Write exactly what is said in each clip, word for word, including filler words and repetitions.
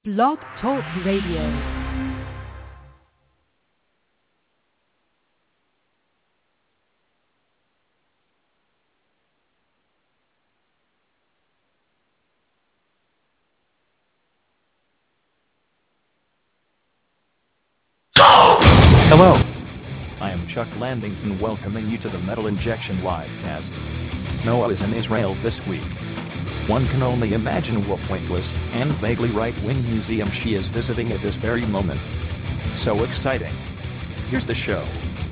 Blog Talk Radio. Hello, I am Chuck Landington welcoming you to the Metal Injection Livecast. Noah is in Israel this week. One can only imagine what pointless and vaguely right-wing museum she is visiting at this very moment. So exciting. Here's the show.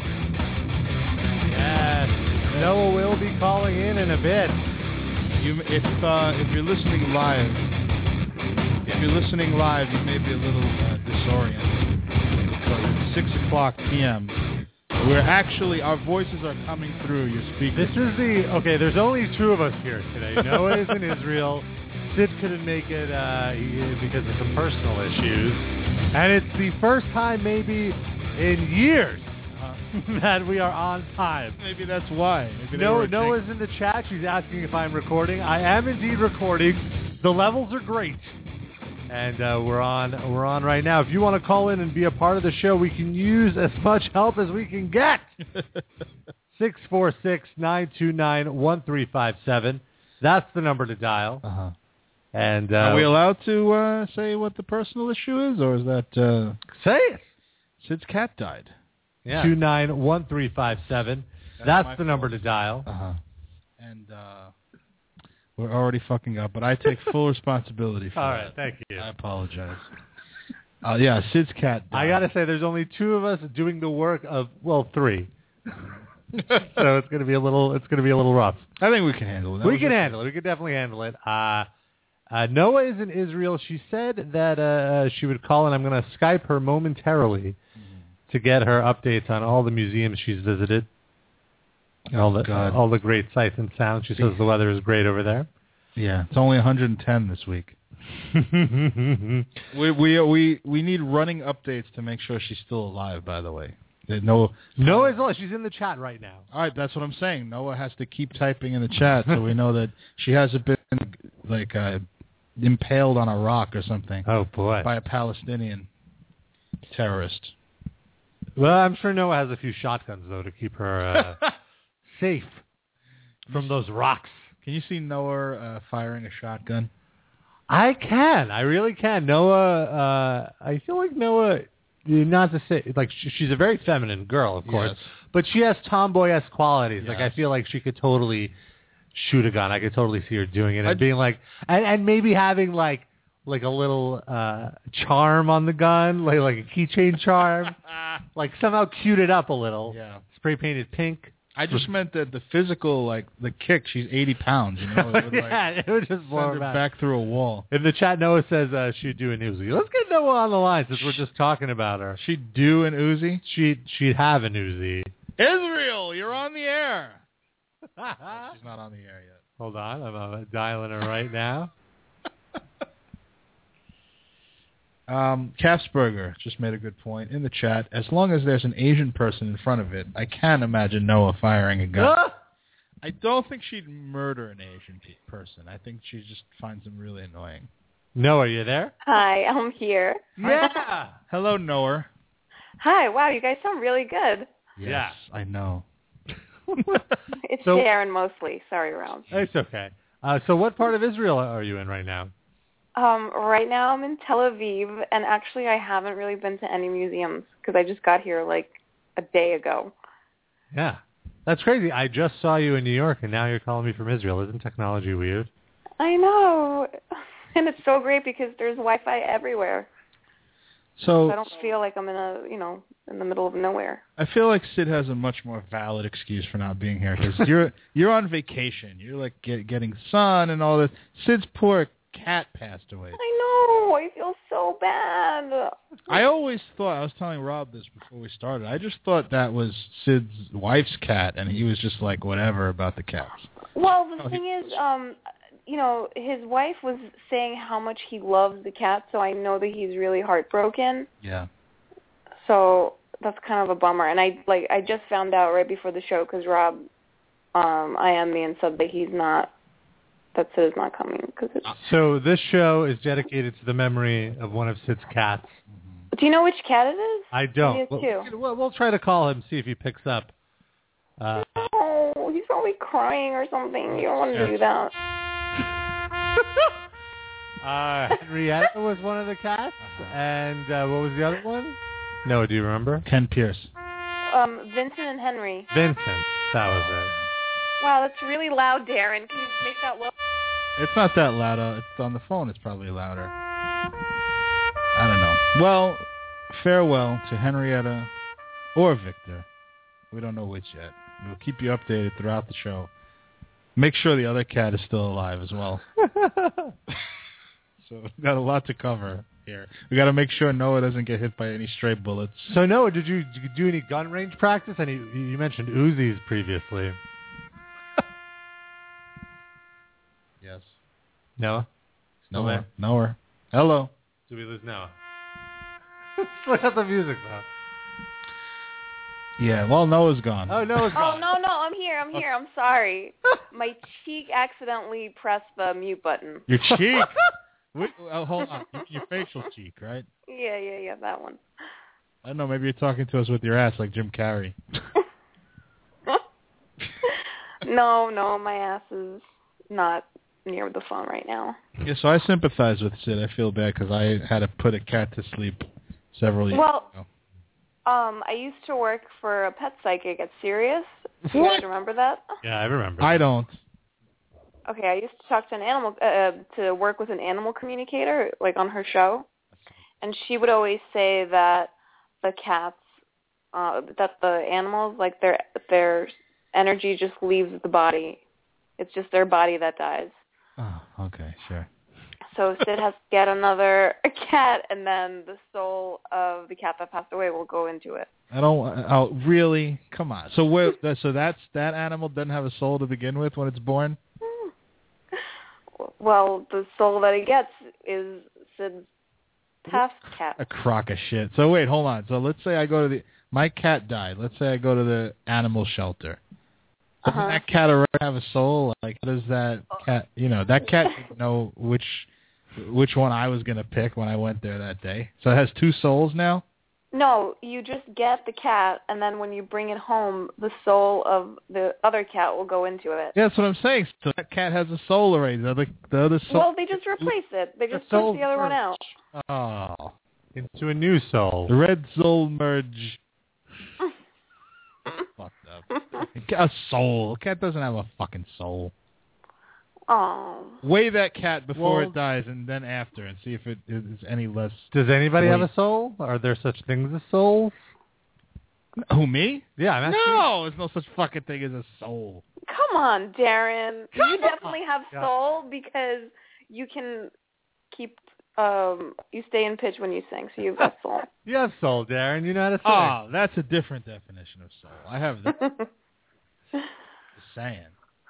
Yes, Noah will be calling in in a bit. You, if uh, if you're listening live, if you're listening live, you may be a little uh, disoriented because it's six o'clock p m We're actually, our voices are coming through your speakers. This is the, okay, there's only two of us here today. Noah is in Israel. Sid couldn't make it uh, because of some personal issues. And it's the first time maybe in years uh, that we are on time. Maybe that's why. Maybe no, Noah's in the chat. She's asking if I'm recording. I am indeed recording. The levels are great. And uh, we're on we're on right now. If you want to call in and be a part of the show, we can use as much help as we can get. six four six, nine two nine, one three five seven. That's the number to dial. Uh-huh. And uh, are we allowed to uh, say what the personal issue is, or is that... Uh, say it. Sid's cat died. Yeah. two nine one three five seven. That's, That's the number to dial. Uh-huh. And... Uh, We're already fucking up, but I take full responsibility for All that. All right, thank you. I apologize. Uh, yeah, Sid's cat died. I got to say, there's only two of us doing the work of, well, three. So it's going to be a little it's going to be a little rough. I think we can handle it. That we can handle it. We can definitely handle it. Uh, uh, Noah is in Israel. She said that uh, she would call, and I'm going to Skype her momentarily mm-hmm. to get her updates on all the museums she's visited. All the God. all the great sights and sounds. She says the weather is great over there. Yeah, it's only one hundred ten this week. we we we we need running updates to make sure she's still alive. By the way, no Noah's alive. She's in the chat right now. All right, that's what I'm saying. Noah has to keep typing in the chat so we know that she hasn't been like uh, impaled on a rock or something. Oh boy, by a Palestinian terrorist. Well, I'm sure Noah has a few shotguns though to keep her. Uh, safe from those rocks. Can you see Noah uh, firing a shotgun? I can. I really can. Noah, uh, I feel like Noah, not to say, like, she's a very feminine girl, of course, yes. but she has tomboy-esque qualities. Yes. Like, I feel like she could totally shoot a gun. I could totally see her doing it and I'd, being like, and, and maybe having, like, like a little uh, charm on the gun, like, like a keychain charm, like somehow cute it up a little. Yeah. Spray painted pink. I just meant that the physical, like the kick. She's eighty pounds. You know, it would, like, yeah, it would just blow send her her back. back through a wall. In the chat, Noah says uh, she'd do an Uzi. Let's get Noah on the line since we're just talking about her. She'd do an Uzi. She'd she'd have an Uzi. Israel, you're on the air. Oh, she's not on the air yet. Hold on, I'm uh, dialing her right now. Um, Kapsberger just made a good point in the chat. As long as there's an Asian person in front of it, I can't imagine Noah firing a gun. I don't think she'd murder an Asian pe- person. I think she just finds them really annoying. Noah, are you there? Hi, I'm here. Yeah. Hello, Noah. Hi, wow, you guys sound really good. Yes, yeah. I know. It's so, Darren mostly. Sorry, Round. It's okay. Uh, so what part of Israel are you in right now? Um, right now I'm in Tel Aviv, and actually I haven't really been to any museums because I just got here like a day ago. Yeah. That's crazy. I just saw you in New York, and now you're calling me from Israel. Isn't technology weird? I know. And it's so great because there's Wi-Fi everywhere. So, so I don't feel like I'm in a, you know, in the middle of nowhere. I feel like Sid has a much more valid excuse for not being here because you're you're on vacation. You're like get, getting sun and all this. Sid's poor cat passed away. I know. I feel so bad. I always thought, I was telling Rob this before we started, I just thought that was Sid's wife's cat, and he was just like, whatever about the cats. Well, the oh, thing he, is, um, you know, his wife was saying how much he loves the cat, so I know that he's really heartbroken. Yeah. So that's kind of a bummer. And I like I just found out right before the show because Rob, um, I am me and said that he's not that Sid is not coming. Cause it's... So this show is dedicated to the memory of one of Sid's cats. Do you know which cat it is? I don't. Maybe it's two. We'll, we'll try to call him, see if he picks up. Uh, oh, he's probably crying or something. You don't want to do that. uh, Henrietta was one of the cats, and uh, what was the other one? No, do you remember? Ken Pierce. Um, Vincent and Henry. Vincent, that was it. Wow, that's really loud, Darren. Can you make that low? It's not that loud. Uh, it's on the phone. It's probably louder. I don't know. Well, farewell to Henrietta or Victor. We don't know which yet. We'll keep you updated throughout the show. Make sure the other cat is still alive as well. So we've got a lot to cover here. We got to make sure Noah doesn't get hit by any stray bullets. So Noah, did you, did you do any gun range practice? Any? You mentioned Uzis previously. Yes. Noah? Noah. Noah. Hello. Did we lose Noah? Look at the music though. Yeah, well, Noah's gone. Oh, Noah's Oh, gone. no, no, I'm here, I'm here, I'm sorry. My cheek accidentally pressed the mute button. Your cheek? Wait, oh, hold on. Your, your facial cheek, right? Yeah, yeah, yeah, that one. I don't know, maybe you're talking to us with your ass like Jim Carrey. No, no, my ass is not near the phone right now. Yeah, so I sympathize with Sid. I feel bad because I had to put a cat to sleep several years well, ago. Um, I used to work for a pet psychic at Sirius. Do you guys remember that? Yeah, I remember. I don't. Okay, I used to talk to an animal, uh, to work with an animal communicator, like on her show, and she would always say that the cats, uh, that the animals, like their their energy just leaves the body. It's just their body that dies. Oh, okay, sure. So Sid has to get another cat, and then the soul of the cat that passed away will go into it. I don't. Oh, really? Come on. So where? So that's that animal doesn't have a soul to begin with when it's born. Well, the soul that he gets is Sid's past cat. A crock of shit. So wait, hold on. So let's say I go to the. My cat died. Let's say I go to the animal shelter. Doesn't Uh-huh. that cat already have a soul? Like, how does that cat? You know, that cat didn't know which which one I was gonna pick when I went there that day. So it has two souls now. No, you just get the cat, and then when you bring it home, the soul of the other cat will go into it. Yeah, that's what I'm saying. So that cat has a soul already. The other, the other soul. Well, they just replace it. They just soul push the other one out. Oh, Into a new soul. the red soul merge. Fucked up. A soul. A cat doesn't have a fucking soul. Oh. Weigh that cat before Well- it dies and then after and see if it is any less... Does anybody have Wait. a soul? Are there such things as souls? Who, me? Yeah, I'm asking. No, there's no such fucking thing as a soul. Come on, Darren. You definitely have Yeah. soul because you can keep, um, you stay in pitch when you sing, so you've got soul. You have soul, Darren. You know how to sing. Oh, that's a different definition of soul. I have that. Just saying.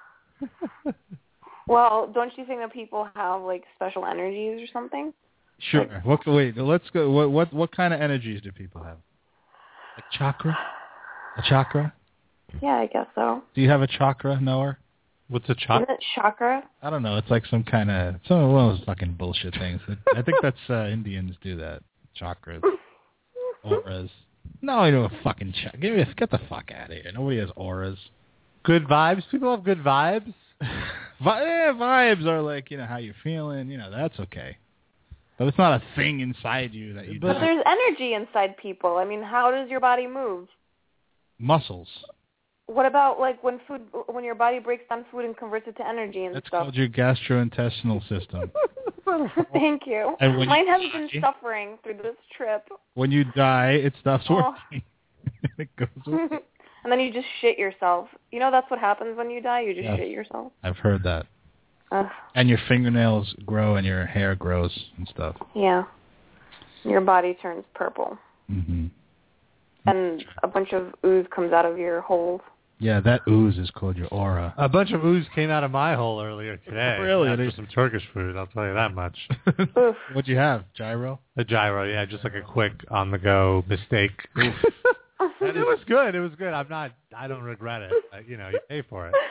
Well, don't you think that people have, like, special energies or something? Sure. What? Wait, let's go. What, what, what kind of energies do people have? A chakra? A chakra? Yeah, I guess so. Do you have a chakra, Noah? What's a chakra? Isn't it chakra? I don't know. It's like some kind of some one of those fucking bullshit things. I think that's uh, Indians do that. Chakras, auras. No, I know a fucking chakra. Give me a, get the fuck out of here. Nobody has auras. Good vibes? People have good vibes? Vi- yeah, vibes are like, you know, how you're feeling. You know, that's okay. But it's not a thing inside you that you But do. there's energy inside people. I mean, how does your body move? Muscles. What about, like, when food, when your body breaks down food and converts it to energy and That's stuff? called your gastrointestinal system. Thank you. And when Mine you has die- been suffering through this trip. When you die, it stops Oh. working. It goes away. And then you just shit yourself. You know that's what happens when you die? You just Yes. shit yourself. I've heard that. Ugh. And your fingernails grow and your hair grows and stuff. Yeah. Your body turns purple. hmm And a bunch of ooze comes out of your holes. Yeah, that ooze is called your aura. A bunch of ooze came out of my hole earlier today. Really? After some Turkish food, I'll tell you that much. Oof. What'd you have? Gyro? A gyro, yeah, just like a quick on-the-go mistake. And it was good. It was good. I'm not. I don't regret it. I, you know, you pay for it.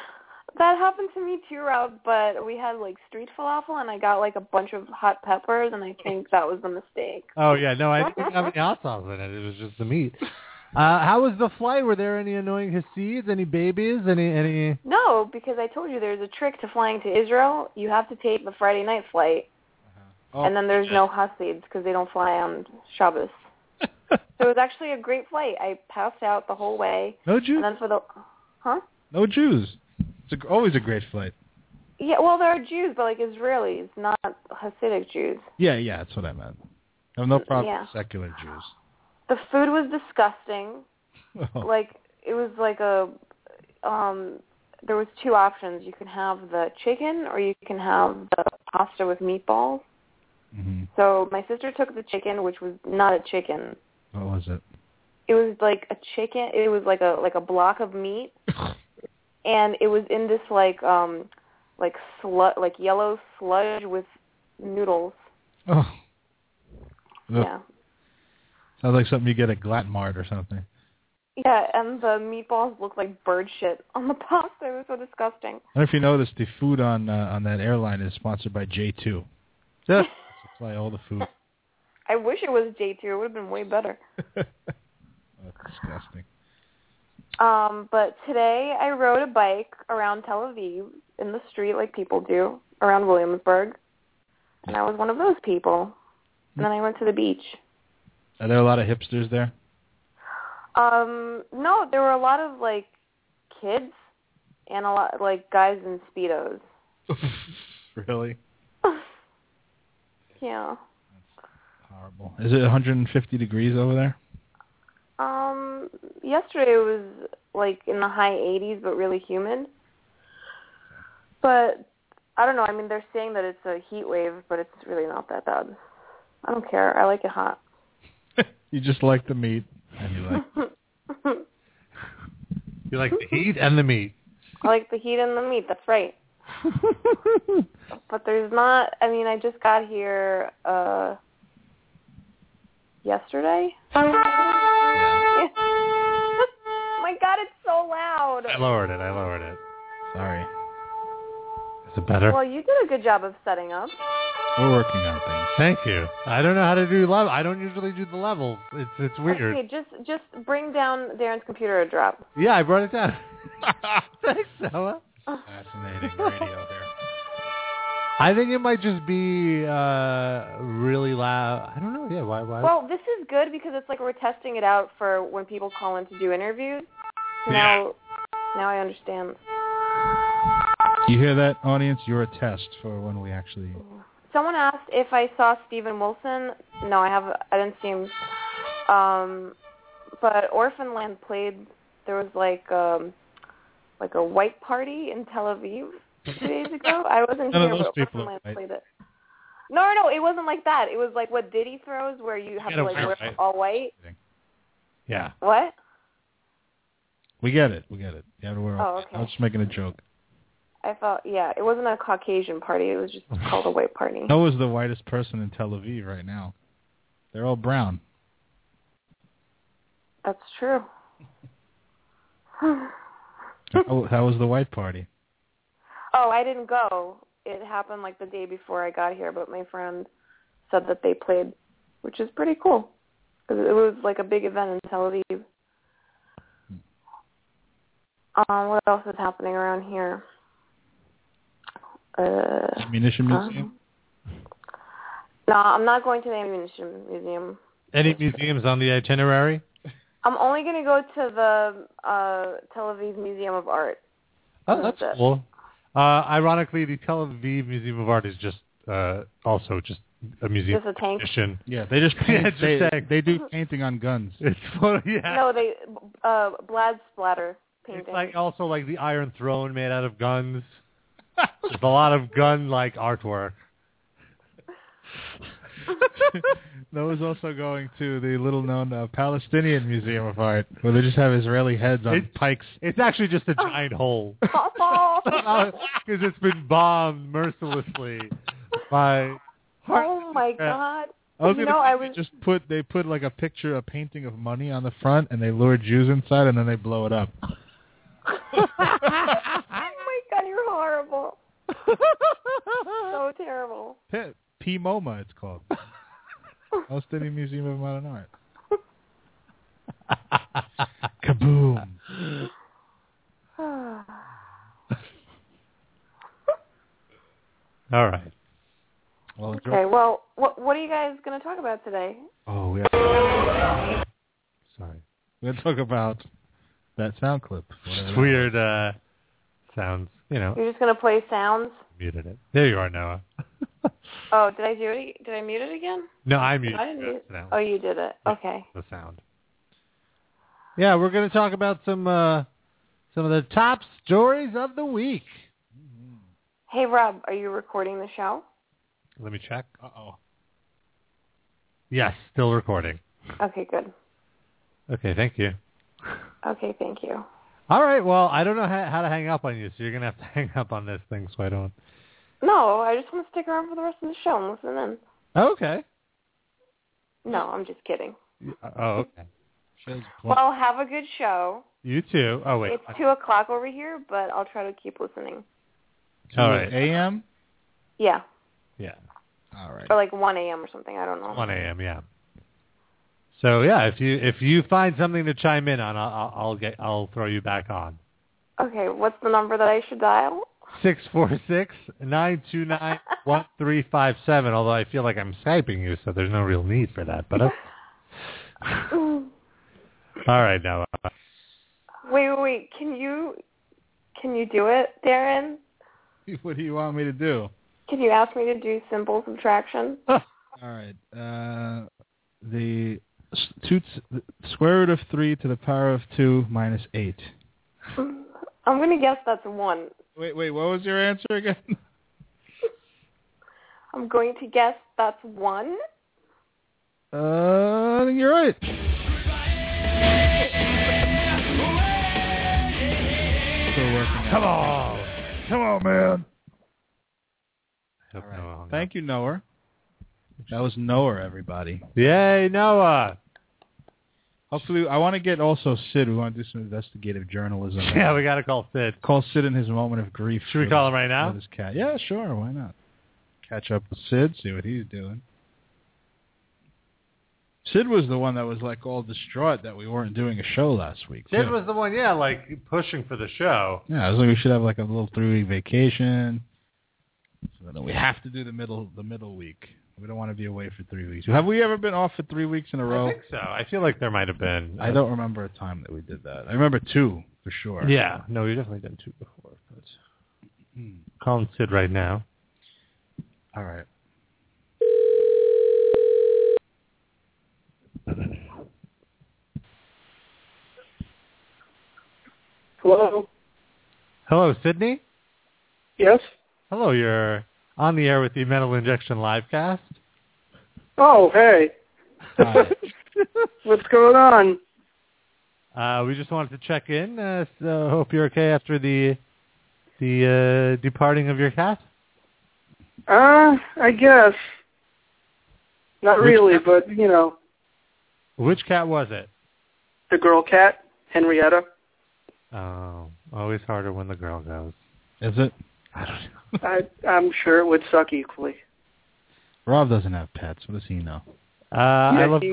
That happened to me too, Rob, but we had like street falafel and I got like a bunch of hot peppers and I think that was the mistake. Oh, yeah. No, I didn't have any hot sauce in it. It was just the meat. Uh, how was the flight? Were there any annoying Hasids, any babies, any... any? No, because I told you there's a trick to flying to Israel. You have to take the Friday night flight, Oh, and then there's no Hasids because they don't fly on Shabbos. So it was actually a great flight. I passed out the whole way. No Jews? And then for the... Huh? No Jews. It's a, always a great flight. Yeah, well, there are Jews, but like Israelis, not Hasidic Jews. Yeah, yeah, that's what I meant. I have no problem Yeah. with secular Jews. The food was disgusting. Oh. Like, it was like a, um, there was two options. You can have the chicken or you can have the pasta with meatballs. Mm-hmm. So my sister took the chicken, which was not a chicken. What was it? It was like a chicken, it was like a, like a block of meat. And it was in this like, um, like slu- like yellow sludge with noodles. Oh. Ugh. Yeah. Sounds like something you get at Glatmart or something. Yeah, and the meatballs looked like bird shit on the pasta. It was so disgusting. I don't know if you noticed, the food on uh, on that airline is sponsored by J two. They supply all the food. I wish it was J two. It would have been way better. That's disgusting. Um, but today I rode a bike around Tel Aviv in the street like people do around Williamsburg. And I was one of those people. And then I went to the beach. Are there a lot of hipsters there? Um, no, there were a lot of, like, kids and a lot, like, guys in Speedos. Really? Yeah. Horrible. Is it one hundred fifty degrees over there? Um, yesterday it was, like, in the high eighties, but really humid. But, I don't know. I mean, they're saying that it's a heat wave, but it's really not that bad. I don't care. I like it hot. You just like the meat, and you like... You like the heat and the meat. I like the heat and the meat. That's right. But there's not... I mean, I just got here uh, yesterday. Yeah. My God, it's so loud. I lowered it. I lowered it. Sorry. Is it better? Well, you did a good job of setting up. We're working on things. Thank you. I don't know how to do level. I don't usually do the levels. It's it's weird. Okay, just just bring down Darren's computer a drop. Yeah, I brought it down. Thanks, Noah. Fascinating radio here. I think it might just be uh, really loud. I don't know. Yeah, why? Why? Well, this is good because it's like we're testing it out for when people call in to do interviews. So Yeah. now, now I understand. You hear that, audience? You're a test for when we actually... Someone asked if I saw Steven Wilson. No, I have. I didn't see him. Um, but Orphanland played. There was like um, like a white party in Tel Aviv two days ago. I wasn't None of here, those but people Orphanland are white. played it. No, no, no, it wasn't like that. It was like what Diddy throws, where you have You to gotta like wear wear white. all white. Yeah. What? We get it. We get it. You have to wear Oh, all- okay. I was just making a joke. I thought, yeah, it wasn't a Caucasian party. It was just called a white party. Noah's the whitest person in Tel Aviv right now. They're all brown. That's true. how, how was the white party? Oh, I didn't go. It happened like the day before I got here, but my friend said that they played, which is pretty cool. Because it was like a big event in Tel Aviv. Um, what else is happening around here? Uh, Ammunition Museum? um, no, I'm not going to the Ammunition Museum. Any museums on the itinerary? I'm only going to go to the uh, Tel Aviv Museum of Art. Oh, that's That's it. cool. Uh, ironically, the Tel Aviv Museum of Art is just uh, also just a museum Just a tank? exhibition. Yeah, they just paint. Yeah, just they, saying. they do painting on guns. It's funny, yeah. No, they uh, Blad splatter painting. It's like also like the Iron Throne made out of guns. There's a lot of gun-like artwork. Noah's also going to the little-known uh, Palestinian Museum of Art, where they just have Israeli heads on It- pikes. It's actually just a giant hole. Oh, Because it's been bombed mercilessly by... oh my God! I was You gonna know, say I they was just put they put like a picture, a painting of money on the front, and they lure Jews inside, and then they blow it up. oh my God, So terrible. P- P MoMA, it's called. Palestinian Museum of Modern Art. Kaboom. All right. Well, Okay, well, what what are you guys going to talk about today? Oh, we have... Sorry. We're going to talk about that sound clip. Just weird uh, sounds, you know. You're just going to play sounds? Muted it. There you are, Noah. Oh, did I do it? Did I mute it again? No, I muted I didn't mute it. it. No. Oh, you did it. Okay. The sound. Yeah, we're going to talk about some uh, some of the top stories of the week. Hey, Rob, are you recording the show? Let me check. Uh-oh. Yes, still recording. Okay, good. Okay, thank you. Okay, thank you. All right, well, I don't know how, how to hang up on you, so you're going to have to hang up on this thing so I don't... No, I just want to stick around for the rest of the show and listen in. Okay. No, I'm just kidding. Oh, okay. Well, have a good show. You too. Oh, wait. It's two o'clock over here, but I'll try to keep listening. All right. A M? Yeah. Yeah. All right. Or like one a.m. or something. I don't know. one a.m., yeah. So, yeah, if you if you find something to chime in on, I'll, I'll get I'll throw you back on. Okay, what's the number that I should dial? six four six, nine two nine, one three five seven, although I feel like I'm Skyping you, so there's no real need for that. But uh, All right, Noah. Wait, wait, wait. Can you, can you do it, Darren? What do you want me to do? Can you ask me to do simple subtraction? All right. Uh, the, s- two, the square root of three to the power of two minus eight. I'm going to guess that's one. Wait, wait. What was your answer again? I'm going to guess that's one. Uh, I think you're right. Still working. Come on. Come on, man. All right. Noah hung Thank you, Noah. That was Noah, everybody. up. Yay, Noah. Hopefully, I want to get also Sid. We want to do some investigative journalism. Yeah, we got to call Sid. Call Sid in his moment of grief. Should we with- call him right now? with his cat. Yeah, sure. Why not? Catch up with Sid, see what he's doing. Sid was the one that was like all distraught that we weren't doing a show last week. Sid too. was the one, yeah, like pushing for the show. Yeah, I was like, we should have like a little three-week vacation. So then we have to do the middle, the middle week. We don't want to be away for three weeks. Have we ever been off for three weeks in a row? I think so. I feel like there might have been. I don't remember a time that we did that. I remember two for sure. Yeah, no, we've definitely done two before. But Hmm. calling Sid right now. All right. Hello? Hello, Sydney? Yes? Hello, you're on the air with the Metal Injection Livecast. Oh, hey. Hi. What's going on? Uh, we just wanted to check in. Uh, so hope you're okay after the the uh, departing of your cat. Uh, I guess. Not Which really, cat? but, you know, Which cat was it? the girl cat, Henrietta. Oh, always harder when the girl goes. Is it? I don't know. I, I'm sure it would suck equally. Rob doesn't have pets. What does he know? Uh, I Yeah, love. he-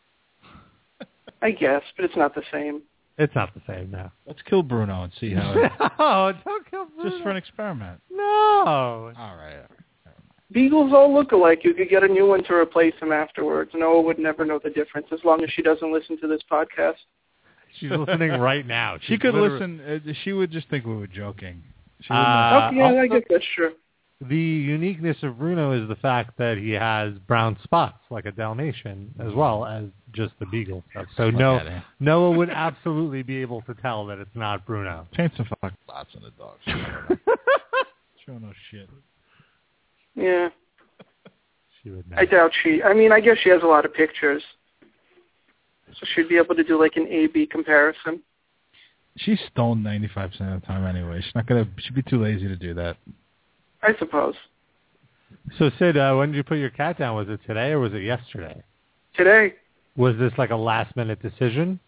I guess, but it's not the same. It's not the same now. Let's kill Bruno and see how it... Oh, don't kill Bruno. Just for an experiment. No. All right. Beagles all look alike. You could get a new one to replace them afterwards. Noah would never know the difference as long as she doesn't listen to this podcast. She's listening right now. She She's could literally- listen. Uh, she would just think we were joking. She Uh, oh, yeah, I also- guess that's true. The uniqueness of Bruno is the fact that he has brown spots like a Dalmatian, as well as just the beagle stuff. So Look no, at it. Noah would absolutely be able to tell that it's not Bruno. Paint some fucking spots on the dog. Show no shit. Yeah, She would know. I doubt she. I mean, I guess she has a lot of pictures. So she'd be able to do like an A B comparison. She's stoned ninety-five percent of the time anyway. She's not gonna. She'd be too lazy to do that. I suppose. So Sid, uh, when did you put your cat down? Was it today or was it yesterday? Today, Was this like a last minute decision?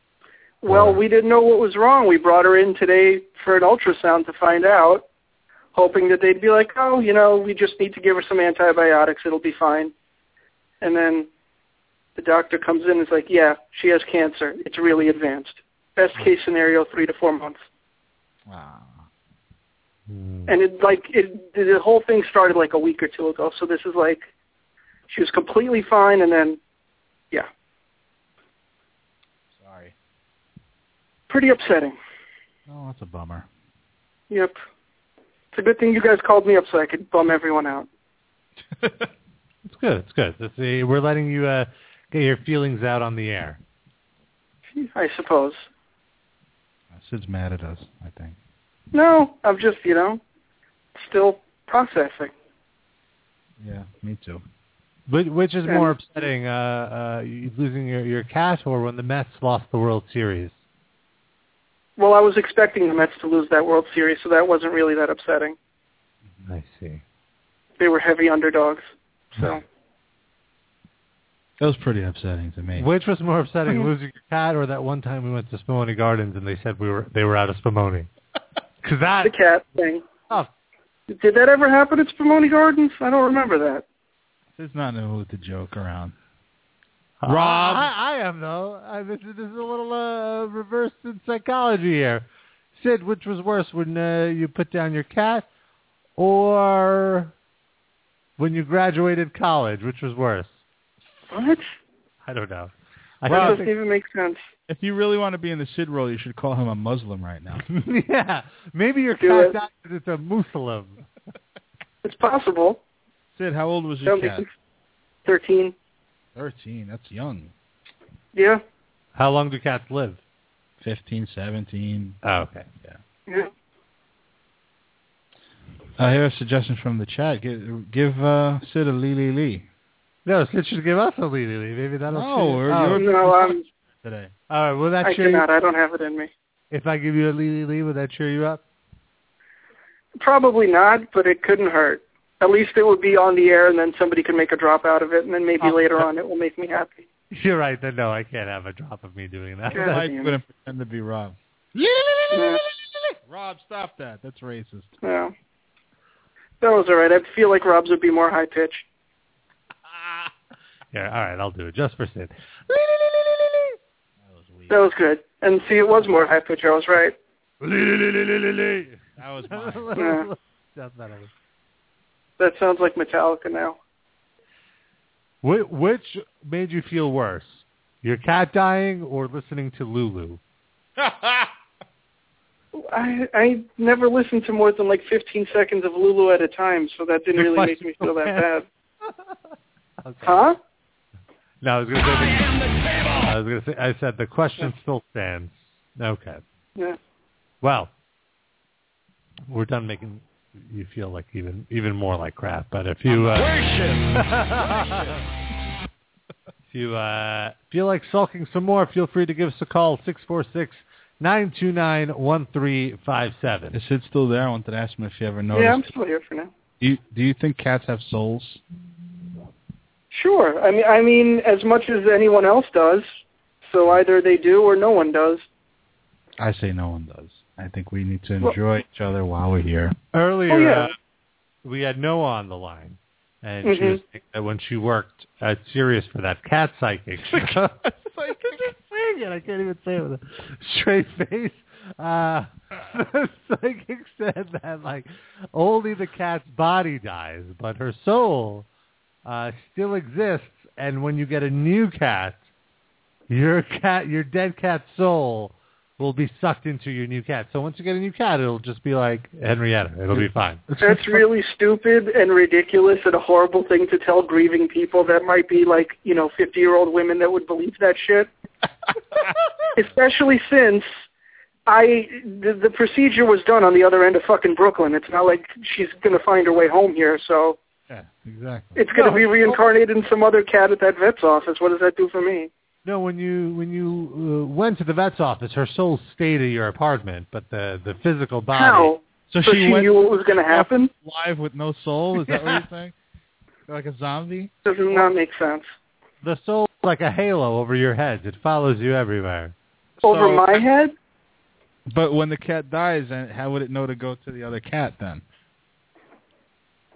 well, Or- we didn't know what was wrong. We brought her in today for an ultrasound to find out. hoping that they'd be like, oh, you know, we just need to give her some antibiotics. It'll be fine. And then the doctor comes in and is like, yeah, she has cancer. It's really advanced. Best case scenario, three to four months. Wow. Hmm. And it like it, the whole thing started like a week or two ago. So this is like, she was completely fine, and then, yeah. Sorry. Pretty upsetting. Oh, that's a bummer. Yep. It's a good thing you guys called me up so I could bum everyone out. It's good. It's good. It's, uh, we're letting you uh, get your feelings out on the air. I suppose. Sid's mad at us, I think. No, I'm just, you know, still processing. Yeah, me too. Which, which is And- more upsetting, uh, uh, you losing your, your cat or when the Mets lost the World Series? Well, I was expecting the Mets to lose that World Series, so that wasn't really that upsetting. I see. They were heavy underdogs, so. That was pretty upsetting to me. Which was more upsetting, losing your cat or that one time we went to Spumoni Gardens and they said we were they were out of Spumoni? Because that... The cat thing. Oh, Did that ever happen at Spumoni Gardens? I don't remember that. Sid's not in the mood to joke around. Rob, I, I am though. I, this, is, this is a little uh, reversed in psychology here. Sid, which was worse, when uh, you put down your cat, or when you graduated college? Which was worse? What? I don't know. I That don't doesn't even make sense. If you really want to be in the Sid role, you should call him a Muslim right now. think- yeah, maybe your Do cat it. died because it's a Muslim. It's possible. Sid, how old was your Don't cat? make thirteen. Thirteen. That's young. Yeah. How long do cats live? Fifteen, seventeen. Oh, okay. Yeah. I hear a suggestion from the chat. Give, give uh, Sid a Lee Lee Lee. No, Sid should give us a lead. Maybe that'll. No, cheer- we're- oh. you're- No, I'm, Today. All right. Will that I cheer you? cannot. I don't have it in me. If I give you a Lee Lee Lee, would that cheer you up? Probably not, but it couldn't hurt. At least it would be on the air, and then somebody could make a drop out of it, and then maybe Oh. later on it will make me happy. You're right. Then no, I can't have a drop of me doing that. Yeah. Mike damn. couldn't pretend to be Rob. Yeah. Rob, stop that. That's racist. Yeah. That was all right. I feel like Rob's would be more high pitched. Yeah. All right. I'll do it just for Sid. That was weak. That was good. And see, it was more high pitched. I was right. That was mine. Yeah. Sounds better. That sounds like Metallica now. Wh- Which made you feel worse? Your cat dying or listening to Lulu? I I never listened to more than like fifteen seconds of Lulu at a time, so that didn't The really make question- me feel that bad. Okay. Huh? No, I was going to say. The, I was going to say. I said the question still stands. Okay. Yeah. Well, we're done making you feel like even even more like crap. But if you uh, if you uh, feel like sulking some more, feel free to give us a call six four six nine two nine one three five seven. Is Sid still there? I wanted to ask him if you ever noticed. Yeah, I'm still here for now. Do you, do you think cats have souls? Sure. I mean, I mean, as much as anyone else does. So either they do or no one does. I say no one does. I think we need to Well- enjoy each other while we're here. Earlier, Oh, yeah. uh, we had Noah on the line, and she Mhm. was saying that when she worked at Sirius for that cat psychic show, I can't saying it. I can't even say it with a straight face. Uh, the psychic said that like only the cat's body dies, but her soul uh, still exists. And when you get a new cat, your cat, your dead cat's soul will be sucked into your new cat. So once you get a new cat, it'll just be like Henrietta. It'll be fine. That's really stupid and ridiculous and a horrible thing to tell grieving people that might be like, you know, fifty-year-old women that would believe that shit. Especially since I the, the procedure was done on the other end of fucking Brooklyn. It's not like she's going to find her way home here, so Yeah, exactly. it's going to No, be reincarnated in some other cat at that vet's office. What does that do for me? No, when you when you uh, went to the vet's office, her soul stayed at your apartment, but the the physical body. How? So, So she, she went knew what was going to happen? live with no soul? Is that what you're saying? Like a zombie? Does not make sense. The soul is like a halo over your head. It follows you everywhere. Over So- my head? But when the cat dies, then how would it know to go to the other cat then?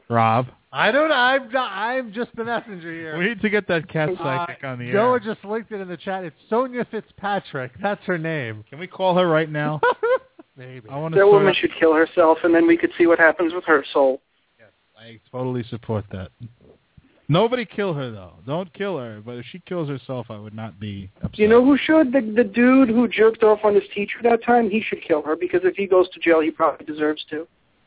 Rob. I don't know. I'm not, I'm just the messenger here. We need to get that cat psychic uh, on the air. Noah just linked it in the chat. It's Sonia Fitzpatrick. That's her name. Can we call her right now? Maybe. I want to That sort woman out- should kill herself, and then we could see what happens with her soul. Yes, I totally support that. Nobody kill her, though. Don't kill her. But if she kills herself, I would not be upset. You know who should? The, the dude who jerked off on his teacher that time, he should kill her, because if he goes to jail, he probably deserves to.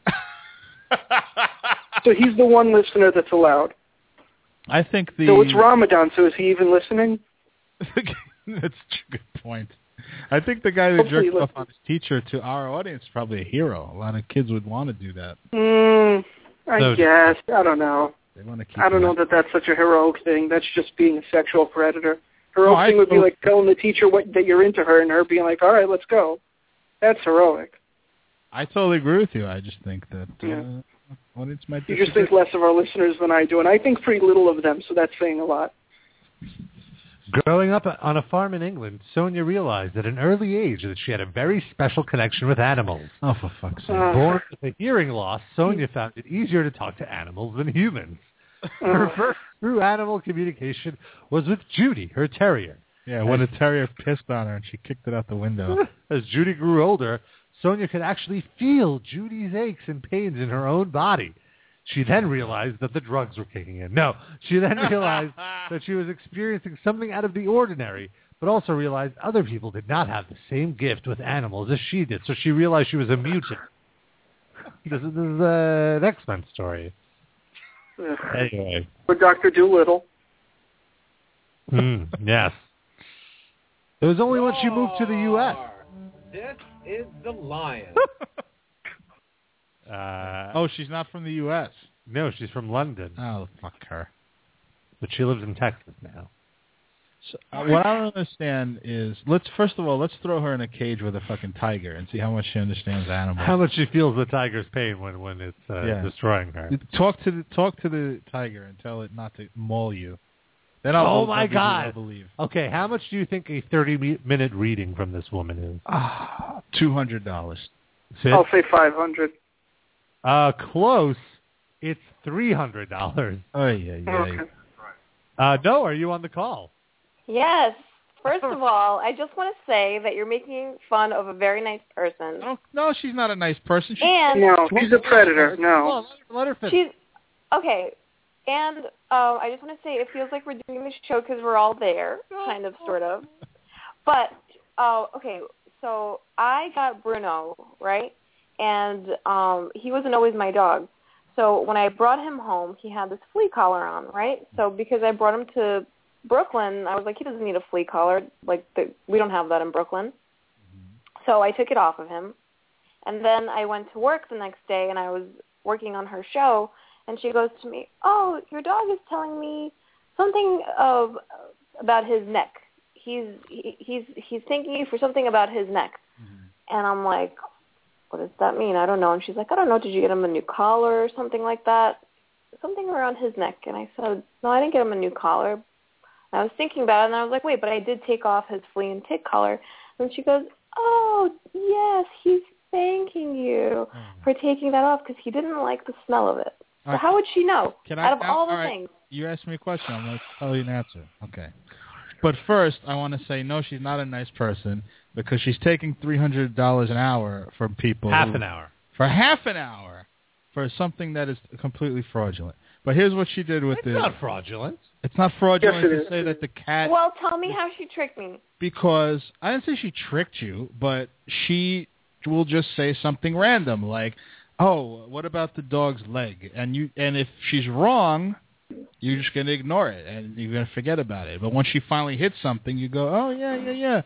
So he's the one listener that's allowed. I think the... So it's Ramadan, so is he even listening? That's a good point. I think the guy who Hopefully jerked he off on his teacher to our audience is probably a hero. A lot of kids would want to do that. Mm, I So- guess. I don't know. They want to keep I don't that. know that that's such a heroic thing. That's just being a sexual predator. Heroic No, I thing would be don't- like telling the teacher what, that you're into her and her being like, all right, let's go. That's heroic. I totally agree with you. I just think that Yeah. uh, audience might You just think less of our listeners than I do, and I think pretty little of them, so that's saying a lot. Growing up on a farm in England, Sonia realized at an early age that she had a very special connection with animals. Oh, for fuck's sake. Uh, Born with a hearing loss, Sonia found it easier to talk to animals than humans. Her uh, first true animal communication was with Judy, her terrier. Yeah, when a terrier pissed on her and she kicked it out the window. As Judy grew older, Sonia could actually feel Judy's aches and pains in her own body. She then realized that the drugs were kicking in. No, she then realized that she was experiencing something out of the ordinary, but also realized other people did not have the same gift with animals as she did. So she realized she was a mutant. This is, this is uh, an X-Men story. ugh. Anyway. Or Doctor Dolittle. Hmm, yes. It was only when she moved to the U S This is the lion. Uh, Oh, she's not from the U S no, she's from London, Oh, fuck her. but she lives in Texas now. So, uh, what I don't understand is, let's first of all, let's throw her in a cage with a fucking tiger and see how much she understands animals. How much she feels the tiger's pain when, when it's uh, Yeah. destroying her. Talk to the talk to the tiger and tell it not to maul you. Then I'll, Oh, I'll my believe- God. I'll believe. Okay, how much do you think a thirty-minute reading from this woman is? Ah, two hundred dollars. Sid? I'll say five hundred. Uh, close. It's three hundred dollars. Oh yeah, yeah. Okay. Uh, no, are you on the call? Yes. First of all, I just want to say that you're making fun of a very nice person. No, no, she's not a nice person. She, And No, he's a predator. Come No. on, let her, let her finish. she's okay. And um, I just want to say it feels like we're doing this show because we're all there, kind of, sort of. But uh, okay, so I got Bruno, right? And um, he wasn't always my dog. So when I brought him home, he had this flea collar on, right? So because I brought him to Brooklyn, I was like, he doesn't need a flea collar. Like, the, we don't have that in Brooklyn. Mm-hmm. So I took it off of him. And then I went to work the next day, and I was working on her show, and she goes to me, oh, your dog is telling me something of about his neck. He's he, he's he's thanking you for something about his neck. Mm-hmm. And I'm like, what does that mean? I don't know. And she's like, I don't know. Did you get him a new collar or something like that? Something around his neck. And I said, no, I didn't get him a new collar. And I was thinking about it, and I was like, wait, but I did take off his flea and tick collar. And she goes, oh, yes, he's thanking you Oh. for taking that off because he didn't like the smell of it. So All right. how would she know? Can I, Out of now- all the all right, things. You asked me a question. I'm going to tell you an answer. Okay. But first, I want to say, no, she's not a nice person because she's taking three hundred dollars an hour from people. Half who- an hour. For half an hour for something that is completely fraudulent. But here's what she did with It's it. not fraudulent. It's not fraudulent Yes, it to is. say that the cat... Well, tell me how she tricked me. Because I didn't say she tricked you, but she will just say something random like, "Oh, what about the dog's leg?" And you, and if she's wrong, you're just going to ignore it and you're going to forget about it. But once she finally hits something, you go, "Oh yeah, yeah, yeah,"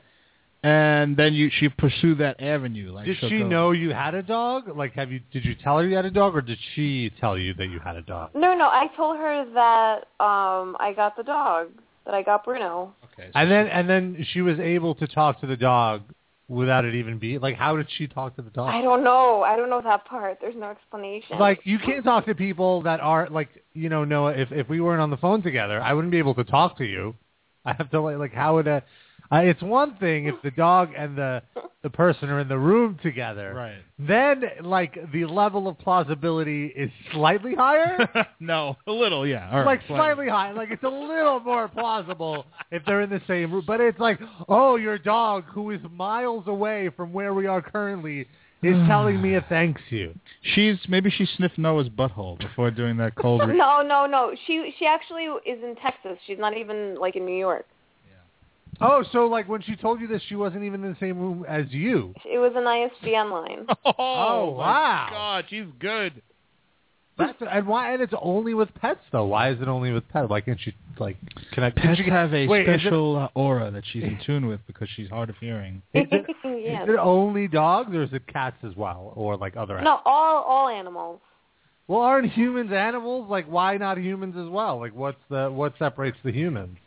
and then you she pursue that avenue. Like, Did she'll she go- know you had a dog? Like, have you? Did you tell her you had a dog, or did she tell you that you had a dog? No, no, I told her that um, I got the dog, that I got Bruno. Okay, so And then, and then she was able to talk to the dog without it even be like. How did she talk to the dog? I don't know. I don't know that part. There's no explanation. Like, you can't talk to people that are like, you know, Noah. If if we weren't on the phone together, I wouldn't be able to talk to you. I have to like, like how would a Uh, it's one thing if the dog and the the person are in the room together. Right. Then, like, the level of plausibility is slightly higher. No, a little, yeah. All right, like slightly high. Like it's a little more plausible if they're in the same room. But it's like, oh, your dog, who is miles away from where we are currently, is telling me it thanks you. She's maybe she sniffed Noah's butthole before doing that cold. Re- no, no, no. She she actually is in Texas. She's not even like in New York. Oh, so like when she told you this, she wasn't even in the same room as you. It was an I S D N line. Oh, Oh, my wow. God, she's good. That's and why? And it's only with pets though. Why is it only with pets? Why can't she like connect? Pets she, have a wait, special uh, aura that she's in tune with because she's hard of hearing. Is it, Yes. is it only dogs or is it cats as well, or like other? No, all all animals. Well, aren't humans animals? Like, why not humans as well? Like, what's the what separates the humans?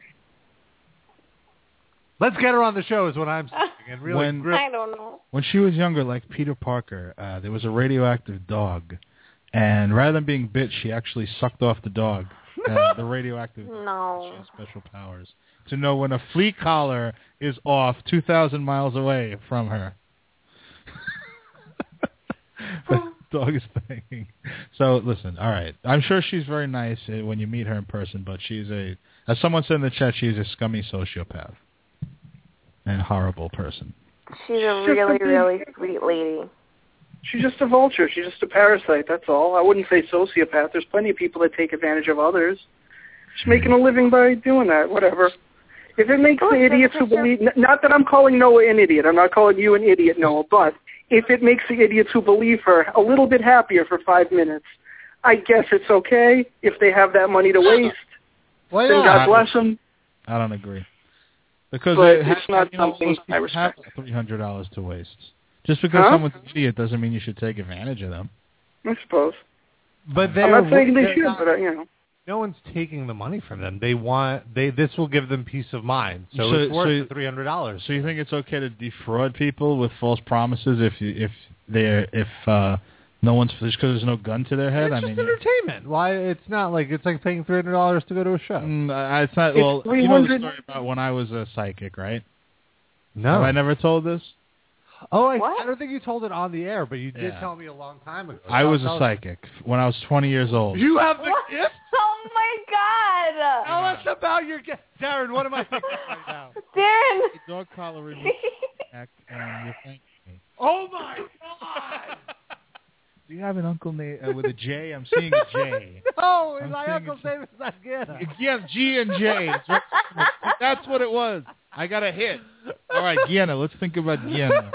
Let's get her on the show is what I'm saying. And really, When- grip- I don't know. When she was younger, like Peter Parker, uh, there was a radioactive dog, and rather than being bit, she actually sucked off the dog. Uh, the radioactive dog. No. She has special powers to know when a flea collar is off two thousand miles away from her. The dog is banging. So listen, all right. I'm sure she's very nice uh, when you meet her in person, but she's a, as someone said in the chat, she's a scummy sociopath and horrible person. She's a really, really sweet lady. She's just a vulture. She's just a parasite, that's all. I wouldn't say sociopath. There's plenty of people that take advantage of others. She's making a living by doing that, whatever. If it makes Oh, the idiots who believe, n- not that I'm calling Noah an idiot. I'm not calling you an idiot, Noah, but if it makes the idiots who believe her a little bit happier for five minutes, I guess it's okay if they have that money to waste. why Then not? God bless them. I don't agree. Because But they it's have, not you know, something most I people respect. have three hundred dollars to waste. Just because Huh? someone's an idiot doesn't mean you should take advantage of them. I suppose. But I'm they're, not saying they they're should, not- but, uh, you know. no one's taking the money from them. They want they. This will give them peace of mind. So, So- it's worth so- the three hundred dollars. So you think it's okay to defraud people with false promises if you, if they're if uh, no one's just because there's no gun to their head? It's I just mean, entertainment. Why? It's not like it's like paying three hundred dollars to go to a show. mm, uh, it's not. It's Well, you know the three hundred story about when I was a psychic, right? No. Have I never told this? Oh, I, What? I don't think you told it on the air, but you did Yeah. tell me a long time ago. I Tell- was a tell- psychic when I was twenty years old. You have the What? gift? Oh my God! Tell us about your gift. Darren, what am I thinking right now? Darren! The dog collar removed back, and you thank me. Oh, my God. Do you have an uncle na- uh, with a J? I'm seeing a J. No, I'm my saying uncle's it's- name is Agata. Yeah, G and J. That's what it was. I got a hit. All right, Gianna, let's think about Gianna.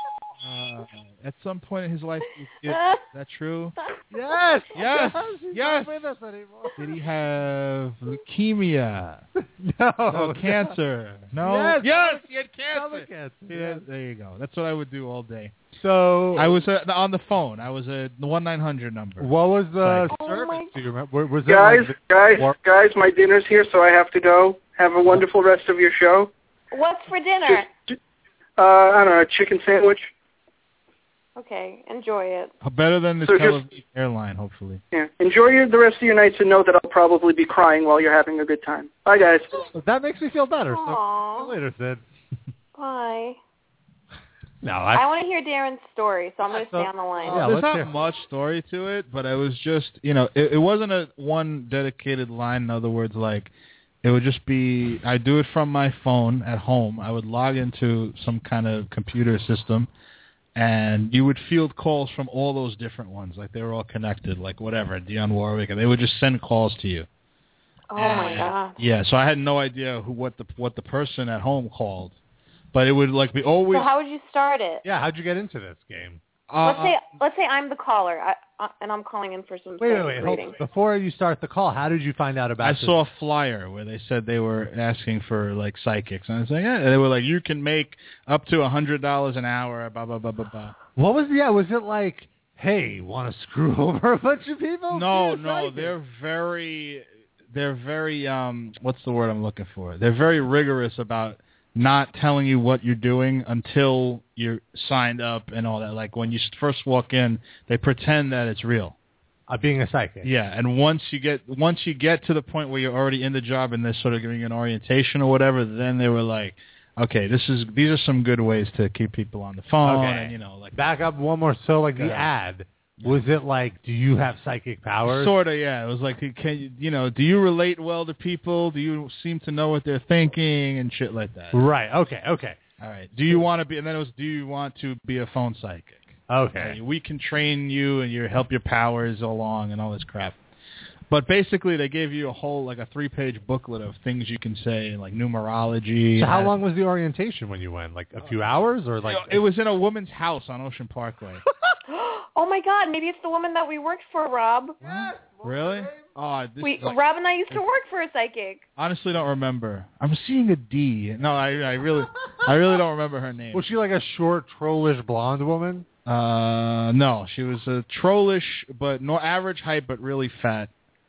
Uh, at some point in his life, is that true? Yes. Yes, He's yes. not with us anymore. Did he have leukemia? No. No, cancer? No. Yes. Yes, he had Stomach cancer. cancer. Yeah, there you go. That's what I would do all day. So I was uh, on the phone. I was a one nine hundred number. what was the Oh, service? my- Do you remember? Was it Guys, like guys, War- guys, my dinner's here, so I have to go. Have a wonderful rest of your show. What's for dinner? Just, uh, I don't know, a chicken sandwich. Okay, enjoy it. Better than the So Tel just- Aviv airline, hopefully. Yeah. Enjoy your, the rest of your nights and know that I'll probably be crying while you're having a good time. Bye, guys. That makes me feel better. So Aw. see you later, Sid. Bye. No, I I. want to hear Darren's story, so I'm going to So- stay on the line. Yeah, There's let's not hear- much story to it, but it was just, you know, it, it wasn't a one dedicated line. In other words, like, it would just be, I do it from my phone at home. I would log into some kind of computer system, and you would field calls from all those different ones. Like, they were all connected, like whatever, Dionne Warwick, and they would just send calls to you. Oh, my And- God. Yeah, so I had no idea who what the what the person at home called, but it would like be always. So how would you start it? Yeah, how'd you get into this game? uh, Let's say let's say I'm the caller, I, uh, and I'm calling in for some Wait, wait, psychic wait. Hold, reading. before you start the call, how did you find out about I this? saw a flyer where they said they were asking for like psychics, and I was like, yeah. And they were like, you can make up to a hundred dollars an hour. Blah blah blah blah blah. What was yeah? Was it like, hey, want to screw over a bunch of people? No, Be a no, psychic. they're very, they're very. Um, what's the word I'm looking for? They're very rigorous about not telling you what you're doing until you're signed up and all that. Like when you first walk in, they pretend that it's real. Uh, being a psychic. Yeah, and once you get once you get to the point where you're already in the job and they're sort of giving you an orientation or whatever, then they were like, okay, this is these are some good ways to keep people on the phone. Okay. And, you know, like back up one more. So, like the ahead. ad, was it like, do you have psychic powers? Sort of, yeah. It was like, can you, you know, do you relate well to people? Do you seem to know what they're thinking and shit like that? Right. Okay. Okay. All right. Do you want to be? And then it was, do you want to be a phone psychic? Okay. We can train you and you help your powers along and all this crap. But basically, they gave you a whole, like a three-page booklet of things you can say, like numerology. So how long was the orientation when you went? Like a few hours, or like? It was in a woman's house on Ocean Parkway. Oh my God! Maybe it's the woman that we worked for, Rob. Really? Oh, this We is like, Rob and I used to work for a psychic. honestly don't remember. I'm seeing a D. No, I, I really, I really don't remember her name. Was she like a short, trollish blonde woman? Uh, no, she was a trollish, but no average height, but really fat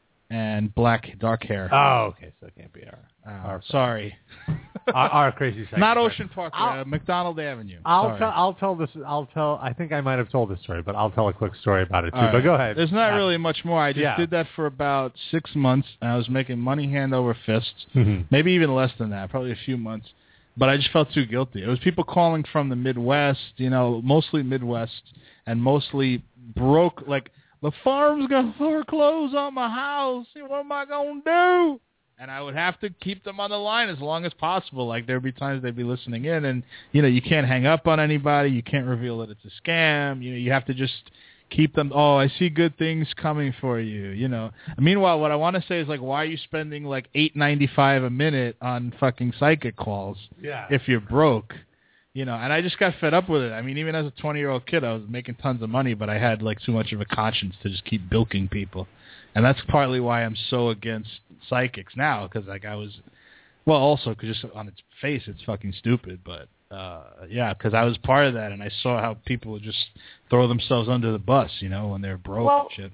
and black, dark hair. Oh, okay. So it can't be our. Uh, our sorry. our, our crazy psychic. Not Ocean Parkway, I'll- uh, McDonald Avenue. I'll Sorry. tell. I'll tell this. I'll tell. I think I might have told this story, but I'll tell a quick story about it too. All But right. go ahead. There's not Yeah. really much more. I just Yeah. did that for about six months, and I was making money hand over fist. Mhm. Maybe even less than that, probably a few months. But I just felt too guilty. It was people calling from the Midwest, you know, mostly Midwest, and mostly broke, like, the farm's going to foreclose on my house. What am I going to do? And I would have to keep them on the line as long as possible. Like, there would be times they'd be listening in, and, you know, you can't hang up on anybody. You can't reveal that it's a scam. You know, you have to just keep them, oh, I see good things coming for you, you know. Meanwhile, what I want to say is, like, why are you spending, like, eight ninety-five a minute on fucking psychic calls Yeah. if you're broke? You know, and I just got fed up with it. I mean, even as a twenty-year-old kid, I was making tons of money, but I had, like, too much of a conscience to just keep bilking people. And that's partly why I'm so against psychics now, because, like, I was, well, also, because just on its face, it's fucking stupid, but, uh, yeah, because I was part of that, and I saw how people would just throw themselves under the bus, you know, when they're broke Well, and shit.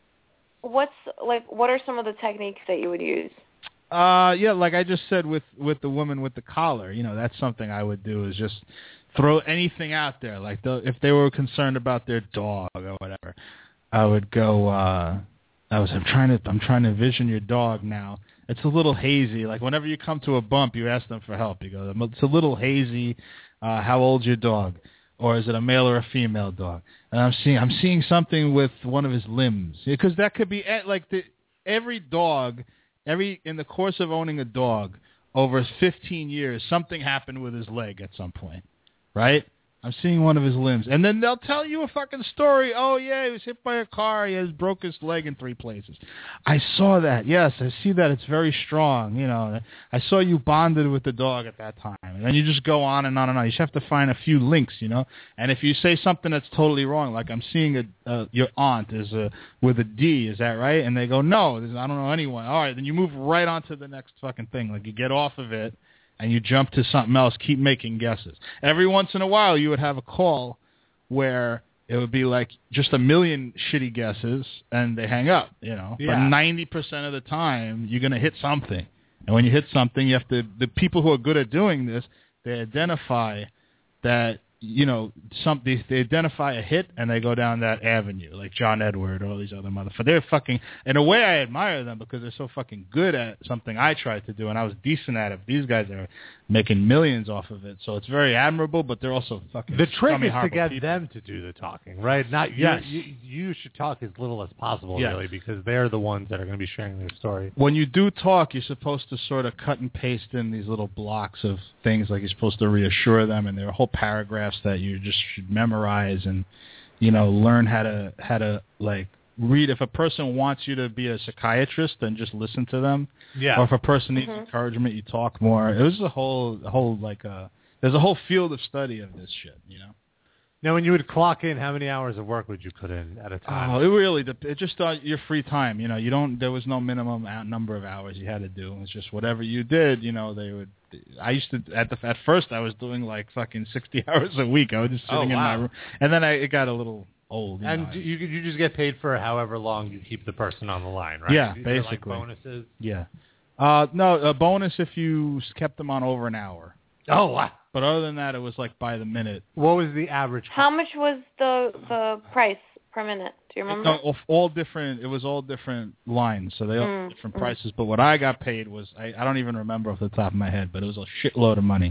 What's like? What are some of the techniques that you would use? Uh, yeah, like I just said with, with the woman with the collar, you know, that's something I would do is just throw anything out there. Like the, if they were concerned about their dog or whatever, I would go, uh, I was, I'm trying to, I'm trying to envision your dog now. It's a little hazy. Like whenever you come to a bump, you ask them for help. You go, it's a little hazy. Uh, how old's your dog? Or is it a male or a female dog? And I'm seeing, I'm seeing something with one of his limbs, because that could be like the, every dog. Every in the course of owning a dog over fifteen years, something happened with his leg at some point, right? I'm seeing one of his limbs. And then they'll tell you a fucking story. Oh, yeah, he was hit by a car. He has broke his leg in three places. I saw that. Yes, I see that. It's very strong. You know, I saw you bonded with the dog at that time. And then you just go on and on and on. You just have to find a few links, you know. And if you say something that's totally wrong, like I'm seeing a, uh, your aunt is a, with a D, is that right? And they go, no, I don't know anyone. All right, then you move right on to the next fucking thing. Like you get off of it. And you jump to something else, keep making guesses. Every once in a while, you would have a call where it would be like just a million shitty guesses, and they hang up, you know. Yeah. But ninety percent of the time, you're going to hit something. And when you hit something, you have to, the people who are good at doing this, they identify that, you know, some, they, they identify a hit, and they go down that avenue, like John Edward or all these other motherfuckers. They're fucking, in a way, I admire them because they're so fucking good at something I tried to do, and I was decent at it. These guys are making millions off of it, so it's very admirable, but they're also fucking The trick scummy, is to horrible get people. them to do the talking, right? Not you, Yes. you. You should talk as little as possible, Yes. really, because they're the ones that are going to be sharing their story. When you do talk, you're supposed to sort of cut and paste in these little blocks of things, like you're supposed to reassure them, and there are whole paragraphs that you just should memorize and, you know, learn how to how to like read. If a person wants you to be a psychiatrist, then just listen to them. Yeah. Or if a person needs Mhm. encouragement, you talk more. It was a whole a whole like a there's a whole field of study of this shit, you know. Now, when you would clock in, how many hours of work would you put in at a time? Oh, it really dep- it just uh, your free time. You know, you don't. There was no minimum out number of hours you had to do. It was just whatever you did. You know, they would. I used to at the at first I was doing like fucking sixty hours a week. I was just Oh, sitting in wow. my room, and then I it got a little old. You and know. do you you just get paid for however long you keep the person on the line, right? Yeah, Is there, basically. Like bonuses. yeah. Uh, no, a bonus if you kept them on over an hour. Oh wow. But other than that, it was like by the minute. What was the average? How much was the the price per minute? Do you remember? No, all- all different. It was all different lines, so they all Mm, had different mm. prices. But what I got paid was I, I don't even remember off the top of my head, but it was a shitload of money.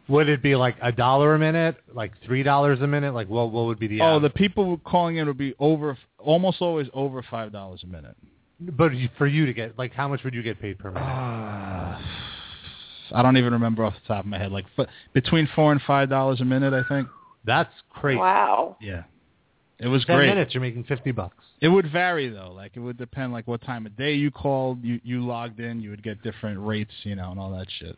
Would it be like a dollar a minute, like three dollars a minute? Like what? What would be the? Oh, average? the people calling in would be over, almost always over five dollars a minute. But you- for you to get, like, how much would you get paid per minute? Uh, I don't even remember off the top of my head. Like f- between four and five dollars a minute, I think. That's crazy. Wow. Yeah, it was Ten great. minutes, you're making fifty bucks. It would vary though. Like it would depend, like what time of day you called, you you logged in, you would get different rates, you know, and all that shit.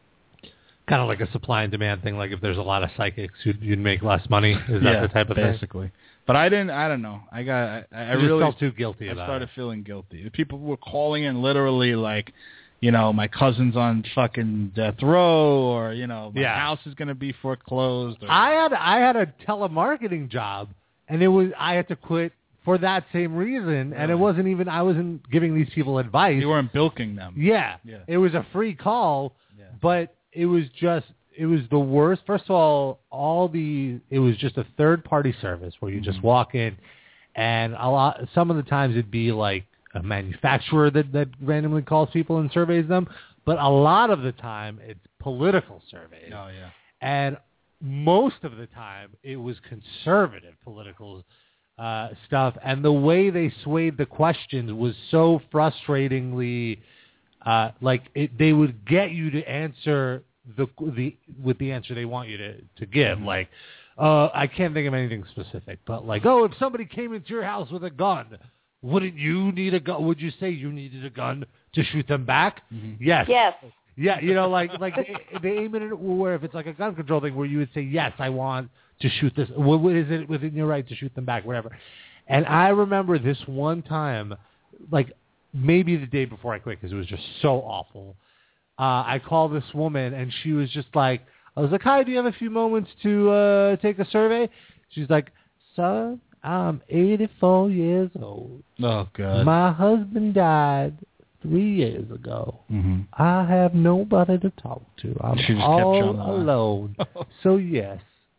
Kind of like a supply and demand thing. Like if there's a lot of psychics, you'd, you'd make less money. Is that yeah, the type of basically. thing? But I didn't. I don't know. I got. I, I You just really felt too guilty I about started it. feeling guilty. The people were calling in literally like, you know, my cousin's on fucking death row, or you know, my Yeah. house is going to be foreclosed. Or, I had I had a telemarketing job, and it was I had to quit for that same reason, and it Really? wasn't even I wasn't giving these people advice. you weren't bilking them. Yeah. Yeah. It was a free call, Yeah. but it was just, it was the worst. First of all, all the, it was just a third-party service where you Mm-hmm. just walk in, and a lot, some of the times it'd be like a manufacturer that, that randomly calls people and surveys them, but a lot of the time it's political surveys. Oh yeah. And most of the time it was conservative political uh, stuff, and the way they swayed the questions was so frustratingly uh, like it, they would get you to answer the the with the answer they want you to to give. Mm-hmm. Like, uh, I can't think of anything specific, but like, oh, if somebody came into your house with a gun, wouldn't you need a gun? Would you say you needed a gun to shoot them back? Mm-hmm. Yes. Yes. Yeah, you know, like like they, they aim it at where if it's like a gun control thing where you would say, yes, I want to shoot this. What, what is it within your right to shoot them back, whatever. And I remember this one time, like maybe the day before I quit because it was just so awful. Uh, I called this woman and she was just like, I was like, hi, do you have a few moments to uh, take a survey? She's like, son, I'm eighty-four years old. Oh god. My husband died three years ago. Mm-hmm. I have nobody to talk to. I'm She just kept you all on the line. alone. So yes,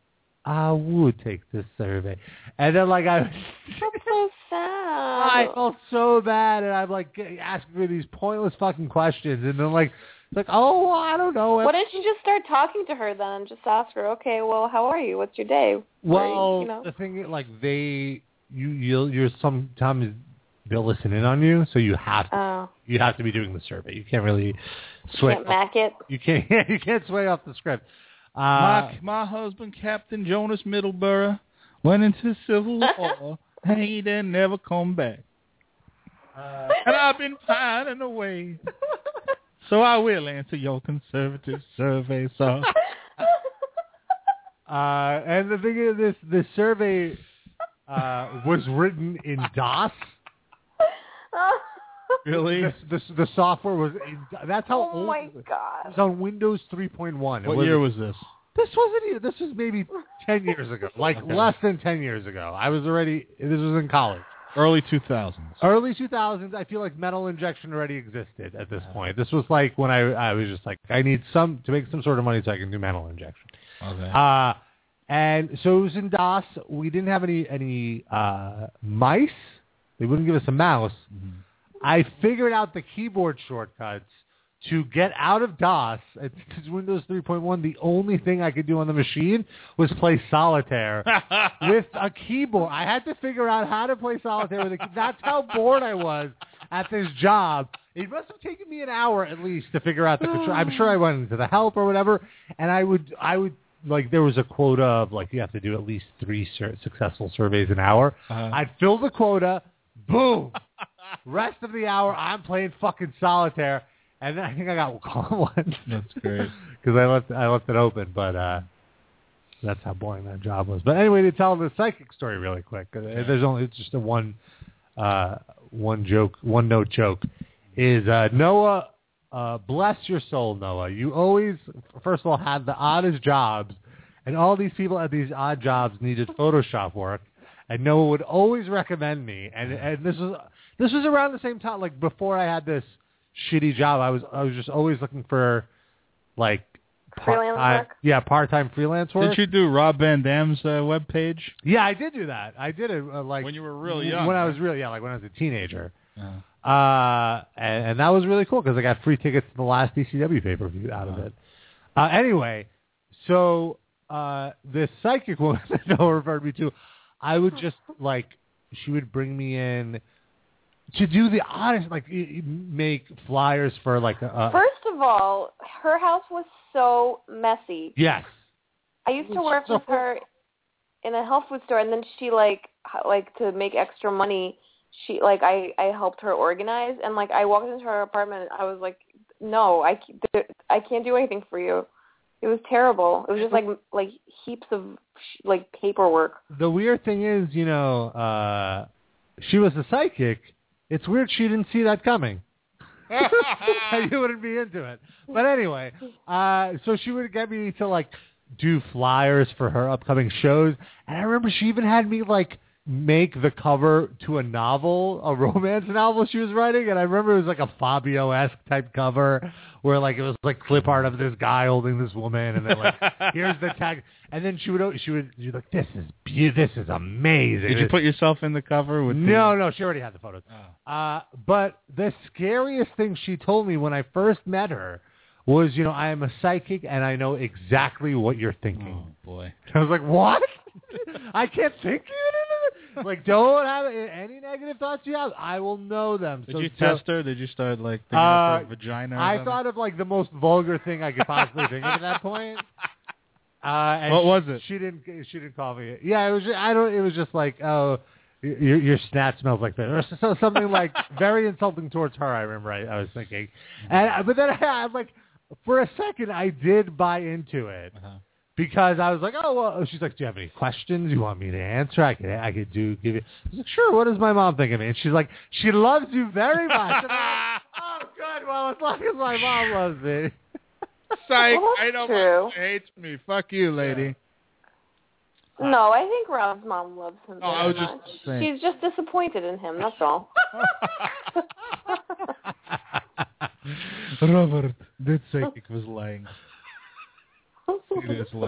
I would take this survey. And then like I, That's so sad. I felt so bad, and I'm like asking her these pointless fucking questions, and then like, it's like, oh, I don't know. Why don't you just start talking to her then? Just ask her, okay, well, how are you? What's your day? Where are you- Well, you know? the thing is, like they, you, you'll, you're sometimes they'll listen in on you, so you have to, Oh, you have to be doing the survey. You can't really sway. can't mac it. You can't, you can't sway off the script. Uh, My my husband, Captain Jonas Middleborough, went into the Civil War. And he didn't never come back. uh, And I've been pining away. So I will answer your conservative survey, so. uh, and the thing is, this this survey uh, was written in DOS. Really? This, this, the software was. In, that's how Oh old. my it was. It god. was on Windows three point one. It What was- year was this? This wasn't even. This was maybe ten years ago. Like Okay. less than ten years ago. I was already. This was in college. Early two thousands. Early two thousands. I feel like metal injection already existed at this point. This was like when I I was just like I need some to make some sort of money so I can do metal injection. Okay. Uh, and so it was in DOS. We didn't have any any uh, mice. They wouldn't give us a mouse. Mm-hmm. I figured out the keyboard shortcuts to get out of DOS. It's Windows three point one. The only thing I could do on the machine was play solitaire with a keyboard. I had to figure out how to play solitaire with a key. That's how bored I was at this job. It must have taken me an hour at least to figure out the control. I'm sure I went into the help or whatever, and I would, I would, like, there was a quota of, like, you have to do at least three sur- successful surveys an hour. Uh-huh. I'd fill the quota, boom. Rest of the hour, I'm playing fucking solitaire. And then I think I got one. That's great. Because I left, I left it open, but uh, that's how boring that job was. But anyway, to tell the psychic story really quick, uh, there's only it's just a one, uh, one joke, one note joke. Is uh, Noah? Uh, bless your soul, Noah. You always, first of all, had the oddest jobs, and all these people at these odd jobs needed Photoshop work, and Noah would always recommend me. And and this was this was around the same time, like before I had this shitty job. I was I was just always looking for like Freelance part-time, work? yeah, part-time freelance work. Did you do Rob Van Dam's uh, webpage? Yeah, I did do that. I did it uh, like When you were really young, When I right? was really yeah, like when I was a teenager. Uh, Uh, and, and that was really cool because I got free tickets to the last D C W pay-per-view out of it. Uh, anyway, So uh, this psychic woman that Noah referred me to, I would just like she would bring me in to do the honest, like make flyers for like a. First of all, her house was so messy. Yes. I used to work with her in a health food store, and then she like like to make extra money. She like I I helped her organize, and like I walked into her apartment, and I was like, no, I I can't do anything for you. It was terrible. It was just like like heaps of like paperwork. The weird thing is, you know, uh, she was a psychic. It's weird she didn't see that coming. You wouldn't be into it. But anyway, uh, so she would get me to like do flyers for her upcoming shows, and I remember she even had me like make the cover to a novel, a romance novel she was writing, and I remember it was like a Fabio-esque type cover where like it was like clip art of this guy holding this woman, and then like here's the tag, and then she would she would be like, this is be- this is amazing. Did you put yourself in the cover with? No, the... no, she already had the photos. Oh. Uh, but the scariest thing she told me when I first met her was, you know, I am a psychic and I know exactly what you're thinking. Oh boy! I was like, what? I can't think you. Like, don't have any negative thoughts you have. I will know them. Did so, you so, test her? Did you start like thinking uh, of her vagina? I thought of like the most vulgar thing I could possibly think of at that point. Uh, and what was she, it? She didn't. She didn't call me. Yeah, it was. Just, I don't. It was just like, oh, your your snatch smells like that, or so, something like very insulting towards her. I remember. I, I was thinking, and but then I, I'm like, for a second, I did buy into it. Uh-huh. Because I was like, oh, well, she's like, do you have any questions you want me to answer? I could, I could do, give you. I was like, sure, what does my mom think of me? And she's like, she loves you very much. And I'm like, oh, good, well, as long as my mom loves me. Psych, well, I know true. my mom hates me. Fuck you, lady. No, I think Rob's mom loves him Oh, very I was much. just saying. She's just disappointed in him, that's all. Robert, that psychic was lying. Seriously.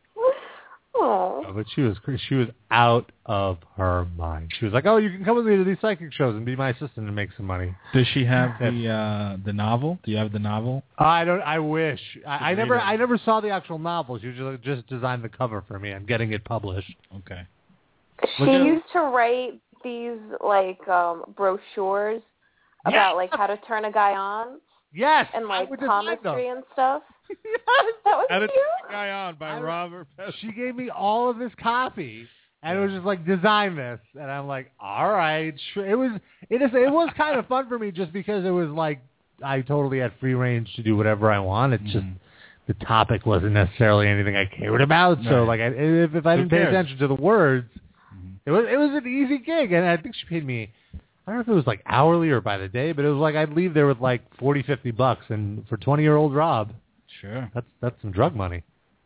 Oh. But she was she was out of her mind. She was like, oh, you can come with me to these psychic shows and be my assistant and make some money. Does she have the uh, the novel? Do you have the novel? I don't. I wish. I, I never. it. I never saw the actual novel. She just, just designed the cover for me. I'm getting it published. Okay. She Look at- used to write these like um brochures Yes! about like how to turn a guy on Yes. and I like would design them. palmistry and stuff. Yes. That was How to cute. Turn a Guy On by I- Robert Pesci. She gave me all of this copy, and it was just like, design this, and I'm like, all right. Sure. It was it is it was kind of fun for me just because it was like I totally had free range to do whatever I want. It's just the topic wasn't necessarily anything I cared about. So Right. like, I, if if I Who didn't pay cares? attention to the words, it was it was an easy gig, and I think she paid me. I don't know if it was like hourly or by the day, but it was like I'd leave there with like forty, fifty bucks, and for twenty-year-old Rob, Sure. that's that's some drug money.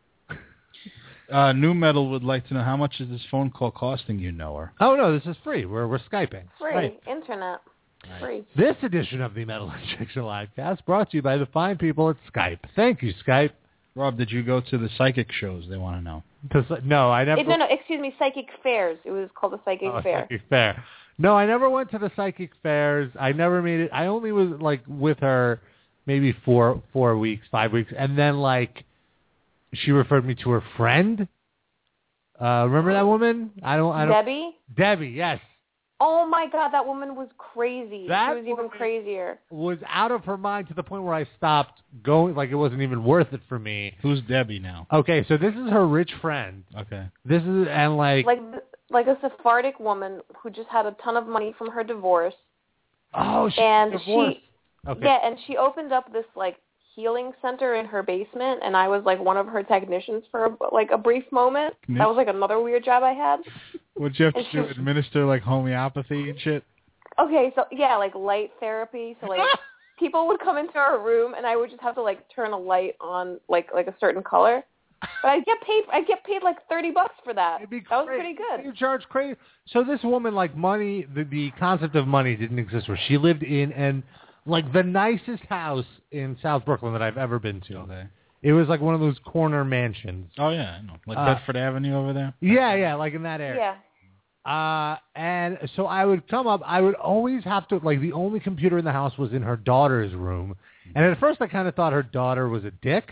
Uh, New Metal would like to know how much is this phone call costing you, Noah? Oh no, this is free. We're we're Skyping. Free. Right. Internet. Free. This edition of the Metal Injection Livecast brought to you by the fine people at Skype. Thank you, Skype. Rob, did you go to the psychic shows? They want to know. Because- No, I never. It, no, no, excuse me, Psychic Fairs. It was called the Psychic Oh, Fair. Psychic Fair. No, I never went to the psychic fairs. I never made it. I only was like with her maybe four four weeks, five weeks, and then like she referred me to her friend. Uh, remember that woman? I don't. I don't. Debbie? Debbie, yes, Oh my God, that woman was crazy. That she was even woman- crazier. was out of her mind to the point where I stopped going. Like it wasn't even worth it for me. Who's Debbie now? Okay, so this is her rich friend. Okay. This is and like, Like like a Sephardic woman who just had a ton of money from her divorce. oh, she and divorced. she Okay. Yeah, and she opened up this like healing center in her basement, and I was like one of her technicians for like a brief moment. Technician? That was like another weird job I had. What'd you have to And do? she- Administer like homeopathy and shit? Okay, so yeah, like light therapy. So like people would come into our room, and I would just have to like turn a light on like like a certain color. But I get paid. I get paid like thirty bucks for that. It'd be That was great. pretty good. You charge crazy. So this woman, like money, the, the concept of money didn't exist where she lived in and like the nicest house in South Brooklyn that I've ever been to. Okay. It was like one of those corner mansions. Oh, yeah, I know. Like Uh, Bedford Avenue over there? Yeah, yeah, like in that area. Yeah. Uh, and so I would come up. I would always have to, like, the only computer in the house was in her daughter's room. And at first I kind of thought her daughter was a dick.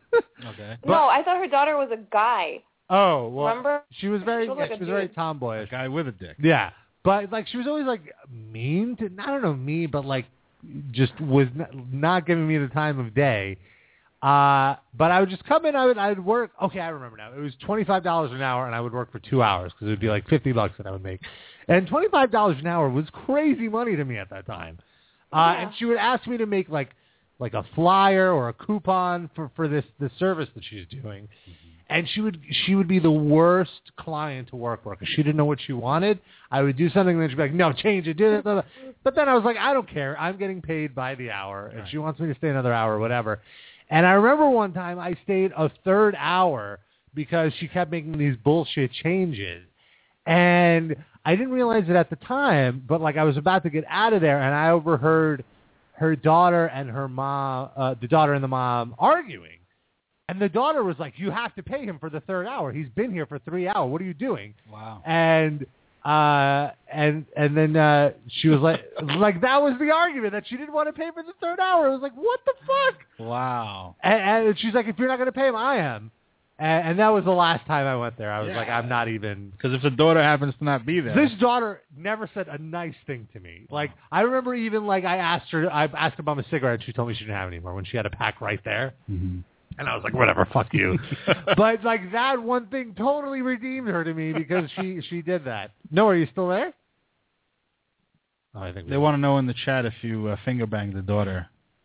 Okay. No, I thought her daughter was a guy. Oh, well, Remember? she was very, She was yeah, like a she was very dude. tomboyish. A guy with a dick. Yeah, but like she was always like mean to, I don't know, me, but like just was not, not giving me the time of day. Uh, but I would just come in, I would, I would work. Okay, I remember now. It was twenty-five dollars an hour, and I would work for two hours because it would be like fifty bucks that I would make. And twenty-five dollars an hour was crazy money to me at that time. Uh, Yeah. and she would ask me to make like, like a flyer or a coupon for, for this, this service that she's doing. And she would she would be the worst client to work for because she didn't know what she wanted. I would do something and then she'd be like, no, change it, do it. Blah, blah. But then I was like, I don't care. I'm getting paid by the hour. And she wants me to stay another hour or whatever. And I remember one time I stayed a third hour because she kept making these bullshit changes. And I didn't realize it at the time, but like I was about to get out of there and I overheard her daughter and her mom, uh, the daughter and the mom arguing. And the daughter was like, you have to pay him for the third hour. He's been here for three hours. What are you doing? Wow. And uh, and and then uh, she was like, like that was the argument, that she didn't want to pay for the third hour. I was like, what the fuck? Wow. And, and she's like, if you're not going to pay him, I am. And, and that was the last time I went there. I was Yeah. like, I'm not even. Because if the daughter happens to not be there. This daughter never said a nice thing to me. Like, I remember even, like, I asked her, I asked her about my cigarette, she told me she didn't have any more when she had a pack right there. Mm-hmm. And I was like, whatever, fuck you. But, like, that one thing totally redeemed her to me because she, she did that. No, are you still there? Oh, I think They want to know in the chat if you uh, finger banged the daughter.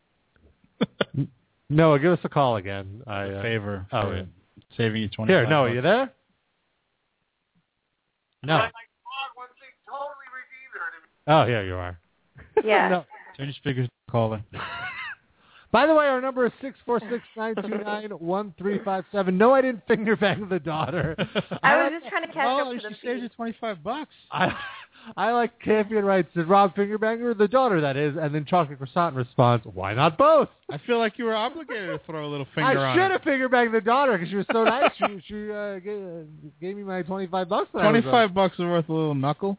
Noah, give us a call again. I, A uh, favor. Oh, for yeah. Saving you twenty-five Here, Noah, bucks. you there? No. Oh, yeah, you are. Yeah. No. Turn your speakers to caller. By the way, our number is six four six, nine two nine, one three five seven. No, I didn't finger bang the daughter. I was just trying to catch Oh, up to she the saved you feed. twenty-five bucks. I, I like Campion writes, did Rob fingerbanger the daughter, that is? And then Chocolate Croissant responds, why not both? I feel like you were obligated to throw a little finger I on should it. have finger banged the daughter because she was so nice. She, she uh, gave, uh, gave me my twenty-five bucks. that I was, uh, twenty-five bucks is worth a little knuckle.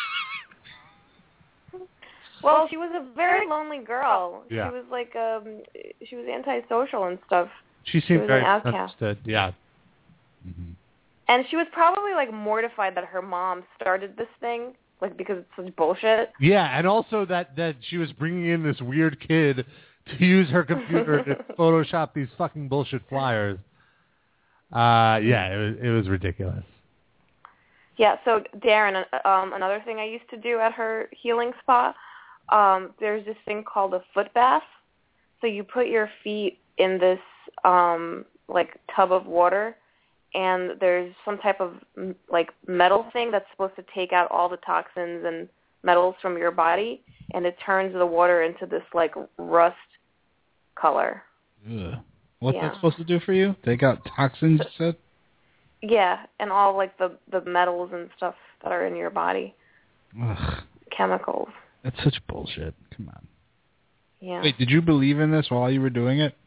Well, she was a very lonely girl. Yeah. She was like, um, she was antisocial and stuff. She She seemed was very an outcast. misunderstood. Yeah. Mm-hmm. And she was probably like mortified that her mom started this thing, like because it's such bullshit. Yeah, and also that, that she was bringing in this weird kid to use her computer to Photoshop these fucking bullshit flyers. Uh, yeah, it was it was ridiculous. Yeah, so Darren, uh, um, another thing I used to do at her healing spa, um, there's this thing called a foot bath. So you put your feet in this um, like tub of water, and there's some type of m- like metal thing that's supposed to take out all the toxins and metals from your body, and it turns the water into this like rust color. Ugh. What's Yeah. that supposed to do for you? Take out toxins, you said? Yeah, and all like the the metals and stuff that are in your body, Ugh. chemicals. That's such bullshit. Come on. Yeah. Wait, did you believe in this while you were doing it?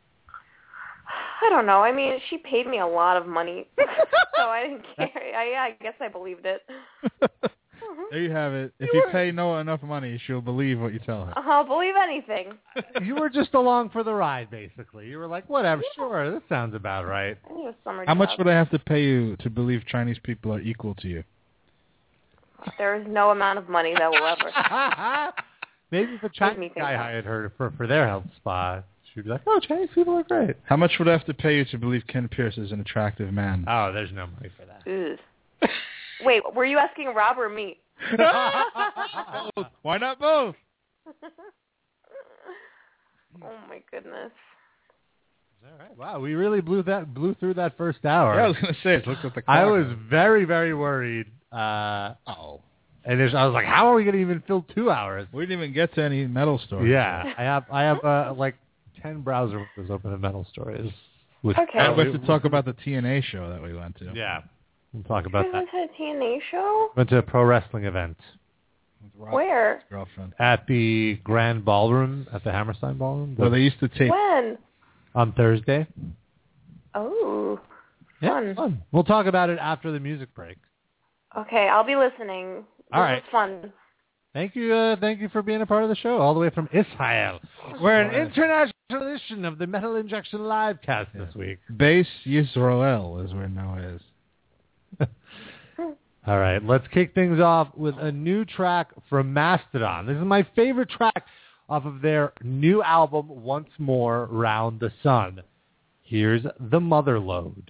I don't know. I mean, she paid me a lot of money, so I didn't care. I, yeah, I guess I believed it. There you have it. If you pay Noah enough money, she'll believe what you tell her. I'll believe anything. You were just along for the ride, basically. You were like, whatever, sure, this sounds about right. I need a summer How much job. would I have to pay you to believe Chinese people are equal to you? There is no amount of money that will ever. Maybe if a me Chinese think guy that. hired her for, for their health spa, she'd be like, oh, Chinese people are great. How much would I have to pay you to believe Ken Pierce is an attractive man? Oh, there's no money for that. Ugh. Wait, were you asking Rob or me? Why not both? Oh my goodness. All right. Wow, we really blew that blew through that first hour. Yeah, I was going to say, it looked at the clock. I was very, very worried. Uh, Oh. and there's, I was like, how are we going to even fill two hours? We didn't even get to any metal stories. Yeah, I have I have uh, like ten browser windows open in metal stories. Which, Okay. Now we have to talk about the T N A show that we went to. Yeah, we'll talk You about guys that. went to a T N A show? Went to a pro wrestling event With Rob's Where? girlfriend. at the Grand Ballroom, at the Hammerstein Ballroom. Where they used to tape. When? On Thursday. Oh. Yeah, Fun. it's fun. We'll talk about it after the music break. Okay, I'll be listening. All This right. was fun. Thank you, uh, thank you for being a part of the show, all the way from Israel. We're an international edition of the Metal Injection Livecast Yeah. this week. Base Yisrael is where Noah is. All right, let's kick things off with a new track from Mastodon. This is my favorite track off of their new album, Once More, Round the Sun. Here's The Motherlode.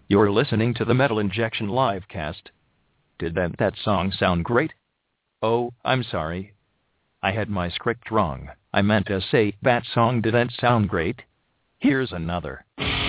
You're listening to the Metal Injection Livecast. Did that, that song sound great? Oh, I'm sorry. I had my script wrong. I meant to say that song didn't sound great. Here's another.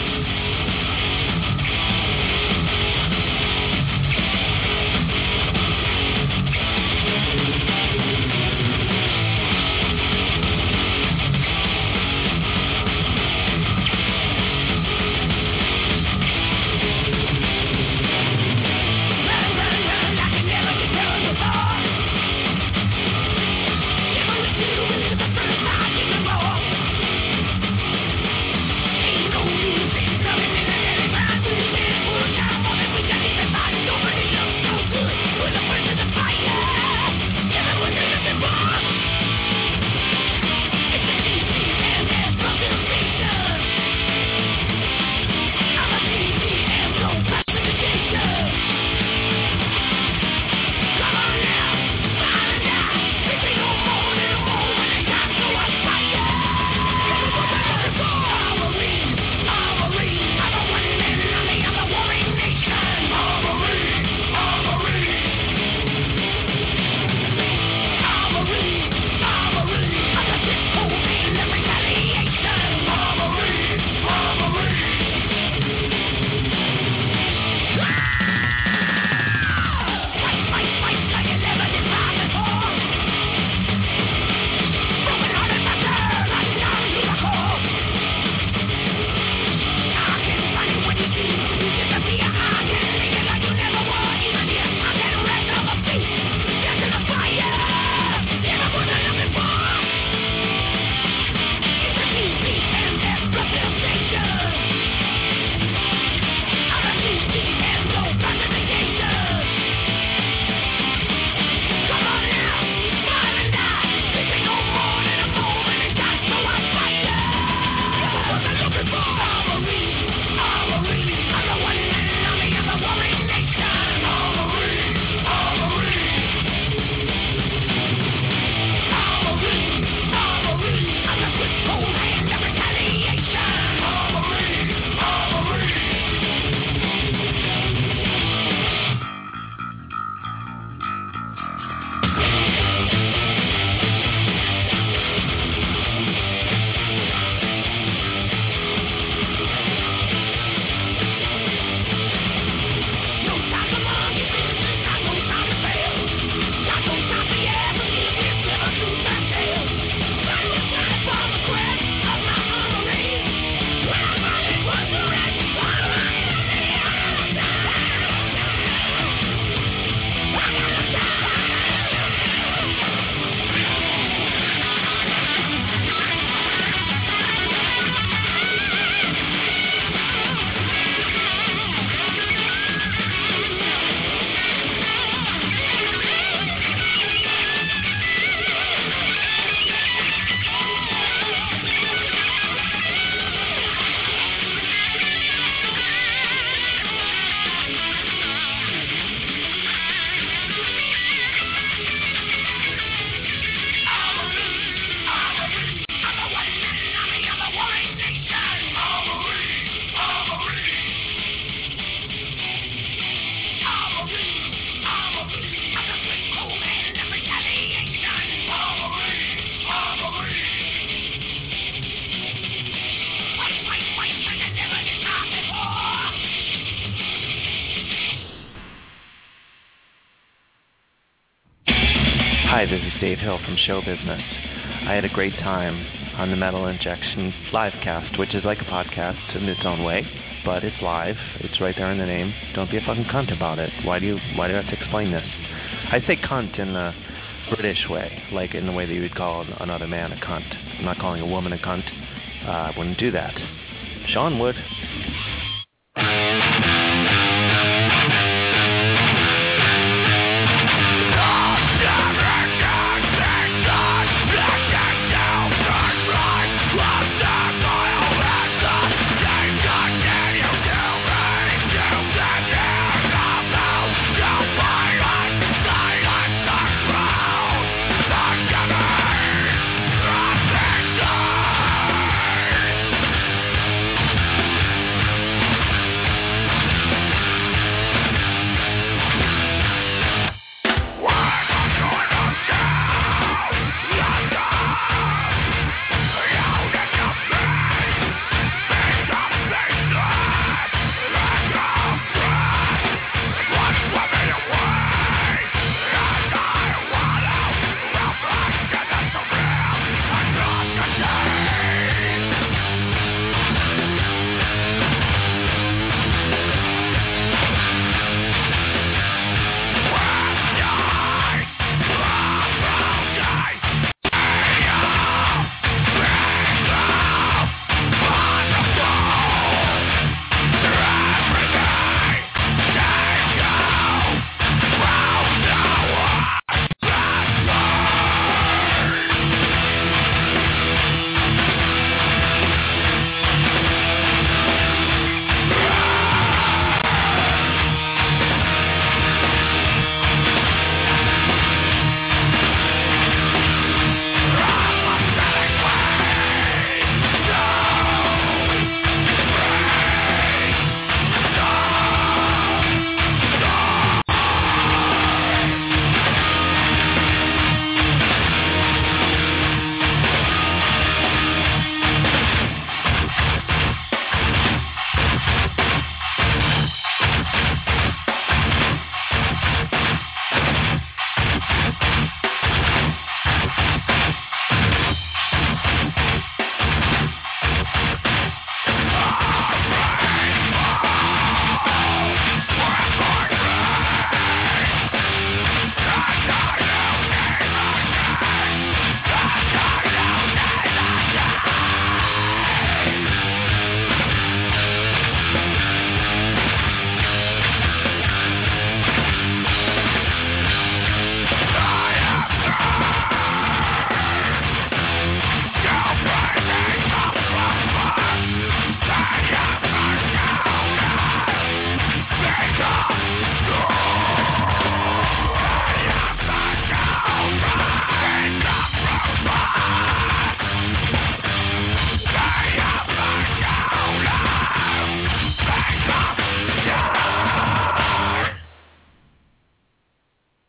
Hi, this is Dave Hill from Show Business. I had a great time on the Metal Injection Livecast, which is like a podcast in its own way, but it's live. It's right there in the name. Don't be a fucking cunt about it. Why do you why do I have to explain this? I say cunt in the British way, like in the way that you would call another man a cunt. I'm not calling a woman a cunt. Uh, I wouldn't do that. Sean would.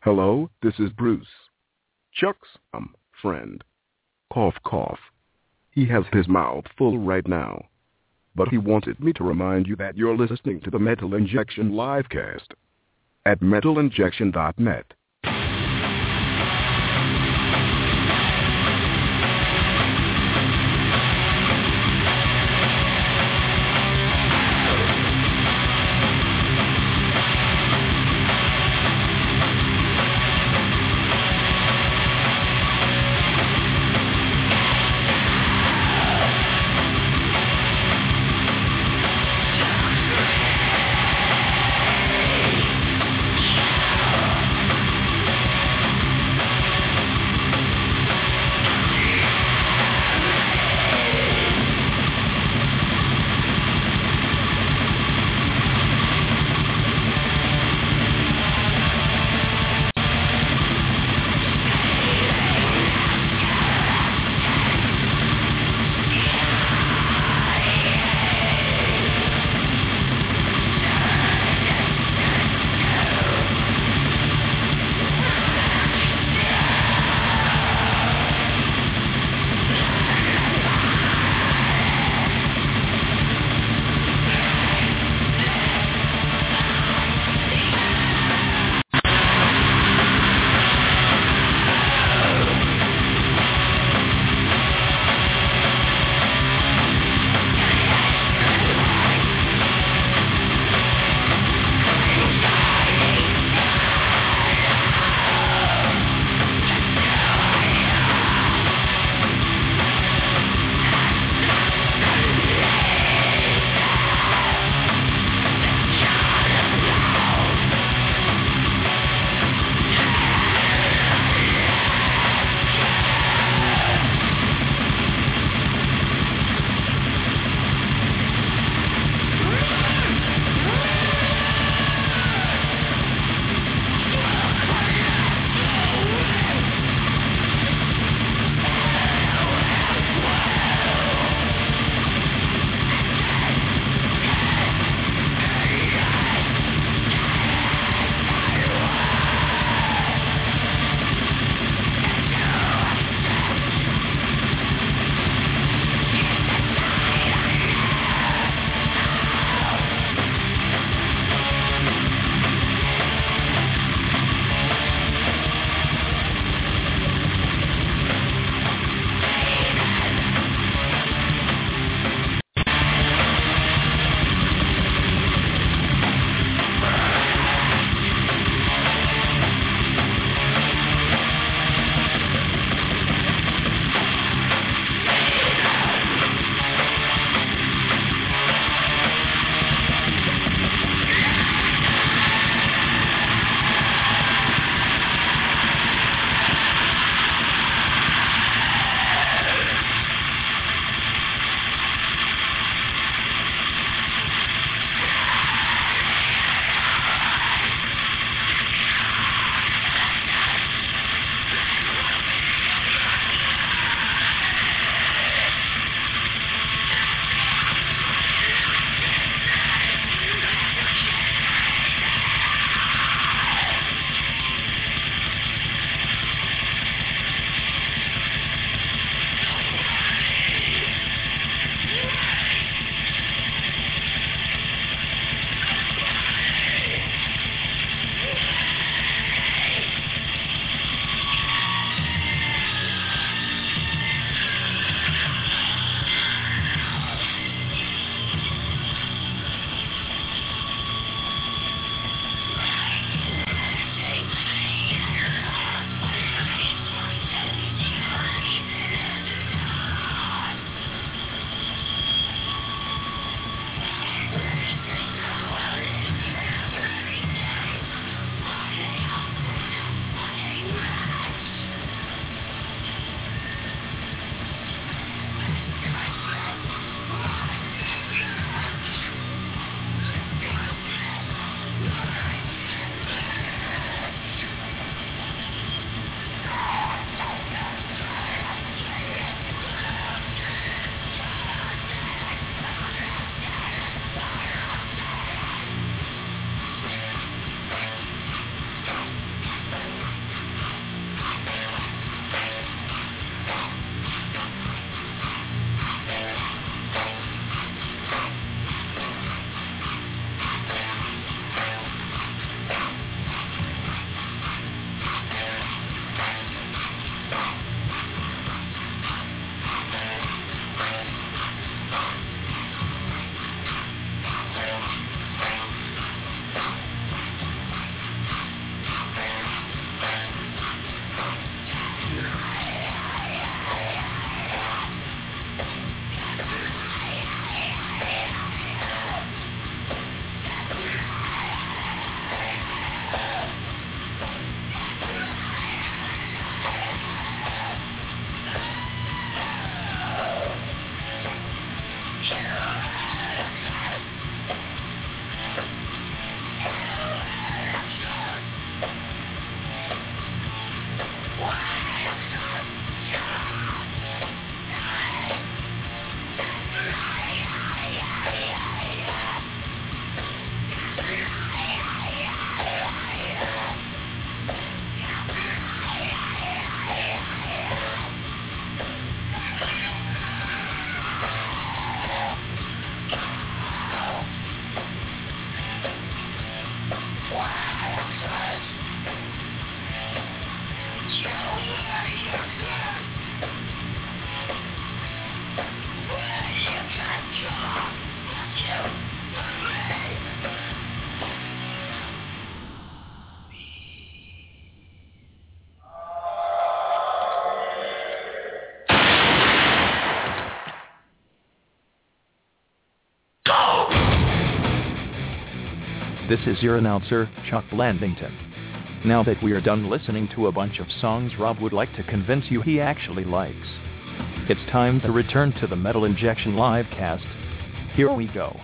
Hello, this is Bruce. Chuck's um, friend. Cough, cough. He has his mouth full right now. But he wanted me to remind you that you're listening to the Metal Injection livecast at metal injection dot net. This is your announcer, Chuck Landington. Now that we are done listening to a bunch of songs Rob would like to convince you he actually likes, it's time to return to the Metal Injection Livecast. Here we go.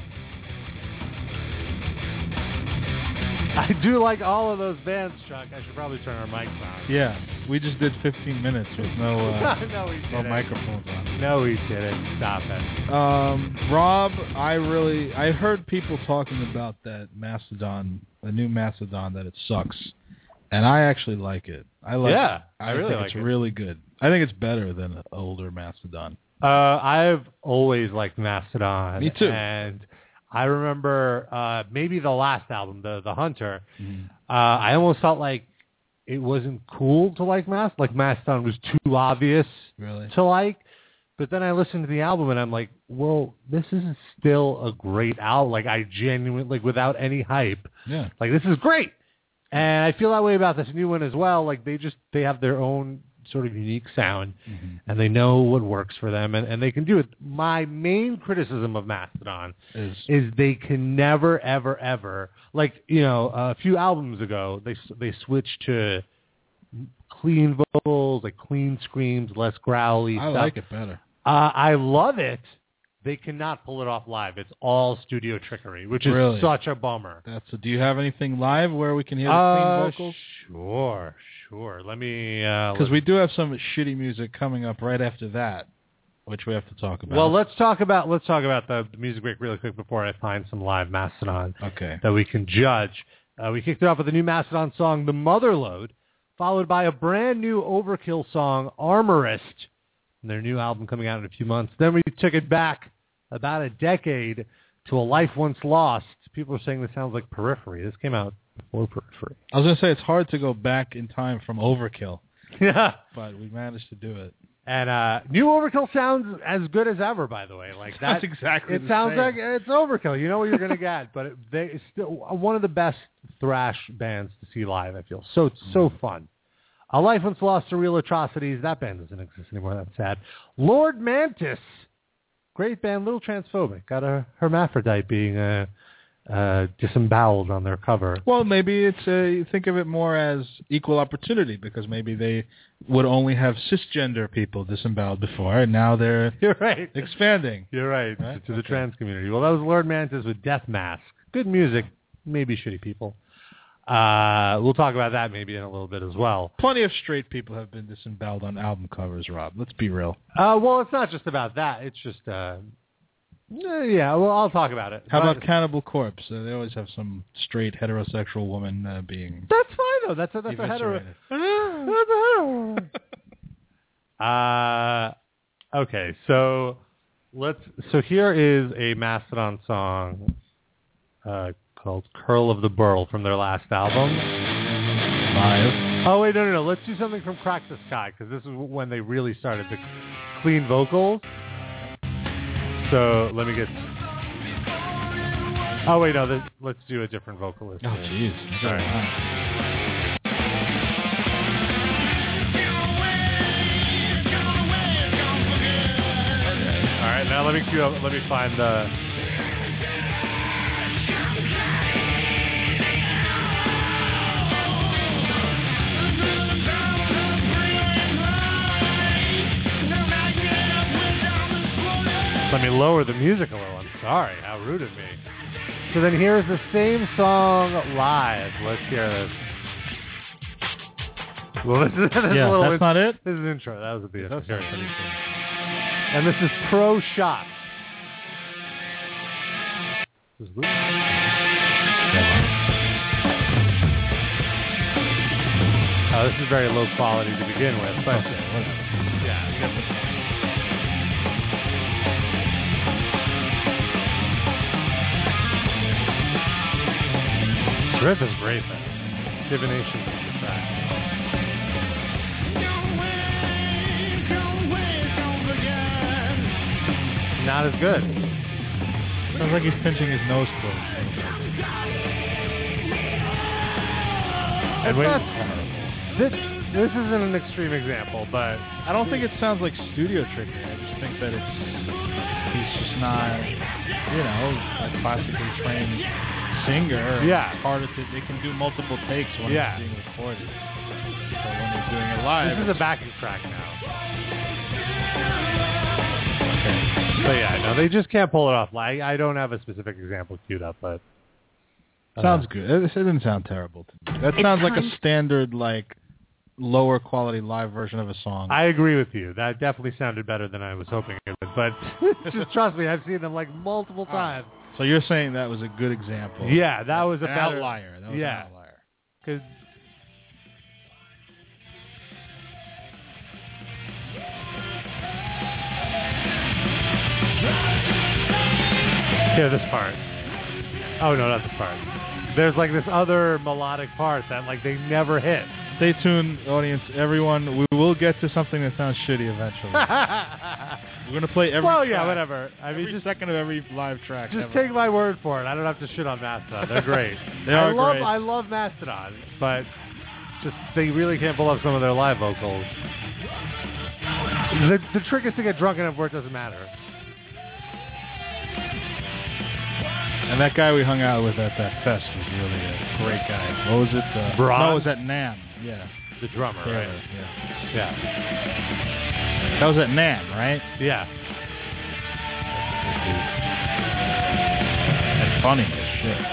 I do like all of those bands, Chuck. I should probably turn our mics on. Yeah, we just did fifteen minutes with no uh, no, we no didn't. microphones on. No, we didn't. Stop it. Um, Rob, I really, I heard people talking about that Mastodon, the new Mastodon, that it sucks, and I actually like it. I like Yeah, it. I I, really think like it's it. really good. I think it's better than an older Mastodon. Uh, I've always liked Mastodon. Me too. And I remember uh, maybe the last album, the the Hunter. Mm. Uh, I almost felt like it wasn't cool to like Mast. Like Mastodon was too obvious Really? to like. But then I listened to the album and I'm like, well, this is still a great album. Like I genuinely, like without any hype, Yeah. like this is great. And I feel that way about this new one as well. Like they just they have their own sort of unique sound, Mm-hmm. and they know what works for them, and, and they can do it. My main criticism of Mastodon Is is they can never, ever, ever, like, you know, a few albums ago, they they switched to clean vocals, like clean screams, less growly I stuff. like it better. Uh, I love it. They cannot pull it off live. It's all studio trickery, which is Really? such a bummer. That's. A, do you have anything live where we can hear the Uh, clean vocals? Sure, sure. Let me... uh Because we do have some shitty music coming up right after that, which we have to talk about. Well, let's talk about let's talk about the, the music break really quick before I find some live Mastodon Okay. that we can judge. Uh, we kicked it off with a new Mastodon song, "The Motherlode," followed by a brand new Overkill song, "Armorist," and their new album coming out in a few months. Then we took it back about a decade to "A Life Once Lost." People are saying this sounds like Periphery. This came out before Periphery. I was going to say it's hard to go back in time from Overkill, Yeah. but we managed to do it. And uh, new Overkill sounds as good as ever, by the way. Like that, That's exactly It the sounds same. like it's Overkill. You know what you're going to get, but it, they it's still one of the best thrash bands to see live. I feel so so fun. A Life Once Lost to Real Atrocities. That band doesn't exist anymore. That's sad. Lord Mantis, great band, little transphobic. Got a hermaphrodite being uh, uh, disemboweled on their cover. Well, maybe it's a, think of it more as equal opportunity because maybe they would only have cisgender people disemboweled before, and now they're You're right. expanding. You're right, Right? to the Okay. trans community. Well, that was Lord Mantis with Death Mask. Good music, maybe shitty people. Uh, we'll talk about that maybe in a little bit as well. Plenty of straight people have been disemboweled on album covers, Rob. Let's be real. Uh, well, it's not just about that. It's just, uh, eh, yeah, well, I'll talk about it. How But- about Cannibal Corpse? Uh, they always have some straight heterosexual woman uh, being That's fine, though. That's a, that's a hetero. eviscerated. uh, okay, so let's, so here is a Mastodon song uh, called Curl of the Burl from their last album. Live. Oh, wait, no, no, no. Let's do something from Crack the Sky, because this is when they really started the clean vocals. So let me get... Oh, wait, no, this, let's do a different vocalist. Oh, here. jeez. Sorry. All right, now let me cue up, let me find the... Let me lower the music a little. I'm sorry. How rude of me. So then here's the same song live. Let's hear this. Well, this is, this is Yeah, a little that's in- not it? This is intro. That was a beautiful. That's Here not it is. pretty cool. And this is Pro Shot. This is Luke. Oh, this is very low quality to begin with, but yeah. Riff is great, though. Divination is the track. Not as good. Sounds like he's pinching his nose close. And wait, this this isn't an extreme example, but I don't think it sounds like studio trickery. I just think that it's he's just not, you know, a classically trained singer. Yeah. It's harder to, they can do multiple takes when Yeah. it's being recorded. So when they're doing it live. This is a backing track now. So yeah, no, they just can't pull it off. Like, I don't have a specific example queued up, but uh, sounds good. It, it didn't sound terrible to me. That It's sounds like kind- a standard, like lower quality live version of a song. I agree with you. That definitely sounded better than I was hoping it would. But just trust me, I've seen them like multiple times. So you're saying that was a good example? Yeah, that was a an better outlier. That was yeah, an outlier. because. Yeah, this part. Oh no, not this part. There's like this other melodic part that like they never hit. Stay tuned, audience, everyone. We will get to something that sounds shitty eventually. We're gonna play every. Well, yeah, track, whatever. I mean, every just second of every live track. just ever. take my word for it. I don't have to shit on Mastodon. They're great. They I are love great. I love Mastodon, but just they really can't pull up some of their live vocals. The the trick is to get drunk enough where it doesn't matter. And that guy we hung out with at that fest was really a great guy. What was it? Uh, Bron? No, it was at NAMM. Yeah. The drummer, Taylor, right? Yeah. Yeah. That was at NAMM, right? Yeah. That's funny as shit.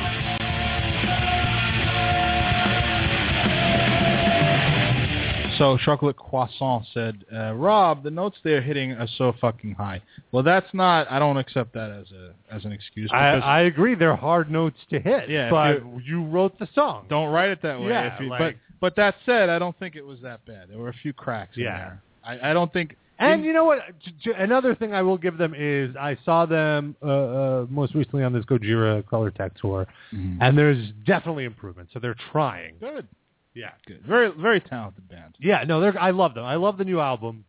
So Chocolate Croissant said, uh, Rob, the notes they're hitting are so fucking high. Well, that's not, I don't accept that as a as an excuse. I, because I agree. They're hard notes to hit. Yeah, if but you wrote the song. don't write it that way. Yeah, if you, like- but but that said, I don't think it was that bad. There were a few cracks in Yeah. there. I, I don't think... And you know what? J- j- Another thing I will give them is I saw them uh, uh, most recently on this Gojira Color Tech tour, Mhm. and there's definitely improvement. So they're trying. Good. Yeah. Good. Very, very talented band. Yeah, no, they're, I love them. I love the new album.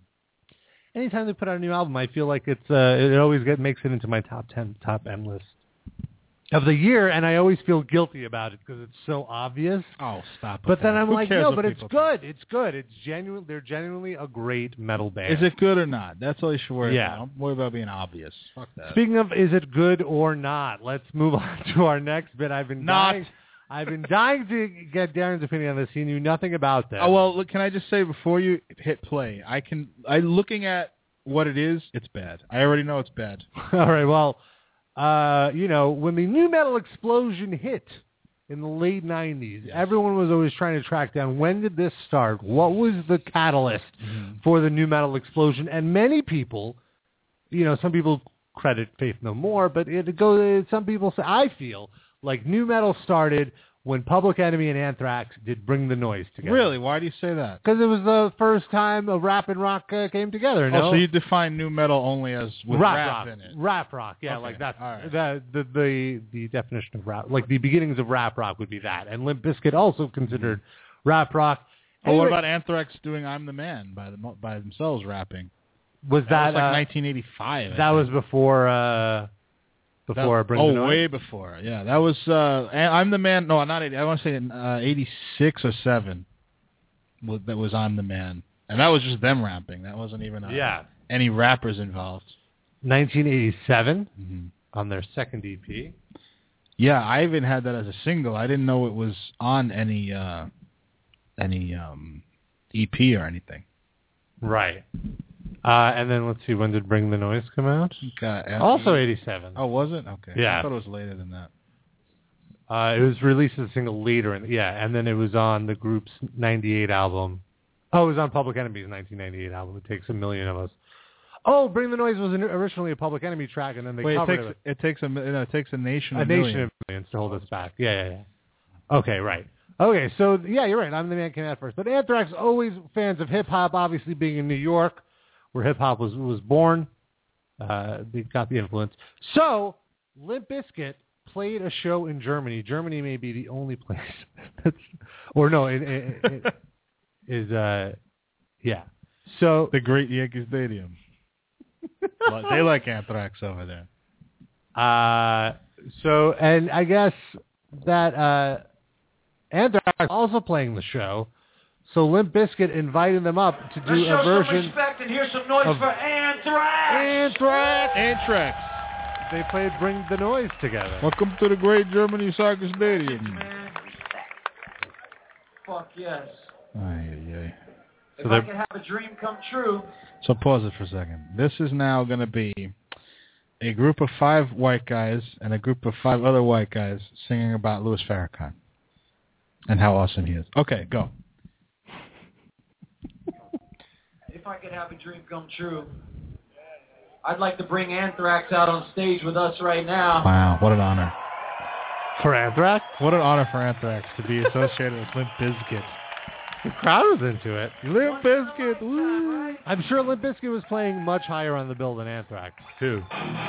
Anytime they put out a new album, I feel like it's uh, it always get makes it into my top ten, top M list of the year, and I always feel guilty about it because it's so obvious. Oh, stop. But with then that. I'm Who like, cares no, what but it's people good. It's good. It's genuine. They're genuinely a great metal band. think? Is it good or not? That's all you should worry Yeah. about. Don't worry about being obvious. Fuck that. Speaking of, is it good or not? Let's move on to our next bit. I've been Not. dying. I've been dying to get Darren's opinion on this. He knew nothing about that. Oh, well, look, can I just say before you hit play, I can, I looking at what it is, it's bad. I already know it's bad. All right. Well, uh, you know, when the new metal explosion hit in the late nineties, Yes. everyone was always trying to track down when did this start? What was the catalyst Mm-hmm. for the new metal explosion? And many people, you know, some people credit Faith No More, but it goes. Some people say, I feel like new metal started when Public Enemy and Anthrax did Bring the Noise together. Really? Why do you say that? Because it was the first time a rap and rock uh, came together. No? Oh, so you define new metal only as with rap, rap, rock, in it. rap rock, yeah, Okay, like that's all right. the, the the the definition of rap. Like the beginnings of rap rock would be that, and Limp Bizkit also considered rap rock. Oh, what Anyway, about Anthrax doing "I'm the Man" by them, by themselves rapping? was That, that, was like uh, nineteen eighty-five. I that was think. before uh, before That- Bring oh, the Noise? way before. Yeah, that was. Uh, I'm the Man. No, not eighty. I want to say uh, eighty-six or seven. wa- That was "I'm the Man," and that was just them rapping. That wasn't even uh, Yeah, any rappers involved. nineteen eighty-seven Mm-hmm. on their second E P. Yeah, I even had that as a single. I didn't know it was on any uh, any um, E P or anything. Right. Uh, and then let's see, when did Bring the Noise come out? Okay, Also eighty-seven. Oh, was it? Okay. Yeah. I thought it was later than that. Uh, it was released as a single later, in, yeah, and then it was on the group's ninety-eight album. Oh, it was on Public Enemy's nineteen ninety-eight album. It Takes a Million of Us. Oh, Bring the Noise was an- originally a Public Enemy track, and then they Wait, it covered takes it. it takes a mi- no, it takes a nation A of nation millions. of millions to hold us back. Yeah, yeah, yeah. Okay, right. Okay, so yeah, you're right. I'm the Man came out first, but Anthrax always fans of hip hop, obviously being in New York, where hip hop was was born. Uh, they got the influence. So Limp Bizkit played a show in Germany. Germany may be the only place that's, or no, it, it, it is uh, yeah. So The Great Yankee Stadium. Well, they like Anthrax over there. Uh, so, and I guess that uh, Anthrax is also playing the show. So Limp Bizkit invited them up to do Let's a show some version respect and hear some noise of for Anthrax. Anthrax. Anthrax. they played Bring the Noise together. Welcome to the Great Germany Soccer Stadium. Fuck yes. Ay, ay, ay. If So I they're- could have a dream come true. So pause it for a second. This is now going to be a group of five white guys and a group of five other white guys singing about Louis Farrakhan and how awesome he is. Okay, go. If I could have a dream come true, I'd like to bring Anthrax out on stage with us right now. Wow, what an honor. For Anthrax? What an honor for Anthrax to be associated with Limp Bizkit. The crowd was into it. Limp Bizkit, woo! I'm sure Limp Bizkit was playing much higher on the bill than Anthrax, too.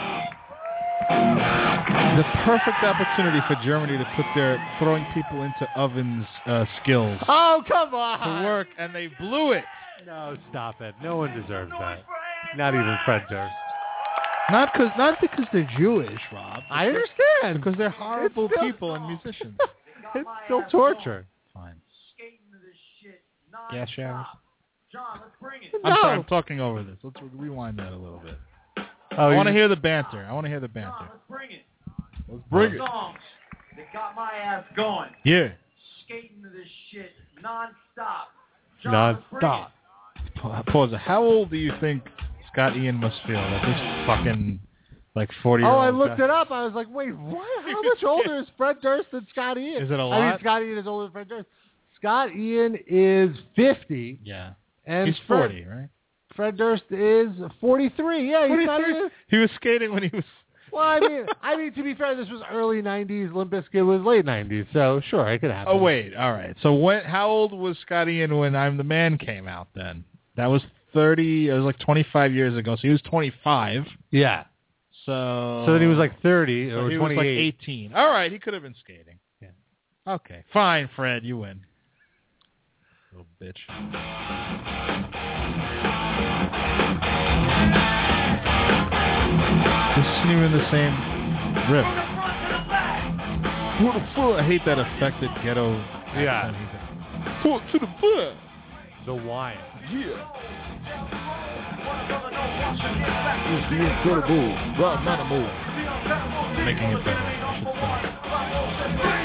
The perfect opportunity for Germany to put their throwing people into ovens uh, skills Oh, come on! to work, and they blew it. No, stop it. No one deserves that. Not even Fred Durst. Not because not because they're Jewish, Rob. I understand. Because they're horrible It's still- people and musicians. It's still torture. Fine. Skating to this shit. Gas showers. John, let's bring it. I'm No. sorry, I'm talking over this. Let's rewind that a little bit. Oh, I want to you- hear the banter. I want to hear the John, banter. let's bring it. Let's bring it. Songs that got my ass going. Yeah. Skating to this shit non-stop. John, let's bring Non-stop. Pa- Pause. How old do you think Scott Ian must feel at this fucking like forty year Oh, old? I looked it up. I was like, wait, what? How much older is Fred Durst than Scott Ian? Is it a I mean, lot? Scott Ian is older than Fred Durst. Scott Ian is fifty, Yeah. and He's Fred, forty, right? Fred Durst is forty-three. Yeah, he's Scott Ian. He was skating when he was. Well, I mean, I mean, to be fair, this was early nineties. Limp Bizkit was late nineties, so sure, it could happen. Oh wait, all right. So when? How old was Scott Ian when I'm the Man came out? Then that was thirty. It was like twenty-five years ago. So he was twenty-five. Yeah. So. So then he was like thirty so or he was twenty-eight. like eighteen. All right, he could have been skating. Yeah. Okay, fine, Fred, you win. Little bitch. This isn't even the same riff. Foot to foot. I hate that affected ghetto. Yeah. accent. Foot to the foot. The wine. Yeah. It's the incredible Rob Manimal. Making it better. I should say.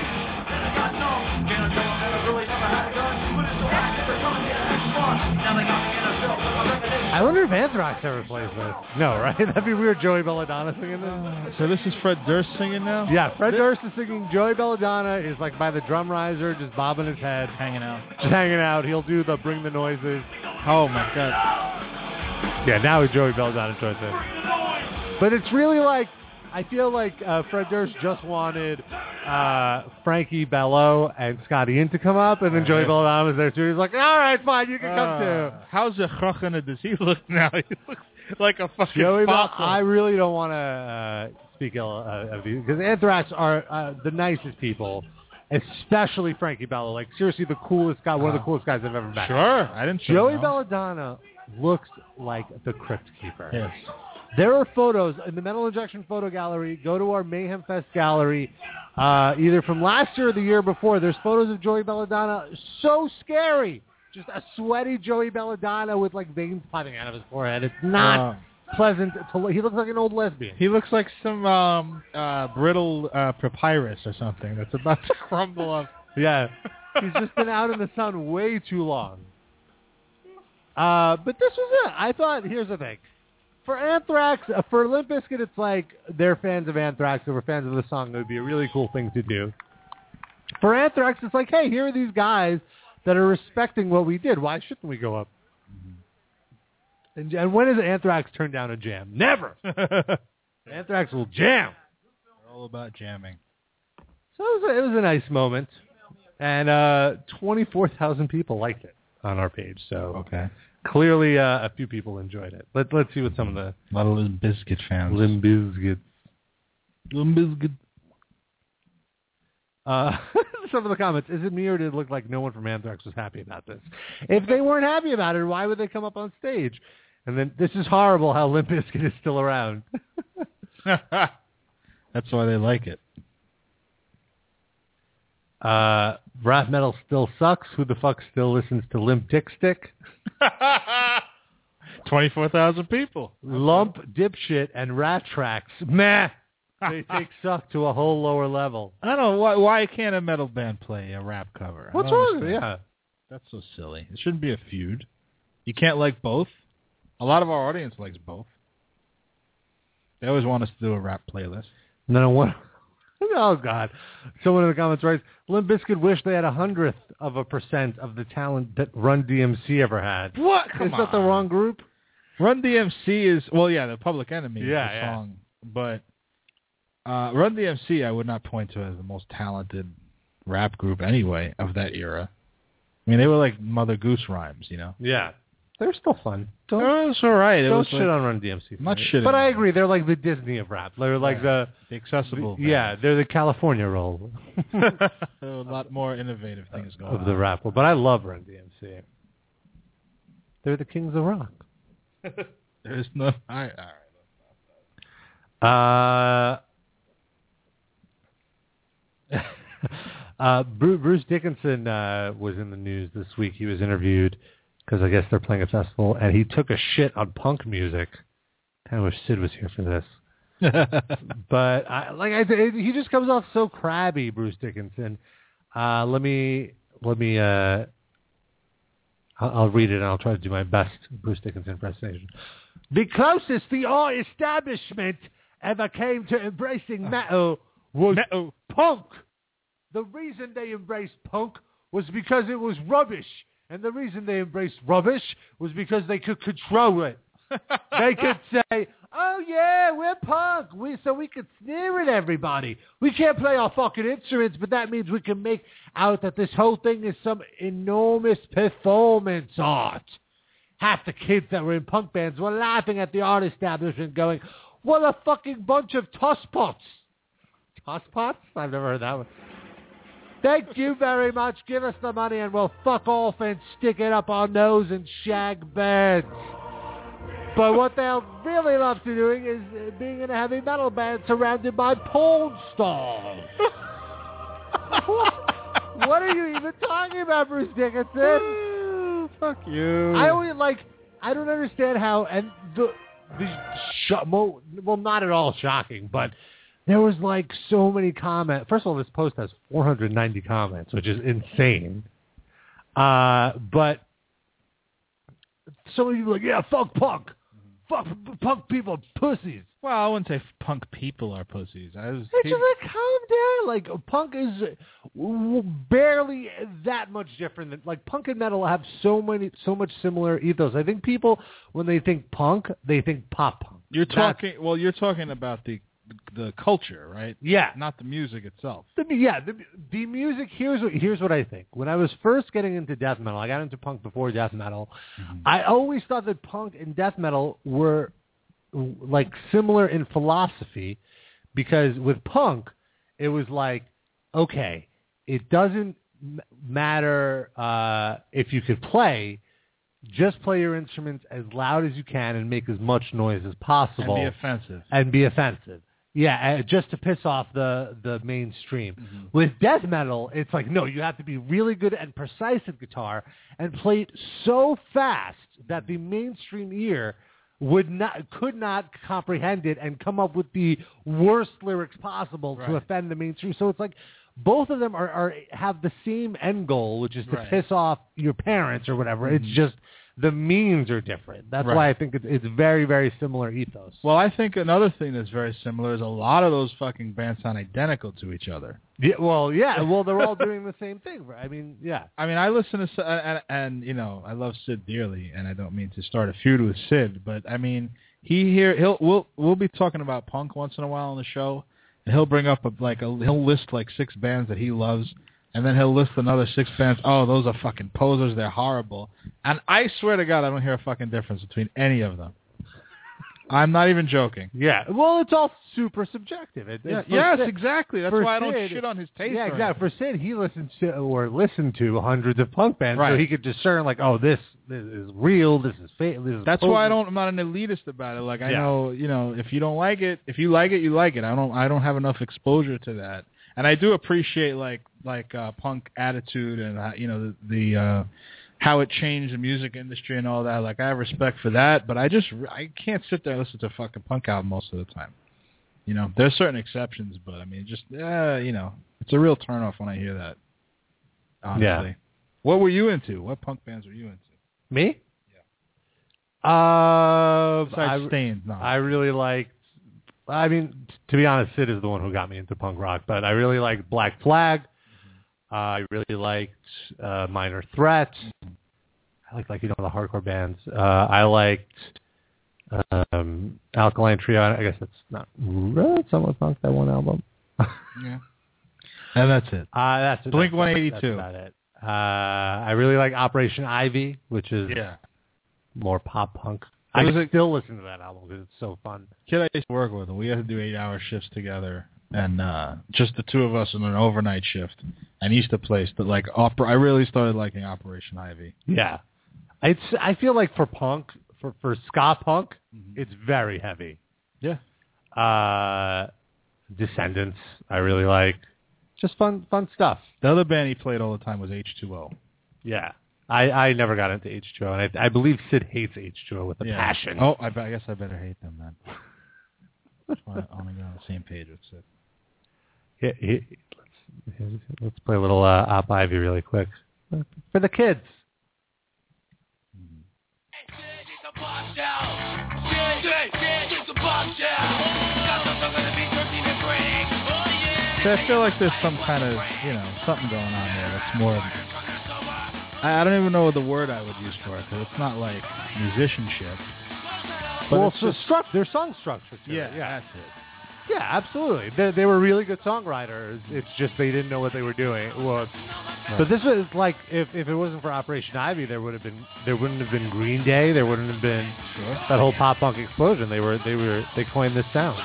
I wonder if Anthrax ever plays this. No, right? That'd be weird. Joey Belladonna singing this. So this is Fred Durst singing now? Yeah, Fred Durst is singing. Joey Belladonna is like by the drum riser, just bobbing his head, Hanging out. just hanging out. He'll do the bring the noises. Oh my God. Yeah, now it's Joey Belladonna joins in. But it's really like, I feel like uh, Fred Durst just wanted uh, Frankie Bello and Scott Ian to come up, and then Joey Belladonna was there too. He's like, all right, fine, you can come Uh, too. how's the Chachana does he look now? He looks like a fucking Joey Bell, fossil. I really don't want to uh, speak ill uh, of these, because Anthrax are uh, the nicest people, especially Frankie Bello. Like, seriously, the coolest guy, one of the coolest guys I've ever met. Sure, I didn't say Joey no. Belladonna looks like the Crypt Keeper. Yes. There are photos in the Metal Injection Photo Gallery. Go to our Mayhem Fest gallery, uh, either from last year or the year before. There's photos of Joey Belladonna. So scary. Just a sweaty Joey Belladonna with like veins popping out of his forehead. It's not Uh, pleasant to look. He looks like an old lesbian. He looks like some um, uh, brittle uh, papyrus or something that's about to crumble up. Yeah. He's just been out in the sun way too long. Uh, but this was it. I thought, here's the thing. For Anthrax, uh, for Limp Bizkit, it's like they're fans of Anthrax, so we're fans of the song. It would be a really cool thing to do. For Anthrax, it's like, hey, here are these guys that are respecting what we did. Why shouldn't we go up? Mm-hmm. And, and when does Anthrax turn down a jam? Never. Anthrax will jam. They're all about jamming. So it was a, it was a nice moment. And uh, twenty-four thousand people liked it on our page. So Okay. clearly uh, a few people enjoyed it. Let, let's see what some of the A lot of Limp Bizkit fans. Limp Bizkit. Limp Bizkit. Uh, some of the comments. Is it me or did it look like no one from Anthrax was happy about this? If they weren't happy about it, why would they come up on stage? And then, this is horrible how Limp Bizkit is still around. That's why they like it. Uh, Wrath Metal still sucks. Who the fuck still listens to Limp Dick Stick? twenty-four thousand people. Lump, Dipshit, and Rat Tracks. Meh. they take suck to a whole lower level. I don't know why. Why can't a metal band play a rap cover? What's I don't wrong with it? understand. Yeah. That's so silly. It shouldn't be a feud. You can't like both. A lot of our audience likes both. They always want us to do a rap playlist. No, what? Oh, God. Someone in the comments writes, Limp Bizkit wish they had a hundredth of a percent of the talent that Run D M C ever had. What? Come Is on. that the wrong group? Run D M C is, well, yeah, the Public Enemy Yeah, is the yeah. song. But uh, Run D M C I would not point to as the most talented rap group anyway of that era. I mean, they were like Mother Goose rhymes, you know? Yeah. They're still fun. Don't, Oh, it's all right. It don't was shit like, on Run D M C. Not right? shitting But I on agree. They're like the Disney of rap. They're like Yeah. the... the accessible. Yeah, they're the California role a lot more innovative things going on. of the rap world. But I love Run D M C. They're the kings of rock. There's no... I, all right. Uh, uh, Bruce, Bruce Dickinson uh, was in the news this week. He was interviewed because I guess they're playing a festival, and he took a shit on punk music. Kind of wish Sid was here for this. But I, like I said, he just comes off so crabby, Bruce Dickinson. Uh, let me let me. Uh, I'll, I'll read it and I'll try to do my best Bruce Dickinson impersonation. The closest the art establishment ever came to embracing metal was Metal. punk. The reason they embraced punk was because it was rubbish. And the reason they embraced rubbish was because they could control it. They could say, oh, yeah, we're punk, we, so we could sneer at everybody. We can't play our fucking instruments, but that means we can make out that this whole thing is some enormous performance art. Half the kids that were in punk bands were laughing at the art establishment going, what a fucking bunch of tosspots. Tosspots? I've never heard that one. Thank you very much. Give us the money and we'll fuck off and stick it up our nose and shag beds. But what they'll really love to doing is uh, being in a heavy metal band surrounded by porn stars. What are you even talking about, Bruce Dickinson? Fuck you. I only like, I don't understand how, and the, the sh- well, well, not at all shocking, but there was like so many comments. First of all, this post has four hundred ninety comments, which is insane. Uh, but so many people are like, yeah, fuck punk. Fuck punk people, pussies. Well, I wouldn't say punk people are pussies. I was. It's just like, calm down. Like, punk is w- barely that much different than, like, punk and metal have so many, so much similar ethos. I think people, when they think punk, they think pop punk. You're That's- talking. Well, you're talking about the the culture, right? Yeah. Not the music itself. The, yeah, the, the music, here's what, here's what I think. When I was first getting into death metal, I got into punk before death metal, mm-hmm. I always thought that punk and death metal were, like, similar in philosophy, because with punk, it was like, okay, it doesn't m- matter uh, if you could play, just play your instruments as loud as you can and make as much noise as possible. And be offensive. And be offensive. Yeah, uh, just to piss off the, the mainstream. Mm-hmm. With death metal, it's like, no, you have to be really good and precise at guitar and play it so fast that the mainstream ear would not, could not comprehend it and come up with the worst lyrics possible right. to offend the mainstream. So it's like both of them are, are have the same end goal, which is to right. piss off your parents or whatever. Mm-hmm. It's just the means are different. That's right. why I think it's, it's very, very similar ethos. Well, I think another thing that's very similar is a lot of those fucking bands sound identical to each other. Yeah, well, yeah. Well, they're all doing the same thing. Right? I mean, yeah. I mean, I listen to and, and you know, I love Sid dearly, and I don't mean to start a feud with Sid, but I mean, he here he'll we'll we'll be talking about punk once in a while on the show, and he'll bring up a, like a he'll list like six bands that he loves. And then he'll list another six bands. Oh, those are fucking posers. They're horrible. And I swear to God, I don't hear a fucking difference between any of them. I'm not even joking. Yeah. Well, it's all super subjective. It, yeah, it's yes, Sid, exactly. That's why I don't Sid, shit on his taste. Yeah, exactly. For Sid, he listens to or listened to hundreds of punk bands, right. so he could discern like, oh, this, this is real. This is fake. This is That's poser. why I don't. I'm not an elitist about it. Like I yeah. know, you know, if you don't like it, if you like it, you like it. I don't. I don't have enough exposure to that. And I do appreciate like like uh, punk attitude and uh, you know the, the uh, how it changed the music industry and all that. Like I have respect for that, but I just I can't sit there and listen to a fucking punk album most of the time. You know, there's certain exceptions, but I mean, just uh, you know, it's a real turnoff when I hear that. Honestly. Yeah. What were you into? What punk bands were you into? Me? Yeah. Uh, Besides I, Staind, no. I really liked. I mean, to be honest, Sid is the one who got me into punk rock, but I really liked Black Flag. Mm-hmm. Uh, I really liked uh, Minor Threat. Mm-hmm. I like, like you know, the hardcore bands. Uh, I liked um, Alkaline Trio. I guess that's not really somewhat punk, that one album. Yeah. And that's it. Uh, that's Blink one eighty-two. That's about it. Uh, I really like Operation Ivy, which is yeah. more pop punk. I a, still listen to that album because it's so fun. Kid I used to work with, we had to do eight-hour shifts together, and uh, just the two of us on an overnight shift. And he used to play, but like opera. I really started liking Operation Ivy. Yeah, it's. I feel like for punk, for for ska punk, mm-hmm. it's very heavy. Yeah. Uh, Descendants, I really like. Just fun, fun stuff. The other band he played all the time was H two O. Yeah. I, I never got into H two O, and I, I believe Sid hates H two O with a yeah. passion. Oh, I, I guess I better hate them then. I want to get on the same page with Sid. Yeah, he, let's, let's play a little uh, Op Ivy really quick. For the kids. So I feel like there's some kind of, you know, something going on there that's more... I don't even know the word I would use for it, because it's not like musicianship. But well, it's just struct- their song structure, too. Yeah, yeah, that's it. Yeah, absolutely. They, they were really good songwriters. It's just they didn't know what they were doing. Well, right. But this was like, if, if it wasn't for Operation Ivy, there would have been there wouldn't have been Green Day. There wouldn't have been sure. that whole pop punk explosion. They were they were they coined this sound.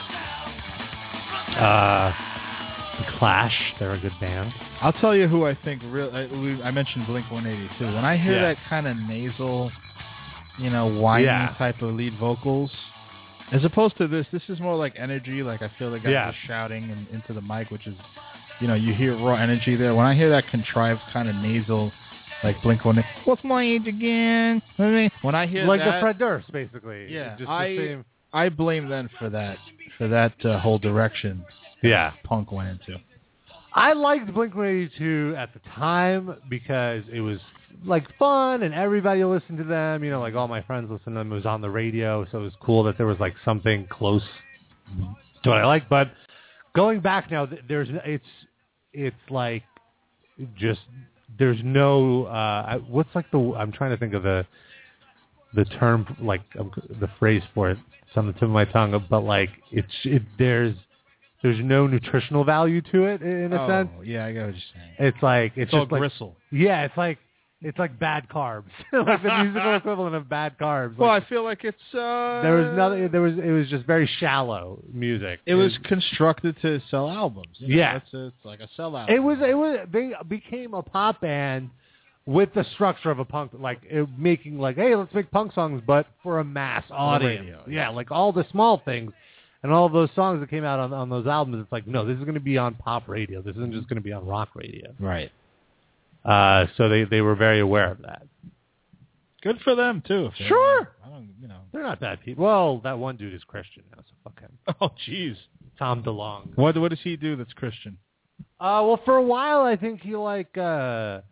Uh, the Clash, they're a good band. I'll tell you who I think real. I, we, I mentioned Blink one eighty-two. When I hear yeah. that kind of nasal, you know, whiny yeah. type of lead vocals. As opposed to this, this is more like energy. Like I feel the guy yeah. is shouting in, into the mic, which is, you know, you hear raw energy there. When I hear that contrived kind of nasal, like Blink one, what's my age again? When I hear like that, the Fred Durst, basically. Yeah, just I the same. I blame them for that for that uh, whole direction. Yeah, punk went into. I liked Blink one eighty-two at the time because it was like fun and everybody listened to them. You know, like all my friends listened to them. It was on the radio, so it was cool that there was like something close to what I like. But going back now, there's it's it's like just there's no uh, what's like the I'm trying to think of the the term like um, the phrase for it. It's on the tip of my tongue, but like it's it, there's. There's no nutritional value to it in a oh, sense. Yeah, I get what you're saying. It's like it's, it's just all like gristle. Yeah, it's like it's like bad carbs, like the musical equivalent of bad carbs. Well, like, I feel like it's uh, there was nothing. There was it was just very shallow music. It, it was constructed to sell albums. You know? Yeah, it's, a, it's like a sellout. It was it was they became a pop band with the structure of a punk, like it, making like hey, let's make punk songs, but for a mass audience. Radio, yeah, like all the small things. And all of those songs that came out on, on those albums, it's like, no, this is going to be on pop radio. This isn't just going to be on rock radio. Right. Uh, so they, they were very aware of that. Good for them, too. Sure. I don't, you know. They're not bad people. Well, that one dude is Christian now, so fuck him. Oh, jeez. Tom DeLonge. What what does he do that's Christian? Uh, well, for a while, I think he, like, uh,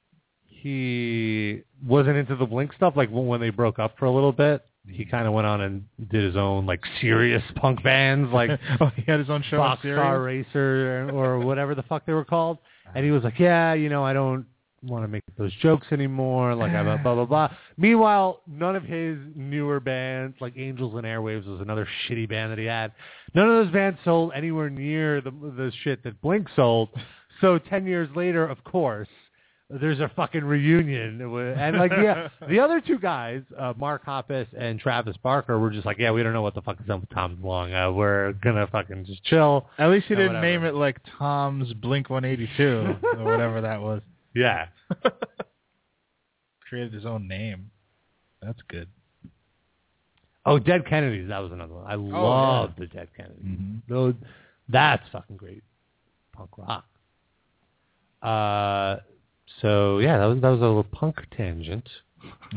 he wasn't into the Blink stuff, like when they broke up for a little bit. He kind of went on and did his own, like, serious punk bands, like oh, he had his own show Boxcar Racer or whatever the fuck they were called. And he was like, yeah, you know, I don't want to make those jokes anymore, like, blah, blah, blah, blah. Meanwhile, none of his newer bands, like Angels and Airwaves was another shitty band that he had. None of those bands sold anywhere near the, the shit that Blink sold. So ten years later, of course, there's a fucking reunion. And, like, yeah, the other two guys, uh, Mark Hoppus and Travis Barker, were just like, yeah, we don't know what the fuck is up with Tom DeLonge. Uh, we're going to fucking just chill. At least he didn't whatever. name it like Tom's Blink one eighty-two or whatever that was. Yeah. Created his own name. That's good. Oh, Dead Kennedys. That was another one. I oh, love yeah. the Dead Kennedys. Mm-hmm. Those, that's fucking great punk rock. Uh... So yeah, that was that was a little punk tangent.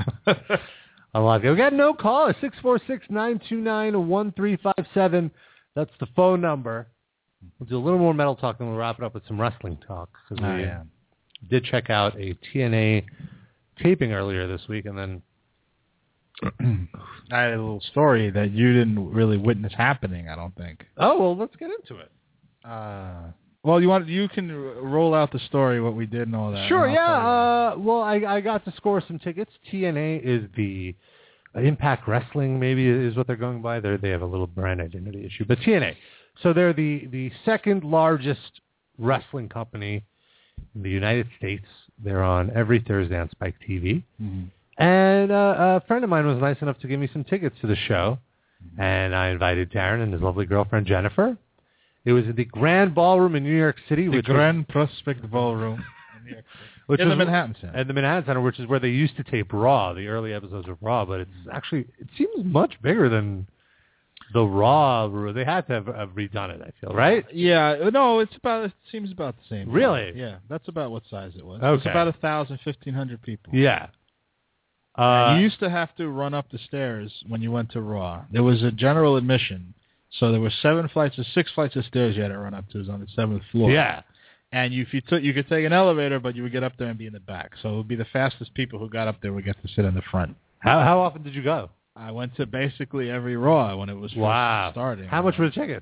A lot. We got no call. Six four six nine two nine one three five seven. That's the phone number. We'll do a little more metal talk, and we'll wrap it up with some wrestling talk. Because Oh, we yeah. did check out a T N A taping earlier this week, and then I had a little story that you didn't really witness happening, I don't think. oh well, let's get into it. Uh, well, you want you can r- roll out the story, what we did and all that. Sure, and I'll yeah. tell you. Uh, well, I, I got to score some tickets. T N A is the uh, Impact Wrestling, maybe is what they're going by. They they have a little brand identity issue, but T N A. So they're the the second largest wrestling company in the United States. They're on every Thursday on Spike T V. Mm-hmm. And uh, a friend of mine was nice enough to give me some tickets to the show, and I invited Darren and his lovely girlfriend Jennifer. It was at the Grand Ballroom in New York City, The which Grand Prospect Ballroom. which in the is- Manhattan Center. At the Manhattan Center, which is where they used to tape Raw, the early episodes of Raw, but it's actually, it seems much bigger than the Raw. They had to have, have redone it, I feel, right? Yeah, no, it's about. It seems about the same. Really? Yeah, that's about what size it was. Okay. It's about a thousand, fifteen hundred people. Yeah. Uh, you used to have to run up the stairs when you went to Raw. There was a general admission, so there were seven flights, or six flights of stairs you had to run up to. It was on the seventh floor. Yeah. And you, if you took, you could take an elevator, but you would get up there and be in the back. So it would be the fastest people who got up there would get to sit in the front. How how often did you go? I went to basically every Raw when it was first Wow. starting. How much were the tickets?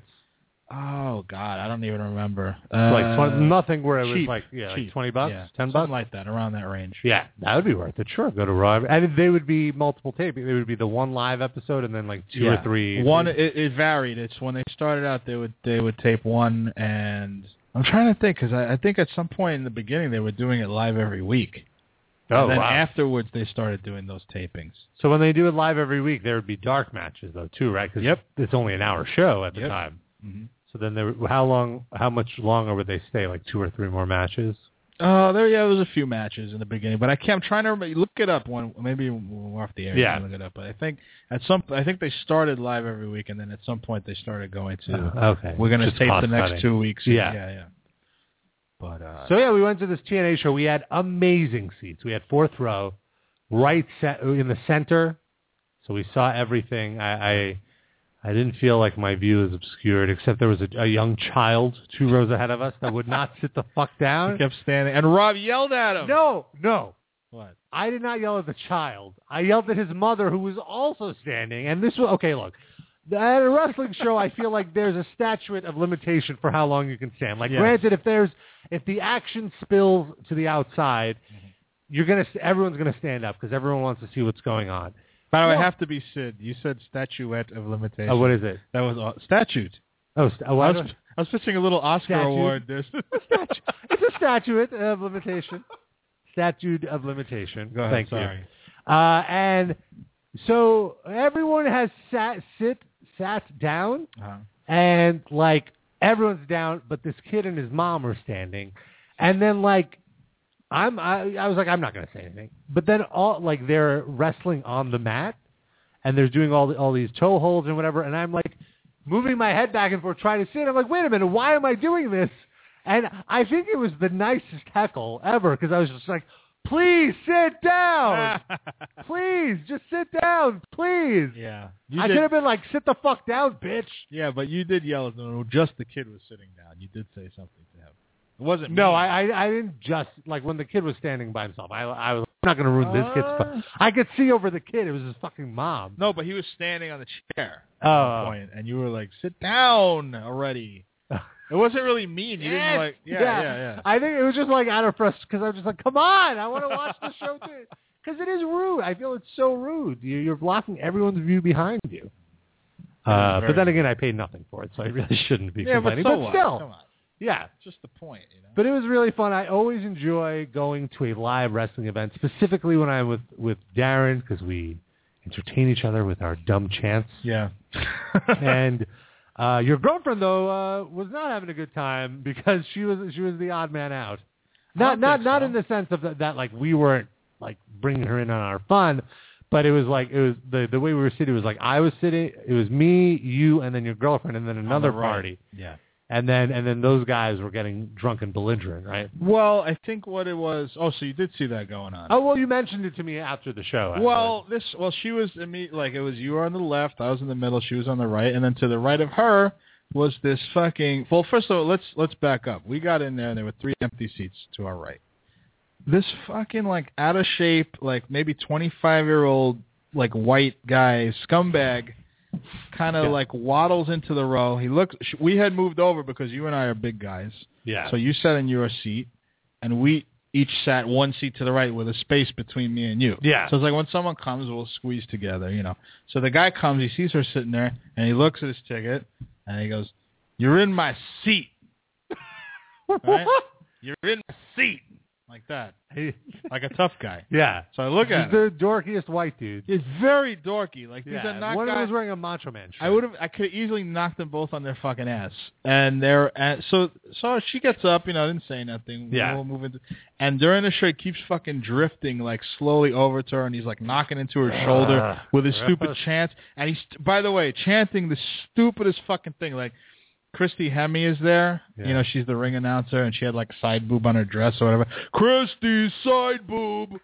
Oh God, I don't even remember. like Uh, twenty, nothing where it was cheap, like yeah, like cheap. twenty bucks, Yeah, ten something bucks, like that, around that range. Yeah, that would be worth it. Sure, go to Raw, and they would be multiple taping. They would be the one live episode, and then like two Yeah. or three. One, it, it varied. It's when they started out, they would they would tape one, and I'm trying to think because I, I think at some point in the beginning they were doing it live every week. Oh, and then wow. afterwards they started doing those tapings. So when they do it live every week, there would be dark matches though too, right? Cause Yep. It's only an hour show at the Yep. time. Mm-hmm. So then there, how long, how much longer would they stay? Like two or three more matches? Oh, there yeah, there was a few matches in the beginning, but I can't. I'm trying to remember. Look it up when maybe we're off the air. Yeah. Look it up. But I think at some, I think they started live every week, and then at some point they started going to. Uh, okay. We're gonna Just tape the cost next cutting. two weeks. Yeah. yeah, yeah. But uh, So yeah, we went to this T N A show. We had amazing seats. We had fourth row, right set in the center, so we saw everything. I, I I didn't feel like my view was obscured, except there was a, a young child two rows ahead of us that would not sit the fuck down. he kept standing, and Rob yelled at him. No, no. What? I did not yell at the child. I yelled at his mother, who was also standing. And this was okay. Look, at a wrestling show, I feel like there's a statute of limitation for how long you can stand. Like, Yes. granted, if there's if the action spills to the outside, Mm-hmm. you're gonna everyone's gonna stand up because everyone wants to see what's going on. By the way, No. I have to be Sid. You said statuette of limitation. Oh, what is it? That was uh, statute. Oh, st- oh I I was, I was pitching a little Oscar Statute. award. This. statute. It's a statute of limitation. Statute of limitation. Go ahead. Thank sorry. you. Uh, and so everyone has sat sit sat down, Uh-huh. and like everyone's down, but this kid and his mom are standing, and then like I'm I, I was like I'm not gonna say anything, but then all like they're wrestling on the mat, and they're doing all the, all these toe holds and whatever, and I'm like moving my head back and forth trying to sit. I'm like, wait a minute, why am I doing this? And I think it was the nicest heckle ever because I was just like, please sit down. Please, just sit down, please. Yeah. You I did- could have been like, sit the fuck down, bitch. Yeah, but you did yell at them. Just the kid was sitting down. You did say something to him. It wasn't No, mean. I, I I didn't just, like when the kid was standing by himself, I, I was not going to ruin this kid's Uh. fun. I could see over the kid. It was his fucking mom. No, but he was standing on the chair at Oh. one point, and you were like, sit down already. It wasn't really mean. You Yes, didn't like, yeah, yeah, yeah. I think it was just like out of frustration because I was just like, come on, I want to watch the show too. Because it is rude. I feel it's so rude. You- You're blocking everyone's view behind you. Uh, very but then again, I paid nothing for it, so I really shouldn't be Yeah, but complaining. so but what? still, Come on. yeah. It's just the point, you know. But it was really fun. I always enjoy going to a live wrestling event, specifically when I'm with, with Darren, because we entertain each other with our dumb chants. Yeah. And uh, your girlfriend, though, uh, was not having a good time because she was she was the odd man out. I Not don't not think not so. in the sense of that, that like we weren't like bringing her in on our fun, but it was like it was the the way we were sitting was like I was sitting, it was me, you, and then your girlfriend, and then another On the right. party, Yeah. and then and then those guys were getting drunk and belligerent, right? Well, I think what it was. Oh, so you did see that going on. Oh well, you mentioned it to me after the show. Well, this well, she was imme- like it was you were on the left, I was in the middle, she was on the right, and then to the right of her was this fucking. Well, first of all, let's let's back up. We got in there, and there were three empty seats to our right. This fucking like out of shape, like maybe twenty-five year old like white guy scumbag, kind of Yeah. like waddles into the row. He looks. We had moved over because you and I are big guys. Yeah. So you sat in your seat, and we each sat one seat to the right with a space between me and you. Yeah. So it's like when someone comes, we'll squeeze together, you know. So the guy comes, he sees her sitting there, and he looks at his ticket, and he goes, "You're in my seat." Right? You're in my seat. Like that. Like a tough guy. Yeah. So I look at He's him. the dorkiest white dude. He's very dorky. Like, these Yeah. are not One of them guys. was wearing a Macho Man shirt. I would have. I could have easily knocked them both on their fucking ass. And they're and so so she gets up, you know, didn't say nothing. Yeah. We'll move into, and during the show, he keeps fucking drifting like slowly over to her, and he's like knocking into her shoulder Uh, with his gross. stupid chants. And he's, by the way, chanting the stupidest fucking thing. Like Christy Hemme is there. Yeah. You know, she's the ring announcer, and she had like side boob on her dress or whatever. Christy's side boob.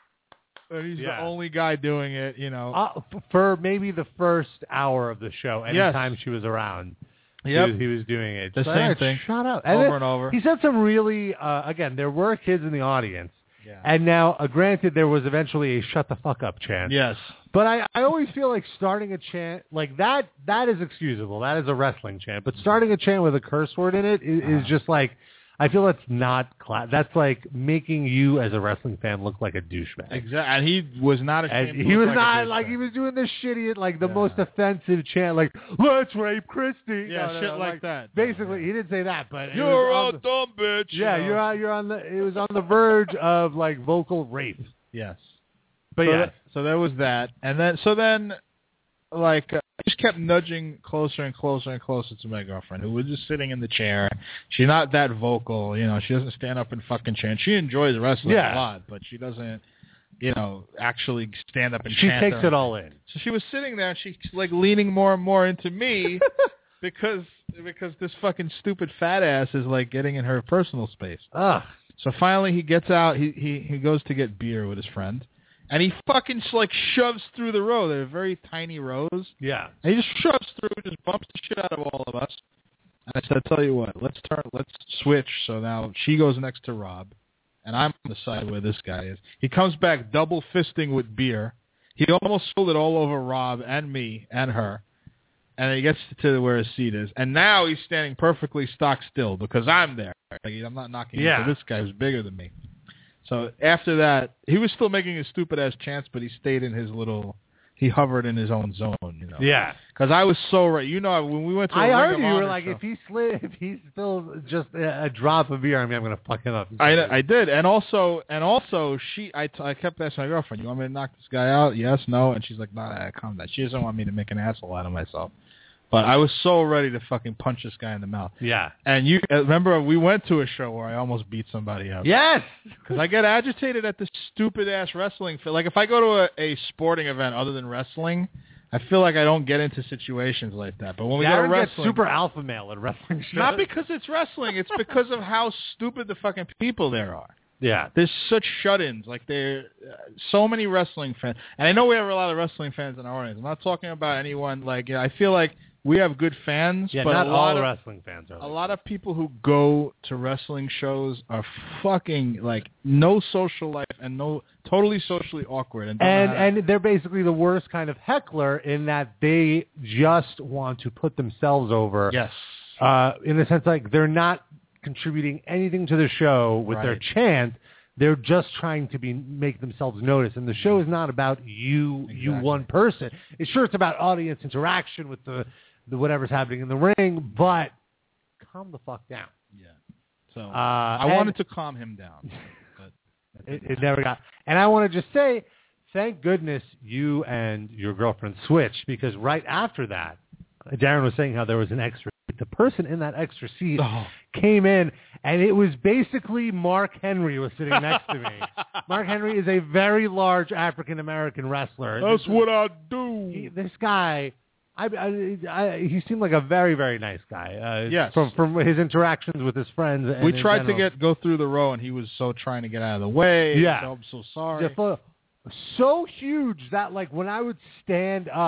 And he's Yeah. the only guy doing it, you know. Uh, f- for maybe the first hour of the show, Yes. anytime she was around, he, Yep. was, he was doing it. The So, same all right, thing. Shut up. Over then and over. He said some really, uh, again, there were kids in the audience. Yeah. And now, uh, granted, there was eventually a shut the fuck up chant. Yes. But I, I always feel like starting a chant, like that, that is excusable. That is a wrestling chant. But starting a chant with a curse word in it is, is just like, I feel that's not class. That's like making you as a wrestling fan look like a douchebag. Exactly. And he was not ashamed. And to he look was like a not douchebag. like he was doing this shitty, like the Yeah. most offensive chant, like "Let's rape Christy." Yeah, No, no, shit no, like that. Basically, he didn't say that, but it You're was a on the- dumb bitch. yeah, you know. you're on, you're on the. It was on the verge of like vocal rape. Yes. But so yeah, that, so there was that, and then so then, like, uh, I just kept nudging closer and closer and closer to my girlfriend, who was just sitting in the chair. She's not that vocal, you know. She doesn't stand up and fucking chant. She enjoys wrestling Yeah. a lot, but she doesn't, you know, actually stand up and she chant. takes or it all in. So she was sitting there, and she's like leaning more and more into me because because this fucking stupid fat ass is like getting in her personal space. Ugh. So finally, he gets out. He he he goes to get beer with his friend, and he fucking like shoves through the row. They're very tiny rows. Yeah. And he just shoves through, just bumps the shit out of all of us. And I said, "Tell you what, let's turn, let's switch." So now she goes next to Rob, and I'm on the side where this guy is. He comes back double fisting with beer. He almost spilled it all over Rob and me and her. And he gets to where his seat is. And now he's standing perfectly stock still because I'm there. Like, I'm not knocking Yeah. into this guy who's bigger than me. So after that, he was still making his stupid-ass chants, but he stayed in his little... He hovered in his own zone, you know. Yeah. Because I was so right. You know, when we went to a I Ring heard of you were Honor like, show- if he slid, if he spilled just a, a drop of beer, I mean, I'm gonna fuck him up. I, I did, and also, and also, she, I, t- I kept asking my girlfriend, "You want me to knock this guy out?" Yes, no, and she's like, "Nah, calm down." She doesn't want me to make an asshole out of myself. But I was so ready to fucking punch this guy in the mouth. Yeah. And you uh, remember we went to a show where I almost beat somebody up. Yes. Because I get agitated at this stupid ass wrestling. Like if I go to a, a sporting event other than wrestling, I feel like I don't get into situations like that. But when we go to Darren gets wrestling, super alpha male at wrestling shows. not because it's wrestling, it's because of how stupid the fucking people there are. Yeah. There's such shut-ins. Like there, uh, so many wrestling fans, and I know we have a lot of wrestling fans in our audience. I'm not talking about anyone. Like you know, I feel like we have good fans, Yeah, but not a lot all of wrestling fans are. a like lot of people who go to wrestling shows are fucking like no social life and no totally socially awkward and don't and know how to- and they're basically the worst kind of heckler in that they just want to put themselves over. yes, Uh, in the sense like they're not contributing anything to the show with their Right. chant. They're just trying to be make themselves notice, and the show is not about you, you Exactly. one person. It's sure it's about audience interaction with the, the whatever's happening in the ring, but calm the fuck down. yeah. So Uh, I and wanted to calm him down, but It, it never got. And I want to just say, thank goodness you and your girlfriend switched, because right after that, Darren was saying how there was an extra. The person in that extra seat Oh. came in, and it was basically Mark Henry was sitting next to me. Mark Henry is a very large African American wrestler. that's This- what I do. he, this guy. I, I, I, he seemed like a very, very nice guy. Uh, Yes. From from his interactions with his friends. And we in tried to general. get go through the row, and he was so trying to get out of the way. Yeah. so I'm so sorry. Yeah, fu- so huge that like when I would stand up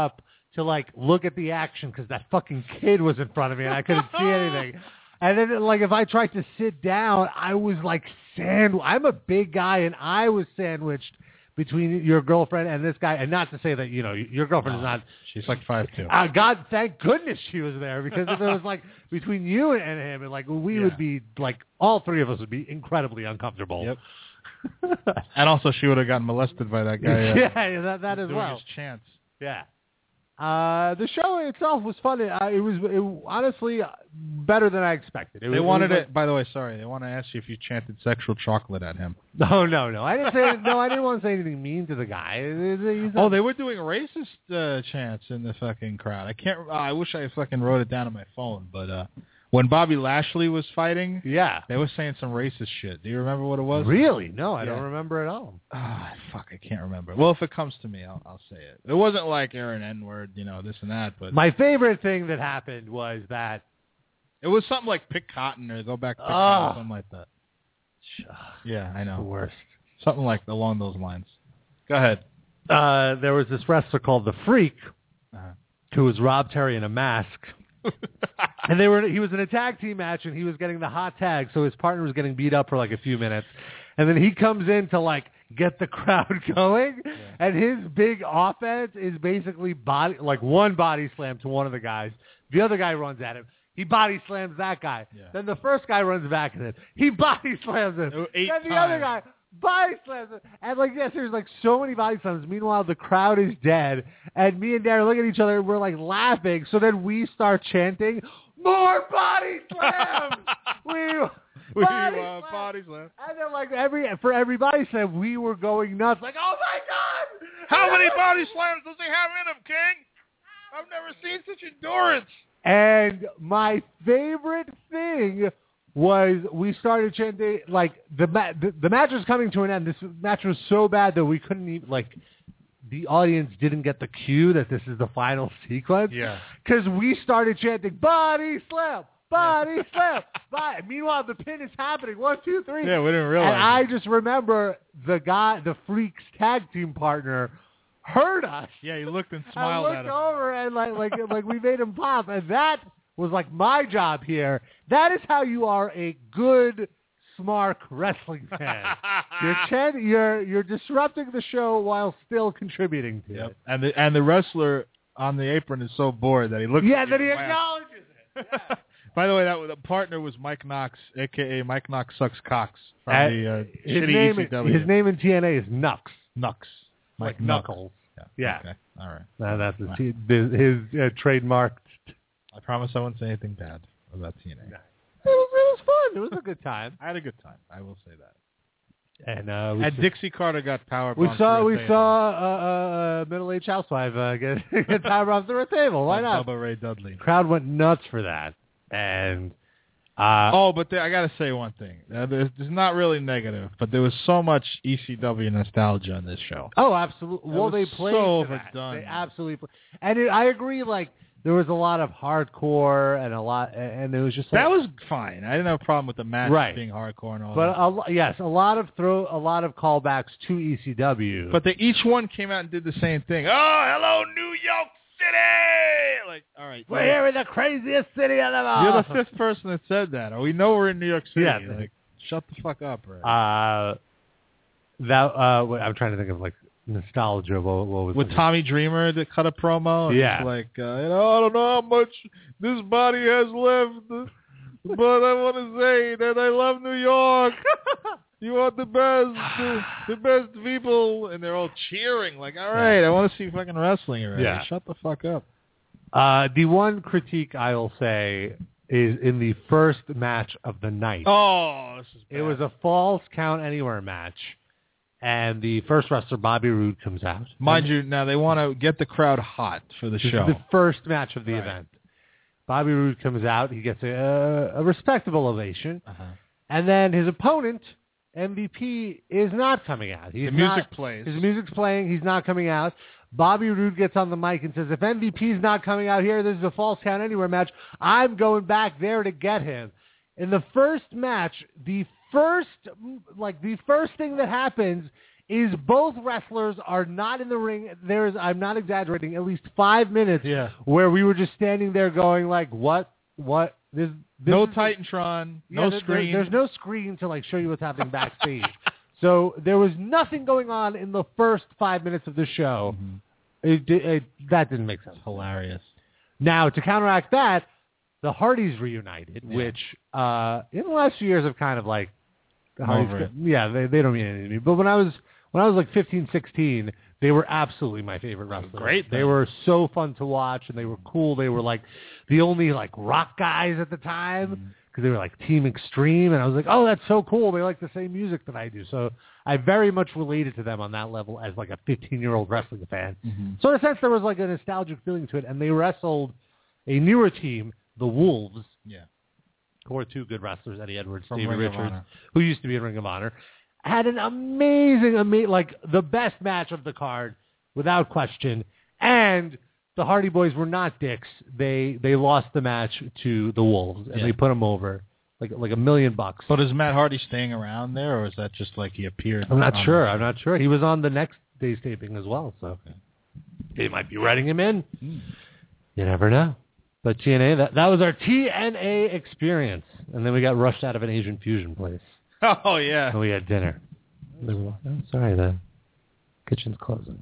to like look at the action because that fucking kid was in front of me and I couldn't see anything. And then like if I tried to sit down, I was like sand. I'm a big guy and I was sandwiched between your girlfriend and this guy. And not to say that, you know, your girlfriend oh, is not. She's like five two. Uh, God, thank goodness she was there because if it was like between you and him, and like we yeah. would be like all three of us would be incredibly uncomfortable. Yep. And also, she would have gotten molested by that guy. Uh, yeah, that that as doing well. His chance. Yeah. Uh, the show itself was fun. Uh, it was it, honestly better than I expected. It they was, wanted it. Was it. By the way, sorry, they want to ask you if you chanted sexual chocolate at him. No, no, no. I didn't say no. I didn't want to say anything mean to the guy. He's oh, they were doing racist uh, chants in the fucking crowd. I can't. Uh, I wish I fucking wrote it down on my phone, but. Uh, When Bobby Lashley was fighting, yeah, they were saying some racist shit. Do you remember what it was? Really? No, I yeah. don't remember at all. Ah, oh, fuck, I can't remember. Well, if it comes to me, I'll, I'll say it. It wasn't like Aaron N-word, you know, this and that. But my favorite thing that happened was that it was something like pick cotton or go back to pick oh. cotton, something like that. Yeah, I know. The worst. Something like along those lines. Go ahead. Uh, there was this wrestler called The Freak uh-huh. who was Rob Terry in a mask. And they were he was in a tag team match and he was getting the hot tag, so his partner was getting beat up for like a few minutes. And then he comes in to like get the crowd going, yeah. and his big offense is basically body like one body slam to one of the guys. The other guy runs at him. He body slams that guy. Yeah. Then the first guy runs back at him. He body slams him. Eight then the times. other guy body slams him. And like yes, there's like so many body slams. Meanwhile, the crowd is dead. And me and Darren look at each other and we're like laughing. So then we start chanting, more body slams! we we body, uh, slam. body slam. And then like every for every body slam, we were going nuts. Like, oh my God! How many body slams does he have in him, King? I've never seen such endurance. And my favorite thing was we started chanting, like, the, ma- the the match was coming to an end. This match was so bad that we couldn't even, like, the audience didn't get the cue that this is the final sequence. Yeah. Because we started chanting, body slam, body slam, body. Meanwhile, the pin is happening. One, two, three. Yeah, we didn't realize. And I just remember the guy, the Freak's tag team partner, heard us. Yeah, he looked and smiled I at looked him. over and like like like we made him pop, and that was like my job here. That is how you are a good, smart wrestling fan. You're ch- you're you're disrupting the show while still contributing to yep. it. And the and the wrestler on the apron is so bored that he looks. Yeah, at that he you. acknowledges it. Yeah. By the way, that the partner was Mike Knox, a k a. Mike Knox Sucks Cox from uh, the uh, his shitty name E C W. his name in T N A is Nux. Nux. Like Mike Knuckles. Yeah. Yeah. Okay. All right. No, that's his, his, his uh, trademarked. I promise I won't say anything bad about T N A. No. It was, it was fun. It was a good time. I had a good time. I will say that. And uh, we and saw, Dixie Carter got power. We saw we saw a uh, uh, middle-aged housewife uh, get, get power bombs through a table. Why not? Bubba Ray Dudley. Crowd went nuts for that. And uh, oh, but there, I got to say one thing. Uh, there's, there's not really negative, but there was so much E C W nostalgia on this show. Oh, absolutely. That well, they so played overdone. They absolutely. Play. And it, I agree. Like there was a lot of hardcore and a lot, and it was just like, that was fine. I didn't have a problem with the match right. being hardcore and all but that. A, lo- yes, a lot of throw, a lot of callbacks to E C W. But they, each one came out and did the same thing. Oh, hello, New York City! Like, all right, we're here in the craziest city of them all. You're the fifth person that said that. We know we're in New York City. Yeah, like, shut the fuck up, right? Uh, that uh, I'm trying to think of like nostalgia. What, what was with it? Tommy Dreamer that cut a promo? Yeah, it's like uh, you know, I don't know how much this body has left, but I want to say that I love New York. You are the best, the, the best people, and they're all cheering. Like, all right, I want to see fucking wrestling already. Yeah. Shut the fuck up. Uh, the one critique I'll say is in the first match of the night. Oh, this is bad. It was a falls count anywhere match, and the first wrestler, Bobby Roode, comes out. Mind and you, now they want to get the crowd hot for the this show. Is the first match of the right. event. Bobby Roode comes out. He gets a, a respectable ovation, uh-huh. and then his opponent, M V P, is not coming out. He's the music not, plays. His music's playing. He's not coming out. Bobby Roode gets on the mic and says, if M V P's not coming out here, this is a falls count anywhere match. I'm going back there to get him. In the first match, the first, like the first thing that happens is both wrestlers are not in the ring. There's, I'm not exaggerating, at least five minutes Yeah. where we were just standing there going like, what, what? This, this no is, Titantron, yeah, no there, screen. There, there's no screen to like show you what's happening backstage. So there was nothing going on in the first five minutes of the show. Mm-hmm. It, it, it, that didn't make sense. Hilarious. Now, to counteract that, the Hardys reunited, Yeah. which uh, in the last few years have kind of like, the Hardys, Over it. yeah, they, they don't mean anything to me. But when I was when I was like fifteen, sixteen, they were absolutely my favorite wrestlers. Great, They then. were so fun to watch, and they were cool. They were like the only like rock guys at the time because they were like Team Extreme, and I was like, oh, that's so cool. They like the same music that I do. So I very much related to them on that level as like a fifteen-year-old wrestling fan. Mm-hmm. So in a sense, there was like a nostalgic feeling to it, and they wrestled a newer team, the Wolves, Yeah. who are two good wrestlers, Eddie Edwards, From Stevie Ring of Richards, Honor. who used to be in Ring of Honor, had an amazing, amazing, like the best match of the card, without question. And the Hardy Boys were not dicks. They they lost the match to the Wolves, and Yeah. they put them over like like a million bucks. But is Matt Hardy staying around there, or is that just like he appeared? I'm not on sure. the- I'm not sure. He was on the next day's taping as well, so they might be writing him in. Mm. You never know. But T N A, that, that was our T N A experience. And then we got rushed out of an Asian fusion place. Oh, yeah. And we had dinner. They were like, oh, sorry, the kitchen's closing.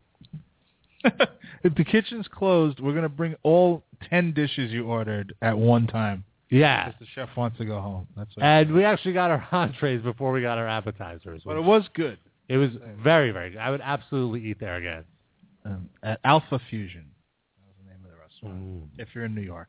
If the kitchen's closed, we're going to bring all ten dishes you ordered at one time. Yeah. Because the chef wants to go home. That's what And we actually got our entrees before we got our appetizers. But it was good. It was very, very good. I would absolutely eat there again. Um, at Alpha Fusion. That was the name of the restaurant. Mm. If you're in New York.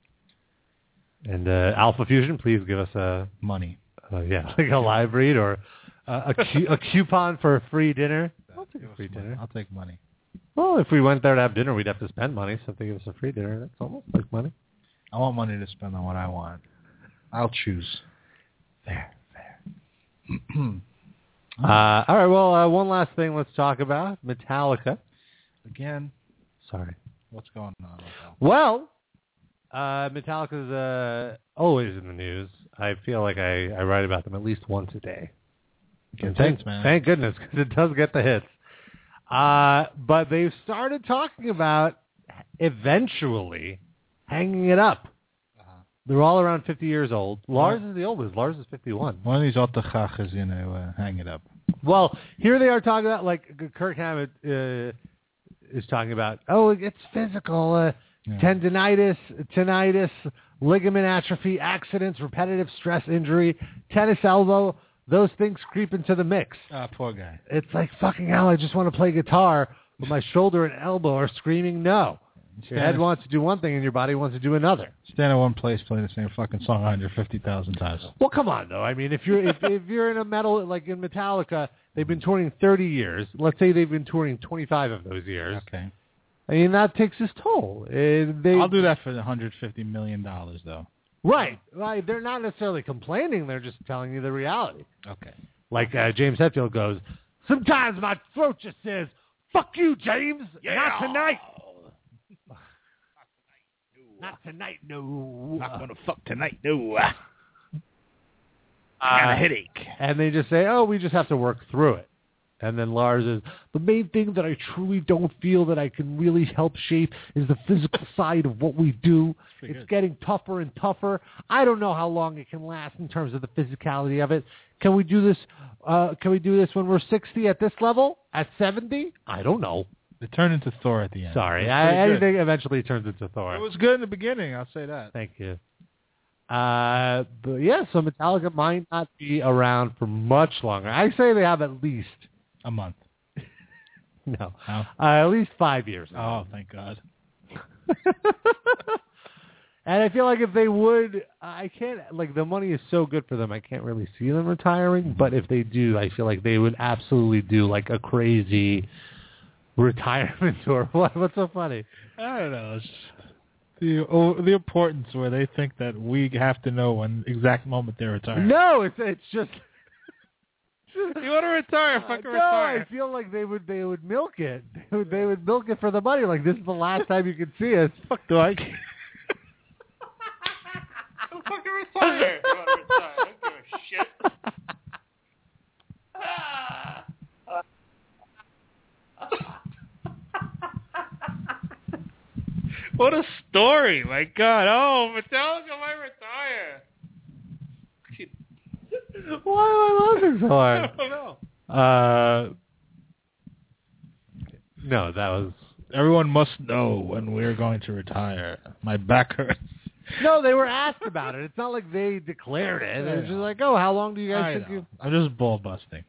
And uh, Alpha Fusion, please give us a... Money. Uh, yeah, like a live read or uh, a, cu- a coupon for a free dinner. I'll take a free dinner. I'll take money. Well, if we went there to have dinner, we'd have to spend money. So if they give us a free dinner, that's almost like money. I want money to spend on what I want. I'll choose. Fair, fair. uh, all right, well, uh, one last thing let's talk about. Metallica. Again. Sorry. What's going on? Well, uh, Metallica's uh, always in the news. I feel like I, I write about them at least once a day. And thank, hits, man. thank goodness, because it does get the hits. Uh, but they've started talking about eventually hanging it up. Uh-huh. They're all around fifty years old. Lars is the oldest. Lars is fifty-one. One of these autochach is going to uh, hang it up. Well, here they are talking about, like, Kirk Hammett uh, is talking about, oh, it's physical, uh, Yeah. tendinitis, tinnitus, ligament atrophy, accidents, repetitive stress injury, tennis elbow. Those things creep into the mix. Ah, poor guy. It's like, fucking hell, I just want to play guitar, but my shoulder and elbow are screaming no. Your head wants to do one thing and your body wants to do another. Stand in one place, play the same fucking song one hundred fifty thousand times. Well, come on, though. I mean, if you're if, if you're in a metal, like in Metallica, they've been touring thirty years. Let's say they've been touring twenty-five of those years. Okay. I mean, that takes its toll. Uh, they, I'll do that for the one hundred fifty million dollars, though. Right. Right. They're not necessarily complaining. They're just telling you the reality. Okay. Like uh, James Hetfield goes, sometimes my throat just says, fuck you, James. Yeah. Not tonight. Not tonight, no. Not going to fuck tonight, no. I got a headache. And they just say, oh, we just have to work through it. And then Lars is, the main thing that I truly don't feel that I can really help shape is the physical side of what we do. It's good. getting tougher and tougher. I don't know how long it can last in terms of the physicality of it. Can we do this? Uh, can we do this when we're sixty at this level? At seventy? I don't know. It turned into Thor at the end. Sorry. It was I, pretty good. anything eventually turns into Thor. It was good in the beginning, I'll say that. Thank you. Uh, but yeah, so Metallica might not be around for much longer. I say they have at least a month. No, Oh. uh, at least five years. Oh, thank God. And I feel like if they would, I can't, like, the money is so good for them, I can't really see them retiring. But if they do, I feel like they would absolutely do, like, a crazy retirement tour. What? What's so funny? I don't know. It's just the oh, the importance where they think that we have to know when exact moment they're retiring. No, it's it's just. You want to retire? Fucking no, retire. I feel like they would they would milk it. They would, they would milk it for the money. Like, this is the last time you can see us. Fuck, do I? I'm fucking retire. You want to retire? I don't give a shit. What a story! My God! Oh, Metallica might retire. Why am I laughing so hard? I don't know. Uh, no, that was... Everyone must know when we're going to retire. My back hurts. No, they were asked about it. It's not like they declared it. They're just like, oh, how long do you guys I think know. you... I'm just ball busting.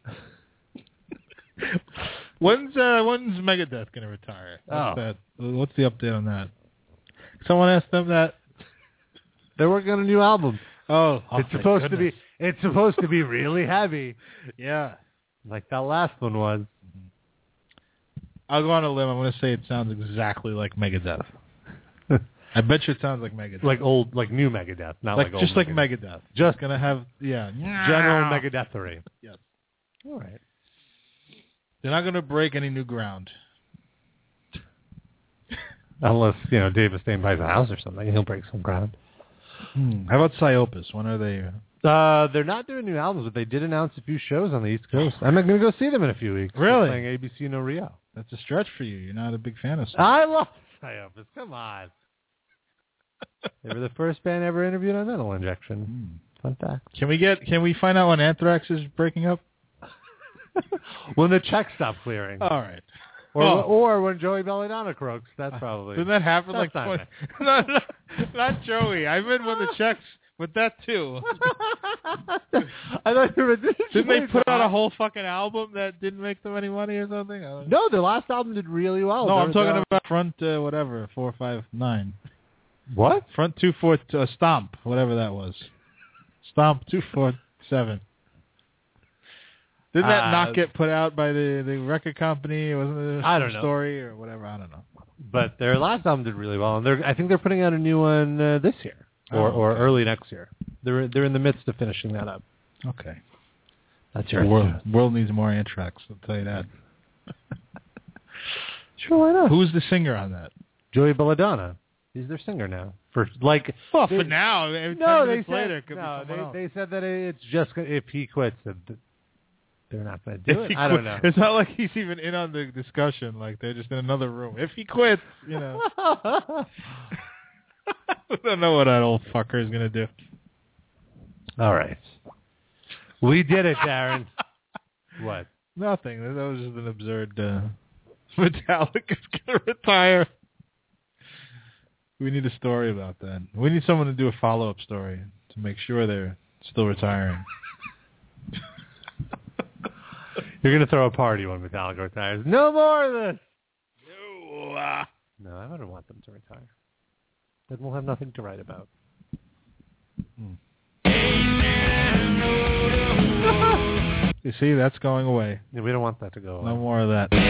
when's uh, when's Megadeth going to retire? What's, Oh. that? What's the update on that? Someone asked them that. They're working on a new album. Oh, oh it's thank supposed goodness. to be. It's supposed to be really heavy, Yeah. like that last one was. I'll go on a limb. I'm going to say it sounds exactly like Megadeth. I bet you it sounds like Megadeth. Like old, like new Megadeth, not like, like, just old like Megadeth. Megadeth. Just going to have yeah general Megadethery. Yes. All right. They're not going to break any new ground. Unless you know Dave Mustaine buys a house or something, he'll break some ground. Hmm. How about Psyopus? When are they? Uh, they're not doing new albums, but they did announce a few shows on the East Coast. I'm going to go see them in a few weeks. Really? They're playing A B C No Rio. That's a stretch for you. You're not a big fan of. I love Psyopus. Come on. They were the first band ever interviewed on Metal Injection. Hmm. Fun fact. Can we get? Can we find out when Anthrax is breaking up? When the checks stop clearing. All right. Or, Oh. or when Joey Belladonna croaks. That's probably... Didn't that happen That's like not twenty? not, not, not Joey. I meant when the checks with that too. I thought you were... Didn't they put out a whole fucking album that didn't make them any money or something? I don't know. No, their last album did really well. No, They're- I'm talking they're- about Front uh, whatever four five nine. What? Front two four uh, Stomp whatever that was. Stomp two four seven. Didn't that Uh, not get put out by the, the record company? Wasn't it a I don't know. story or whatever? I don't know. But their last album did really well, and they're I think they're putting out a new one uh, this year or, Oh, or okay. early next year. They're they're in the midst of finishing that up. Okay. That's The your world, world needs more Anthrax, I'll tell you that. Sure, why not? Who's the singer on that? Joey Belladonna. He's their singer now. For like, Well, they- for now. Every no, ten they minutes said later, it could no. be someone They, else. they said that it's just gonna- if he quits, that they're not going to do If it. he I quit- don't know. It's not like he's even in on the discussion. Like they're just in another room. If he quits, you know. I don't know what that old fucker is going to do. All right, we did it, Darren. What? Nothing. That was just an absurd. Uh, Metallica's going to retire. We need a story about that. We need someone to do a follow-up story to make sure they're still retiring. You're going to throw a party when Metallica retires. No more of this. No. Uh, No, I wouldn't want them to retire. Then we'll have nothing to write about. you see, that's going away. Yeah, we don't want that to go No away. more of that.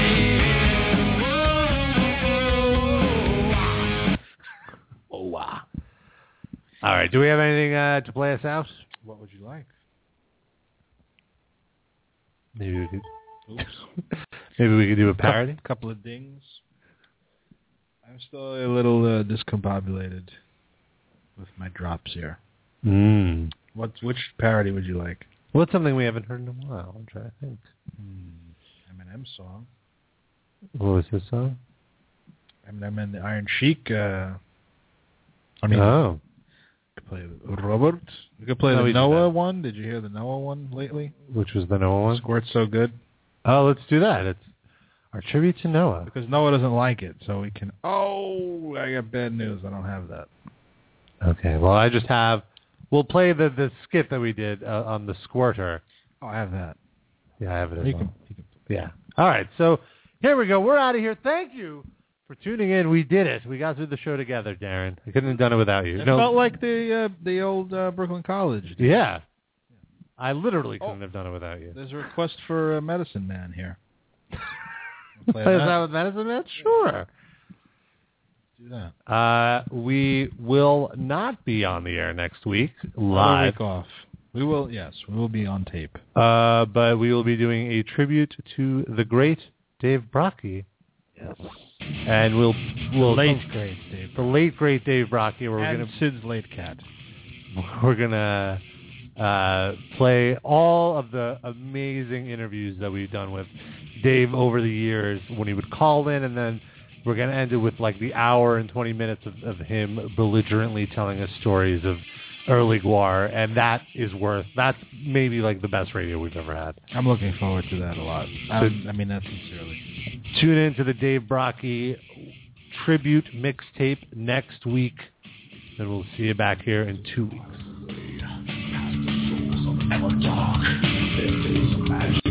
Oh, wow. All right, do we have anything uh, to play us out? What would you like? Maybe we could. Maybe we could do a parody. A couple of dings. I'm still a little uh, discombobulated with my drops here. Mm. What? Which parody would you like? What's something we haven't heard in a while? I'm trying to think. Hmm. Eminem song. What was his song? Eminem and the Iron Sheik. Uh, I mean, oh. you could play Robert. You could play No, the we did Noah that. one. Did you hear the Noah one lately? Which was the Noah one? Squirt's so good. Oh, let's do that. It's our tribute to Noah. Because Noah doesn't like it, so we can... Oh, I got bad news. I don't have that. Okay, well, I just have... We'll play the, the skit that we did uh, on the Squirter. Oh, I have that. Yeah, I have it as You well. can, you can Yeah. All right, so here we go. We're out of here. Thank you for tuning in. We did it. We got through the show together, Darren. I couldn't have done it without you. It No- felt like the uh, the old uh, Brooklyn College. Yeah. I literally couldn't Oh. have done it without you. There's a request for a Medicine Man here. Play Play that? that with Medicine Man? Sure. Do that. Uh, we will not be on the air next week Another live, week off. We will, yes, we will be on tape. uh, but we will be doing a tribute to the great Dave Brockie. Yes. And we'll we'll late great Dave. the late great Dave Brockie. We're and gonna Sid's late cat. we're gonna uh, play all of the amazing interviews that we've done with Dave over the years when he would call in, and then we're going to end it with like the hour and twenty minutes of, of him belligerently telling us stories of early Gwar, and that is worth, that's maybe like the best radio we've ever had. I'm looking forward to that a lot. Um, I mean that sincerely. Tune in to the Dave Brockie tribute mixtape next week, and we'll see you back here in two weeks.